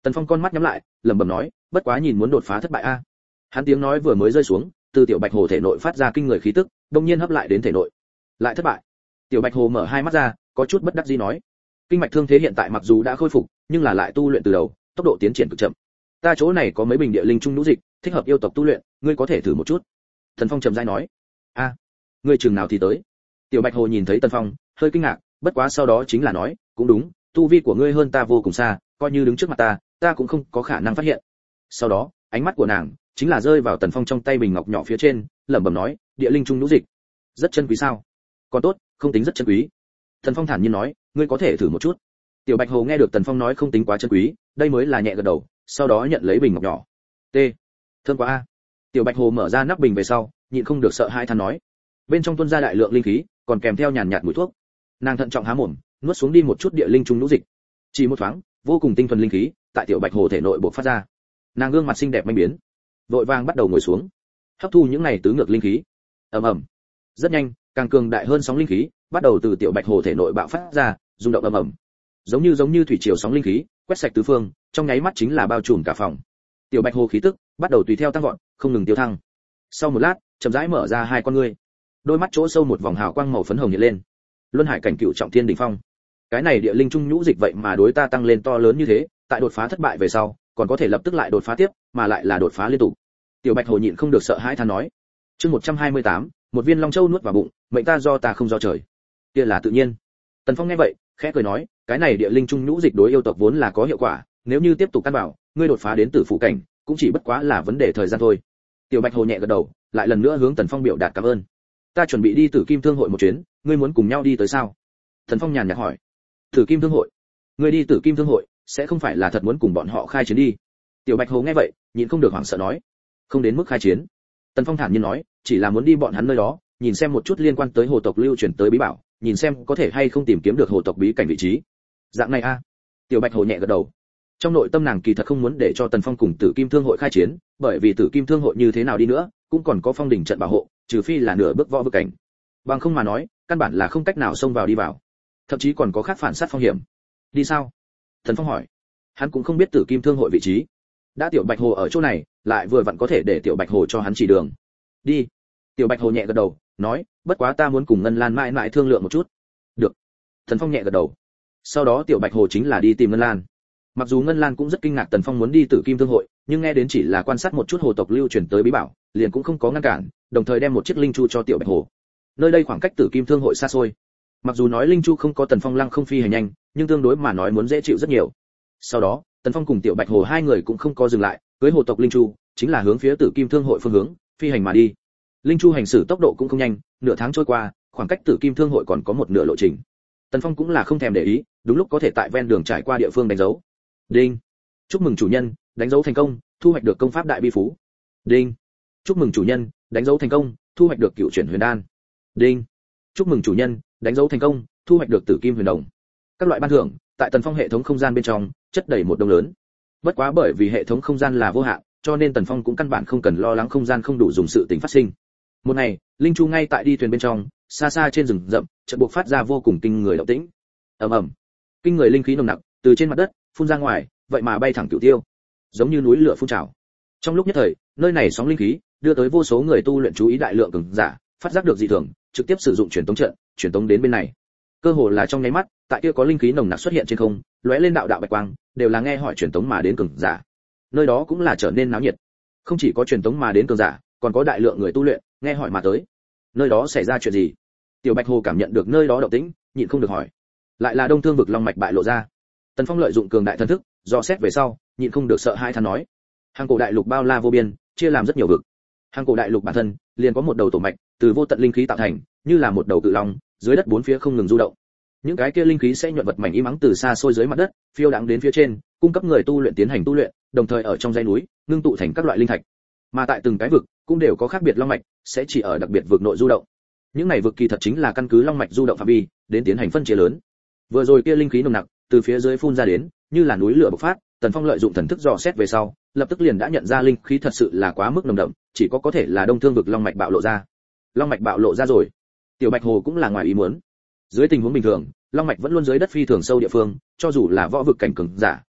Tần Phong con mắt nhắm lại, lẩm bẩm nói, bất quá nhìn muốn đột phá thất bại a. Hắn tiếng nói vừa mới rơi xuống, từ tiểu bạch hồ thể nội phát ra kinh người khí tức, đột nhiên hấp lại đến thể nội. Lại thất bại. Tiểu bạch hồ mở hai mắt ra, có chút bất đắc dĩ nói, kinh mạch thương thế hiện tại mặc dù đã khôi phục, nhưng là lại tu luyện từ đầu, tốc độ tiến triển cực chậm. Ta chỗ này có mấy bình địa linh trung nhũ dịch, thích hợp yêu tộc tu luyện, ngươi có thể thử một chút. Tần Phong trầm rãi nói. A, ngươi chừng nào thì tới? Tiểu bạch hồ nhìn thấy Tần Phong, hơi kinh ngạc, bất quá sau đó chính là nói, cũng đúng, tu vi của ngươi hơn ta vô cùng xa, coi như đứng trước mặt ta, ta cũng không có khả năng phát hiện. Sau đó, ánh mắt của nàng chính là rơi vào Tần Phong trong tay bình ngọc nhỏ phía trên, lẩm bẩm nói, địa linh trung nhũ dịch, rất chân quý sao? Còn tốt, không tính rất chân quý. Tần Phong thản nhiên nói, ngươi có thể thử một chút. Tiểu bạch hồ nghe được Tần Phong nói không tính quá chân quý, đây mới là nhẹ gật đầu, sau đó nhận lấy bình ngọc nhỏ. T, thơm quá a. Tiểu bạch hồ mở ra nắp bình về sau, nhịn không được sợ hãi than nói, bên trong tuôn ra đại lượng linh khí, còn kèm theo nhàn nhạt mùi thuốc. Nàng thận trọng há mồm, nuốt xuống đi một chút địa linh trung nhũ dịch. Chỉ một thoáng, vô cùng tinh thuần linh khí tại tiểu bạch hồ thể nội bộc phát ra. Nàng gương mặt xinh đẹp manh biến, vội vàng bắt đầu ngồi xuống, hấp thu những này tứ ngược linh khí. Ầm ầm. Rất nhanh, càng cường đại hơn sóng linh khí bắt đầu từ tiểu bạch hồ thể nội bạo phát ra, rung động ầm ầm. Giống như giống như thủy triều sóng linh khí, quét sạch tứ phương, trong nháy mắt chính là bao trùm cả phòng. Tiểu bạch hồ khí tức bắt đầu tùy theo tăng vọt, không ngừng tiêu thăng. Sau một lát, chậm rãi mở ra hai con ngươi, đôi mắt chỗ sâu một vòng hào quang màu phấn hồng hiện lên. Luân hải cảnh cựu trọng thiên đỉnh phong. Cái này địa linh trung nhũ dịch vậy mà đối ta tăng lên to lớn như thế, tại đột phá thất bại về sau, còn có thể lập tức lại đột phá tiếp, mà lại là đột phá liên tục. Tiểu bạch hồ nhịn không được sợ hãi than nói. Chương một trăm hai mươi tám, một viên long châu nuốt vào bụng, mệnh ta do ta không do trời. Kia là tự nhiên. Tần Phong nghe vậy, khẽ cười nói, cái này địa linh trung nhũ dịch đối yêu tộc vốn là có hiệu quả, nếu như tiếp tục căn bảo, ngươi đột phá đến tử phụ cảnh, cũng chỉ bất quá là vấn đề thời gian thôi. Tiểu bạch hồ nhẹ gật đầu, lại lần nữa hướng Tần Phong biểu đạt cảm ơn. Ta chuẩn bị đi Tử Kim Thương hội một chuyến, ngươi muốn cùng nhau đi tới sao? Tần Phong nhàn nhạt hỏi. Tử Kim Thương hội? Ngươi đi Tử Kim Thương hội, sẽ không phải là thật muốn cùng bọn họ khai chiến đi? Tiểu bạch hồ nghe vậy, nhịn không được hoảng sợ nói. Không đến mức khai chiến. Tần Phong thản nhiên nói, chỉ là muốn đi bọn hắn nơi đó, nhìn xem một chút liên quan tới hồ tộc lưu truyền tới bí bảo, nhìn xem có thể hay không tìm kiếm được hồ tộc bí cảnh vị trí. Dạng này a. Tiểu bạch hồ nhẹ gật đầu. Trong nội tâm nàng kỳ thật không muốn để cho Tần Phong cùng Tử Kim Thương hội khai chiến, bởi vì Tử Kim Thương hội như thế nào đi nữa, cũng còn có phong đỉnh trận bảo hộ, trừ phi là nửa bước võ vực cảnh. Bằng không mà nói, căn bản là không cách nào xông vào đi vào. Thậm chí còn có khác phản sát phong hiểm. Đi sao? Tần Phong hỏi. Hắn cũng không biết Tử Kim Thương hội vị trí. Đã Tiểu Bạch Hồ ở chỗ này, lại vừa vặn có thể để Tiểu Bạch Hồ cho hắn chỉ đường. Đi. Tiểu Bạch Hồ nhẹ gật đầu, nói, bất quá ta muốn cùng Ngân Lan mãi mãi thương lượng một chút. Được. Tần Phong nhẹ gật đầu. Sau đó Tiểu Bạch Hồ chính là đi tìm Ngân Lan. Mặc dù Ngân Lan cũng rất kinh ngạc Tần Phong muốn đi Tử Kim Thương hội, nhưng nghe đến chỉ là quan sát một chút hồ tộc lưu truyền tới bí bảo, liền cũng không có ngăn cản, đồng thời đem một chiếc linh chu cho Tiểu Bạch Hồ. Nơi đây khoảng cách Tử Kim Thương hội xa xôi. Mặc dù nói linh chu không có Tần Phong lăng không phi hành nhanh, nhưng tương đối mà nói muốn dễ chịu rất nhiều. Sau đó, Tần Phong cùng Tiểu Bạch Hồ hai người cũng không có dừng lại, cưỡi hồ tộc linh chu, chính là hướng phía Tử Kim Thương hội phương hướng phi hành mà đi. Linh chu hành xử tốc độ cũng không nhanh, nửa tháng trôi qua, khoảng cách Tử Kim Thương hội còn có một nửa lộ trình. Tần Phong cũng là không thèm để ý, đúng lúc có thể tại ven đường trải qua địa phương đánh dấu. Đinh. Chúc mừng chủ nhân, đánh dấu thành công, thu hoạch được công pháp đại bi phú. Đinh. Chúc mừng chủ nhân, đánh dấu thành công, thu hoạch được cựu chuyển huyền đan. Đinh. Chúc mừng chủ nhân, đánh dấu thành công, thu hoạch được tử kim huyền đồng. Các loại ban thưởng tại Tần Phong hệ thống không gian bên trong chất đầy một đống lớn. Bất quá bởi vì hệ thống không gian là vô hạn, cho nên Tần Phong cũng căn bản không cần lo lắng không gian không đủ dùng sự tình phát sinh. Một ngày, linh chu ngay tại đi thuyền bên trong, xa xa trên rừng rậm, chợt buộc phát ra vô cùng kinh người động tĩnh. Ầm ầm. Kinh người linh khí nồng nặc từ trên mặt đất phun ra ngoài, vậy mà bay thẳng cửu tiêu, giống như núi lửa phun trào. Trong lúc nhất thời, nơi này sóng linh khí đưa tới vô số người tu luyện chú ý đại lượng cường giả, phát giác được dị thường, trực tiếp sử dụng truyền tống trận, truyền tống đến bên này. Cơ hồ là trong nháy mắt, tại kia có linh khí nồng nặc xuất hiện trên không, lóe lên đạo đạo bạch quang, đều là nghe hỏi truyền tống mà đến cường giả. Nơi đó cũng là trở nên náo nhiệt. Không chỉ có truyền tống mà đến cường giả, còn có đại lượng người tu luyện nghe hỏi mà tới. Nơi đó xảy ra chuyện gì? Tiểu Bạch Hồ cảm nhận được nơi đó động tĩnh, nhịn không được hỏi. Lại là Đông Thương vực long mạch bại lộ ra. Tần Phong lợi dụng cường đại thần thức, dò xét về sau, nhịn không được sợ hãi than nói: Hàng cổ đại lục bao la vô biên, chia làm rất nhiều vực. Hàng cổ đại lục bản thân liền có một đầu tổ mạch, từ vô tận linh khí tạo thành, như là một đầu cự long, dưới đất bốn phía không ngừng du động. Những cái kia linh khí sẽ nhuận vật mảnh im ắng từ xa xôi dưới mặt đất, phiêu đãng đến phía trên, cung cấp người tu luyện tiến hành tu luyện, đồng thời ở trong dãy núi, ngưng tụ thành các loại linh thạch. Mà tại từng cái vực, cũng đều có khác biệt long mạch, sẽ chỉ ở đặc biệt vực nội du động. Những này vực kỳ thật chính là căn cứ long mạch du động phạm vi, đến tiến hành phân chia lớn. Vừa rồi kia linh khí nồng nặc, từ phía dưới phun ra đến, như là núi lửa bộc phát, Tần Phong lợi dụng thần thức dò xét về sau, lập tức liền đã nhận ra linh khí thật sự là quá mức nồng đậm, chỉ có có thể là Đông Thương vực long mạch bạo lộ ra. Long mạch bạo lộ ra rồi. Tiểu Bạch Hồ cũng là ngoài ý muốn. Dưới tình huống bình thường, long mạch vẫn luôn dưới đất phi thường sâu địa phương, cho dù là võ vực cảnh cường giả,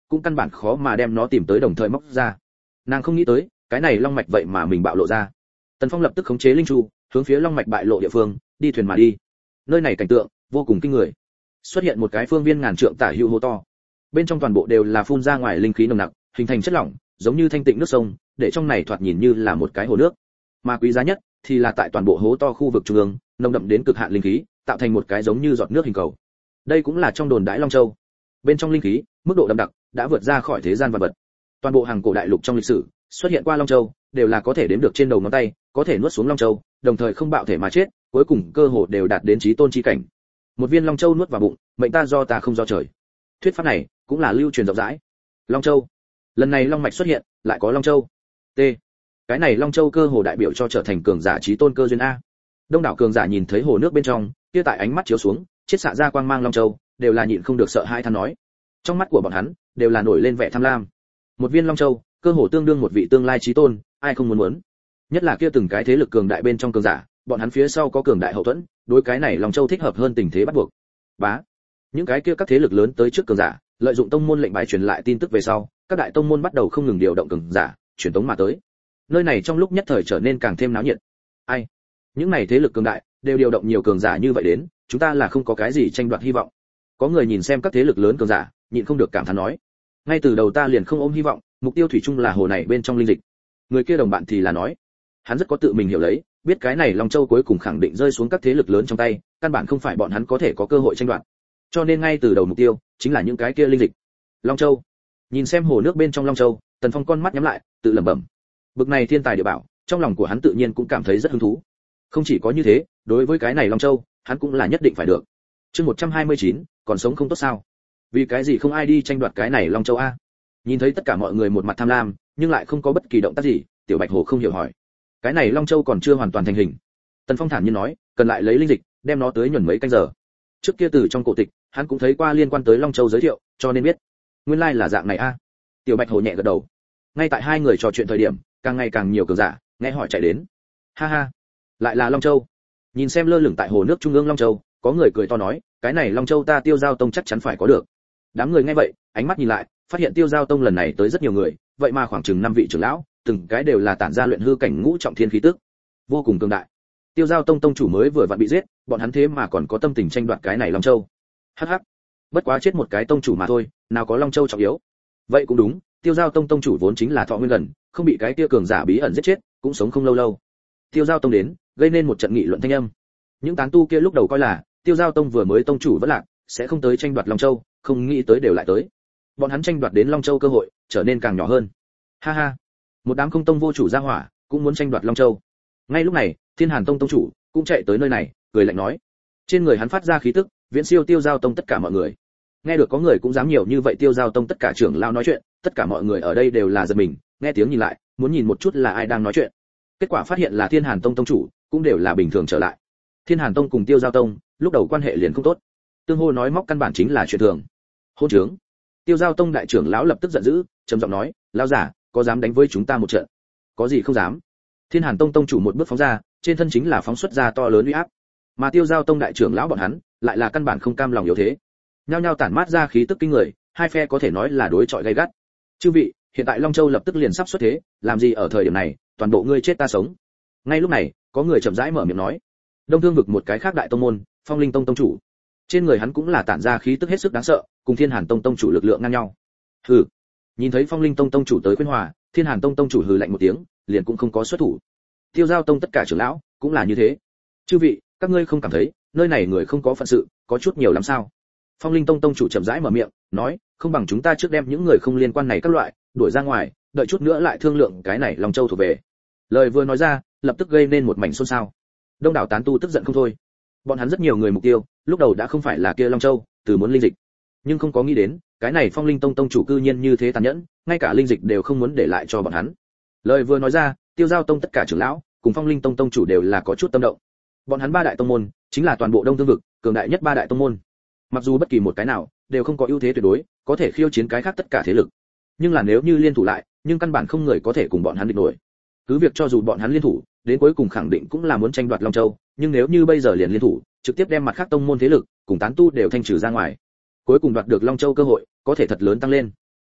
cũng căn bản khó mà đem nó tìm tới đồng thời móc ra. Nàng không nghĩ tới, cái này long mạch vậy mà mình bạo lộ ra. Tần Phong lập tức khống chế linh chu, hướng phía long mạch bại lộ địa phương, đi thuyền mà đi. Nơi này cảnh tượng vô cùng kinh người. Xuất hiện một cái phương viên ngàn trượng tả hữu hố to. Bên trong toàn bộ đều là phun ra ngoài linh khí nồng nặc, hình thành chất lỏng, giống như thanh tịnh nước sông, để trong này thoạt nhìn như là một cái hồ nước. Mà quý giá nhất thì là tại toàn bộ hố to khu vực trung ương, nồng đậm đến cực hạn linh khí, tạo thành một cái giống như giọt nước hình cầu. Đây cũng là trong đồn đãi Long Châu. Bên trong linh khí, mức độ đậm đặc đã vượt ra khỏi thế gian vật vật. Toàn bộ hàng cổ đại lục trong lịch sử, xuất hiện qua Long Châu, đều là có thể đếm được trên đầu ngón tay, có thể nuốt xuống Long Châu, đồng thời không bạo thể mà chết, cuối cùng cơ hồ đều đạt đến chí tôn chi cảnh. Một viên Long Châu nuốt vào bụng, mệnh ta do ta không do trời. Thuyết pháp này cũng là lưu truyền rộng rãi. Long Châu, lần này long mạch xuất hiện, lại có Long Châu. T. Cái này Long Châu cơ hồ đại biểu cho trở thành cường giả chí tôn cơ duyên a. Đông đảo cường giả nhìn thấy hồ nước bên trong, kia tại ánh mắt chiếu xuống, chiết xạ ra quang mang Long Châu, đều là nhịn không được sợ hãi than nói. Trong mắt của bọn hắn, đều là nổi lên vẻ tham lam. Một viên Long Châu, cơ hồ tương đương một vị tương lai chí tôn, ai không muốn muốn. Nhất là kia từng cái thế lực cường đại bên trong cường giả, bọn hắn phía sau có cường đại hậu thuẫn, đối cái này Long Châu thích hợp hơn tình thế bắt buộc. Bá. Những cái kia các thế lực lớn tới trước cường giả, lợi dụng tông môn lệnh bài truyền lại tin tức về sau, các đại tông môn bắt đầu không ngừng điều động cường giả, truyền tống mà tới. Nơi này trong lúc nhất thời trở nên càng thêm náo nhiệt. Ai? Những này thế lực cường đại đều điều động nhiều cường giả như vậy đến, chúng ta là không có cái gì tranh đoạt hy vọng. Có người nhìn xem các thế lực lớn cường giả, nhịn không được cảm thán nói, ngay từ đầu ta liền không ôm hy vọng, mục tiêu thủy chung là hồ này bên trong linh dịch. Người kia đồng bạn thì là nói, hắn rất có tự mình hiểu lấy, biết cái này Long Châu cuối cùng khẳng định rơi xuống các thế lực lớn trong tay, căn bản không phải bọn hắn có thể có cơ hội tranh đoạt. Cho nên ngay từ đầu mục tiêu chính là những cái kia linh dịch. Long Châu. Nhìn xem hồ nước bên trong Long Châu, Tần Phong con mắt nhắm lại, tự lẩm bẩm. Bực này thiên tài địa bảo, trong lòng của hắn tự nhiên cũng cảm thấy rất hứng thú. Không chỉ có như thế, đối với cái này Long Châu, hắn cũng là nhất định phải được. Chương một trăm hai mươi chín, còn sống không tốt sao? Vì cái gì không ai đi tranh đoạt cái này Long Châu a? Nhìn thấy tất cả mọi người một mặt tham lam, nhưng lại không có bất kỳ động tác gì, Tiểu Bạch Hồ không hiểu hỏi. Cái này Long Châu còn chưa hoàn toàn thành hình. Tần Phong thản nhiên nói, cần lại lấy linh dịch, đem nó tới nhuần mấy canh giờ. Trước kia từ trong cổ tịch, hắn cũng thấy qua liên quan tới Long Châu giới thiệu, cho nên biết. Nguyên lai là dạng này a. Tiểu Bạch Hồ nhẹ gật đầu. Ngay tại hai người trò chuyện thời điểm, càng ngày càng nhiều cường giả nghe hỏi chạy đến. Ha ha, lại là Long Châu. Nhìn xem lơ lửng tại hồ nước trung ương Long Châu, có người cười to nói, cái này Long Châu ta Tiêu Giao Tông chắc chắn phải có được. Đám người nghe vậy, ánh mắt nhìn lại, phát hiện Tiêu Giao Tông lần này tới rất nhiều người, vậy mà khoảng chừng năm vị trưởng lão, từng cái đều là tản ra luyện hư cảnh ngũ trọng thiên khí tức, vô cùng cường đại. Tiêu Giao Tông tông chủ mới vừa vặn bị giết, bọn hắn thế mà còn có tâm tình tranh đoạt cái này Long Châu. Hắc hắc, bất quá chết một cái tông chủ mà thôi, nào có Long Châu trọng yếu. Vậy cũng đúng, Tiêu Giao Tông tông chủ vốn chính là thọ nguyên gần, không bị cái kia cường giả bí ẩn giết chết, cũng sống không lâu lâu. Tiêu Giao Tông đến, gây nên một trận nghị luận thanh âm. Những tán tu kia lúc đầu coi là Tiêu Giao Tông vừa mới tông chủ vẫn lạc, sẽ không tới tranh đoạt Long Châu, không nghĩ tới đều lại tới. Bọn hắn tranh đoạt đến Long Châu cơ hội trở nên càng nhỏ hơn. Ha ha, một đám không tông vô chủ gia hỏa cũng muốn tranh đoạt Long Châu. Ngay lúc này, Thiên Hàn Tông tông chủ cũng chạy tới nơi này, cười lạnh nói, trên người hắn phát ra khí tức viễn siêu Tiêu Giao Tông tất cả mọi người. Nghe được có người cũng dám nhiều như vậy Tiêu Giao Tông tất cả trưởng lão nói chuyện, tất cả mọi người ở đây đều là giật mình, nghe tiếng nhìn lại, muốn nhìn một chút là ai đang nói chuyện. Kết quả phát hiện là Thiên Hàn Tông tông chủ, cũng đều là bình thường trở lại. Thiên Hàn Tông cùng Tiêu Giao Tông, lúc đầu quan hệ liền không tốt. Tương hô nói móc căn bản chính là chuyện thường. Hôn trướng. Tiêu Giao Tông đại trưởng lão lập tức giận dữ, trầm giọng nói, lão giả, có dám đánh với chúng ta một trận? Có gì không dám. Thiên Hàn Tông tông chủ một bước phóng ra, trên thân chính là phóng xuất ra to lớn uy áp. Mà Tiêu Giao Tông đại trưởng lão bọn hắn, lại là căn bản không cam lòng yếu thế. Nhao nhao tản mát ra khí tức kinh người, hai phe có thể nói là đối chọi gay gắt. Chư vị, hiện tại Long Châu lập tức liền sắp xuất thế, làm gì ở thời điểm này, toàn bộ ngươi chết ta sống. Ngay lúc này, có người chậm rãi mở miệng nói. Đông Thương vực một cái khác đại tông môn, Phong Linh Tông tông chủ. Trên người hắn cũng là tản ra khí tức hết sức đáng sợ, cùng Thiên Hàn Tông tông chủ lực lượng ngang nhau. Hừ. Nhìn thấy Phong Linh Tông tông chủ tới khuyên hòa, Thiên Hàn Tông tông chủ hừ lạnh một tiếng, liền cũng không có xuất thủ. Tiêu Giao Tông tất cả trưởng lão cũng là như thế. Chư vị, các ngươi không cảm thấy, nơi này người không có phận sự, có chút nhiều lắm sao? Phong Linh Tông tông chủ chậm rãi mở miệng, nói, không bằng chúng ta trước đem những người không liên quan này các loại đuổi ra ngoài, đợi chút nữa lại thương lượng cái này Long Châu thuộc về. Lời vừa nói ra, lập tức gây nên một mảnh xôn xao. Đông đảo tán tu tức giận không thôi. Bọn hắn rất nhiều người mục tiêu, lúc đầu đã không phải là kia Long Châu, từ muốn linh dịch, nhưng không có nghĩ đến, cái này Phong Linh Tông tông chủ cư nhiên như thế tàn nhẫn, ngay cả linh dịch đều không muốn để lại cho bọn hắn. Lời vừa nói ra, Tiêu Giao Tông tất cả trưởng lão, cùng Phong Linh Tông tông chủ đều là có chút tâm động. Bọn hắn ba đại tông môn, chính là toàn bộ Đông Thương vực, cường đại nhất ba đại tông môn. Mặc dù bất kỳ một cái nào đều không có ưu thế tuyệt đối, có thể khiêu chiến cái khác tất cả thế lực. Nhưng là nếu như liên thủ lại, nhưng căn bản không người có thể cùng bọn hắn địch nổi. Cứ việc cho dù bọn hắn liên thủ, đến cuối cùng khẳng định cũng là muốn tranh đoạt Long Châu, nhưng nếu như bây giờ liền liên thủ, trực tiếp đem mặt khác tông môn thế lực cùng tán tu đều thanh trừ ra ngoài. Cuối cùng đoạt được Long Châu cơ hội, có thể thật lớn tăng lên.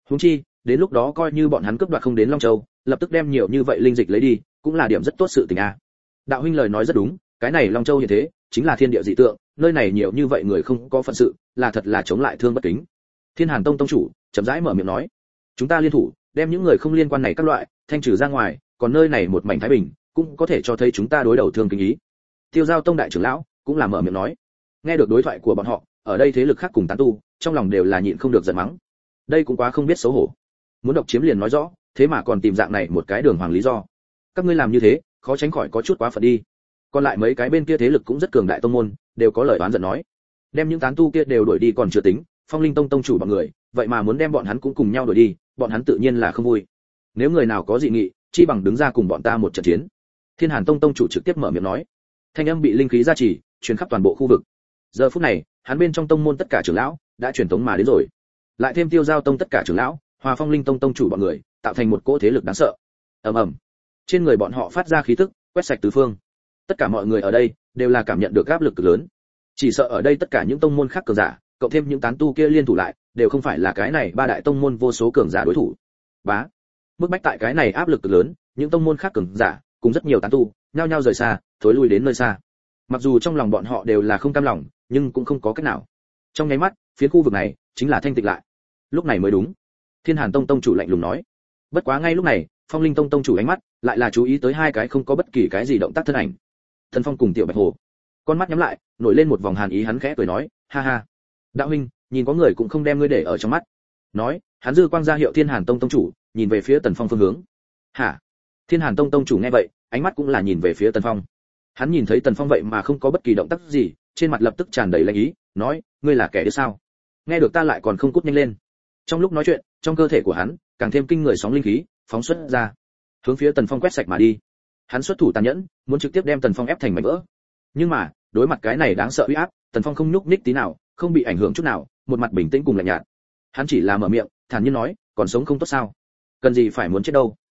Huống chi, đến lúc đó coi như bọn hắn cướp đoạt không đến Long Châu, lập tức đem nhiều như vậy linh dịch lấy đi, cũng là điểm rất tốt sự tình a. Đạo huynh lời nói rất đúng, cái này Long Châu hiện thế, chính là thiên địa dị tượng, nơi này nhiều như vậy người không có phận sự, là thật là chống lại thương bất kính. Thiên Hàn Tông tông chủ chậm rãi mở miệng nói, chúng ta liên thủ, đem những người không liên quan này các loại thanh trừ ra ngoài, còn nơi này một mảnh thái bình, cũng có thể cho thấy chúng ta đối đầu thương kính ý. Tiêu Giao Tông đại trưởng lão cũng là mở miệng nói. Nghe được đối thoại của bọn họ, ở đây thế lực khác cùng tán tu, trong lòng đều là nhịn không được giận mắng. Đây cũng quá không biết xấu hổ. Muốn độc chiếm liền nói rõ, thế mà còn tìm dạng này một cái đường hoàng lý do. Các ngươi làm như thế, khó tránh khỏi có chút quá phận đi. Còn lại mấy cái bên kia thế lực cũng rất cường đại tông môn, đều có lời oán giận nói. Đem những tán tu kia đều đuổi đi còn chưa tính, Phong Linh Tông tông chủ bọn người, vậy mà muốn đem bọn hắn cũng cùng nhau đuổi đi, bọn hắn tự nhiên là không vui. Nếu người nào có dị nghị, chi bằng đứng ra cùng bọn ta một trận chiến. Thiên Hàn Tông tông chủ trực tiếp mở miệng nói. Thanh âm bị linh khí gia trì, truyền khắp toàn bộ khu vực. Giờ phút này, hắn bên trong tông môn tất cả trưởng lão đã truyền tống mà đến rồi. Lại thêm Tiêu Giao Tông tất cả trưởng lão, Hòa Phong Linh Tông tông chủ bọn người, tạo thành một cỗ thế lực đáng sợ. Ầm ầm. Trên người bọn họ phát ra khí tức, quét sạch tứ phương. Tất cả mọi người ở đây đều là cảm nhận được áp lực cực lớn. Chỉ sợ ở đây tất cả những tông môn khác cường giả, cộng thêm những tán tu kia liên thủ lại, đều không phải là cái này ba đại tông môn vô số cường giả đối thủ. Bá. Bước bách tại cái này áp lực cực lớn, những tông môn khác cường giả, cùng rất nhiều tán tu, nhao nhao rời xa, thối lui đến nơi xa. Mặc dù trong lòng bọn họ đều là không cam lòng, nhưng cũng không có cách nào. Trong nháy mắt, phiến khu vực này chính là thanh tịnh lại. Lúc này mới đúng. Thiên Hàn Tông tông chủ lạnh lùng nói. Bất quá ngay lúc này, Phong Linh Tông tông chủ ánh mắt lại là chú ý tới hai cái không có bất kỳ cái gì động tác thân ảnh. Thần Phong cùng Tiểu Bạch Hồ. Con mắt nhắm lại, nổi lên một vòng hàn ý, hắn khẽ cười nói, ha ha. Đạo huynh, nhìn có người cũng không đem ngươi để ở trong mắt. Nói, hắn dư quang ra hiệu Thiên Hàn Tông tông chủ, nhìn về phía Tần Phong phương hướng. Hả? Thiên Hàn Tông tông chủ nghe vậy, ánh mắt cũng là nhìn về phía Tần Phong. Hắn nhìn thấy Tần Phong vậy mà không có bất kỳ động tác gì, trên mặt lập tức tràn đầy lạnh ý, nói, ngươi là kẻ đứa sao? Nghe được ta lại còn không cút nhanh lên. Trong lúc nói chuyện, trong cơ thể của hắn càng thêm kinh người sóng linh khí phóng xuất ra, hướng phía Tần Phong quét sạch mà đi. Hắn xuất thủ tàn nhẫn, muốn trực tiếp đem Tần Phong ép thành mảnh vỡ. Nhưng mà, đối mặt cái này đáng sợ uy áp, Tần Phong không nhúc nhích tí nào, không bị ảnh hưởng chút nào, một mặt bình tĩnh cùng lạnh nhạt. Hắn chỉ là mở miệng, thản nhiên nói, còn sống không tốt sao? Cần gì phải muốn chết đâu?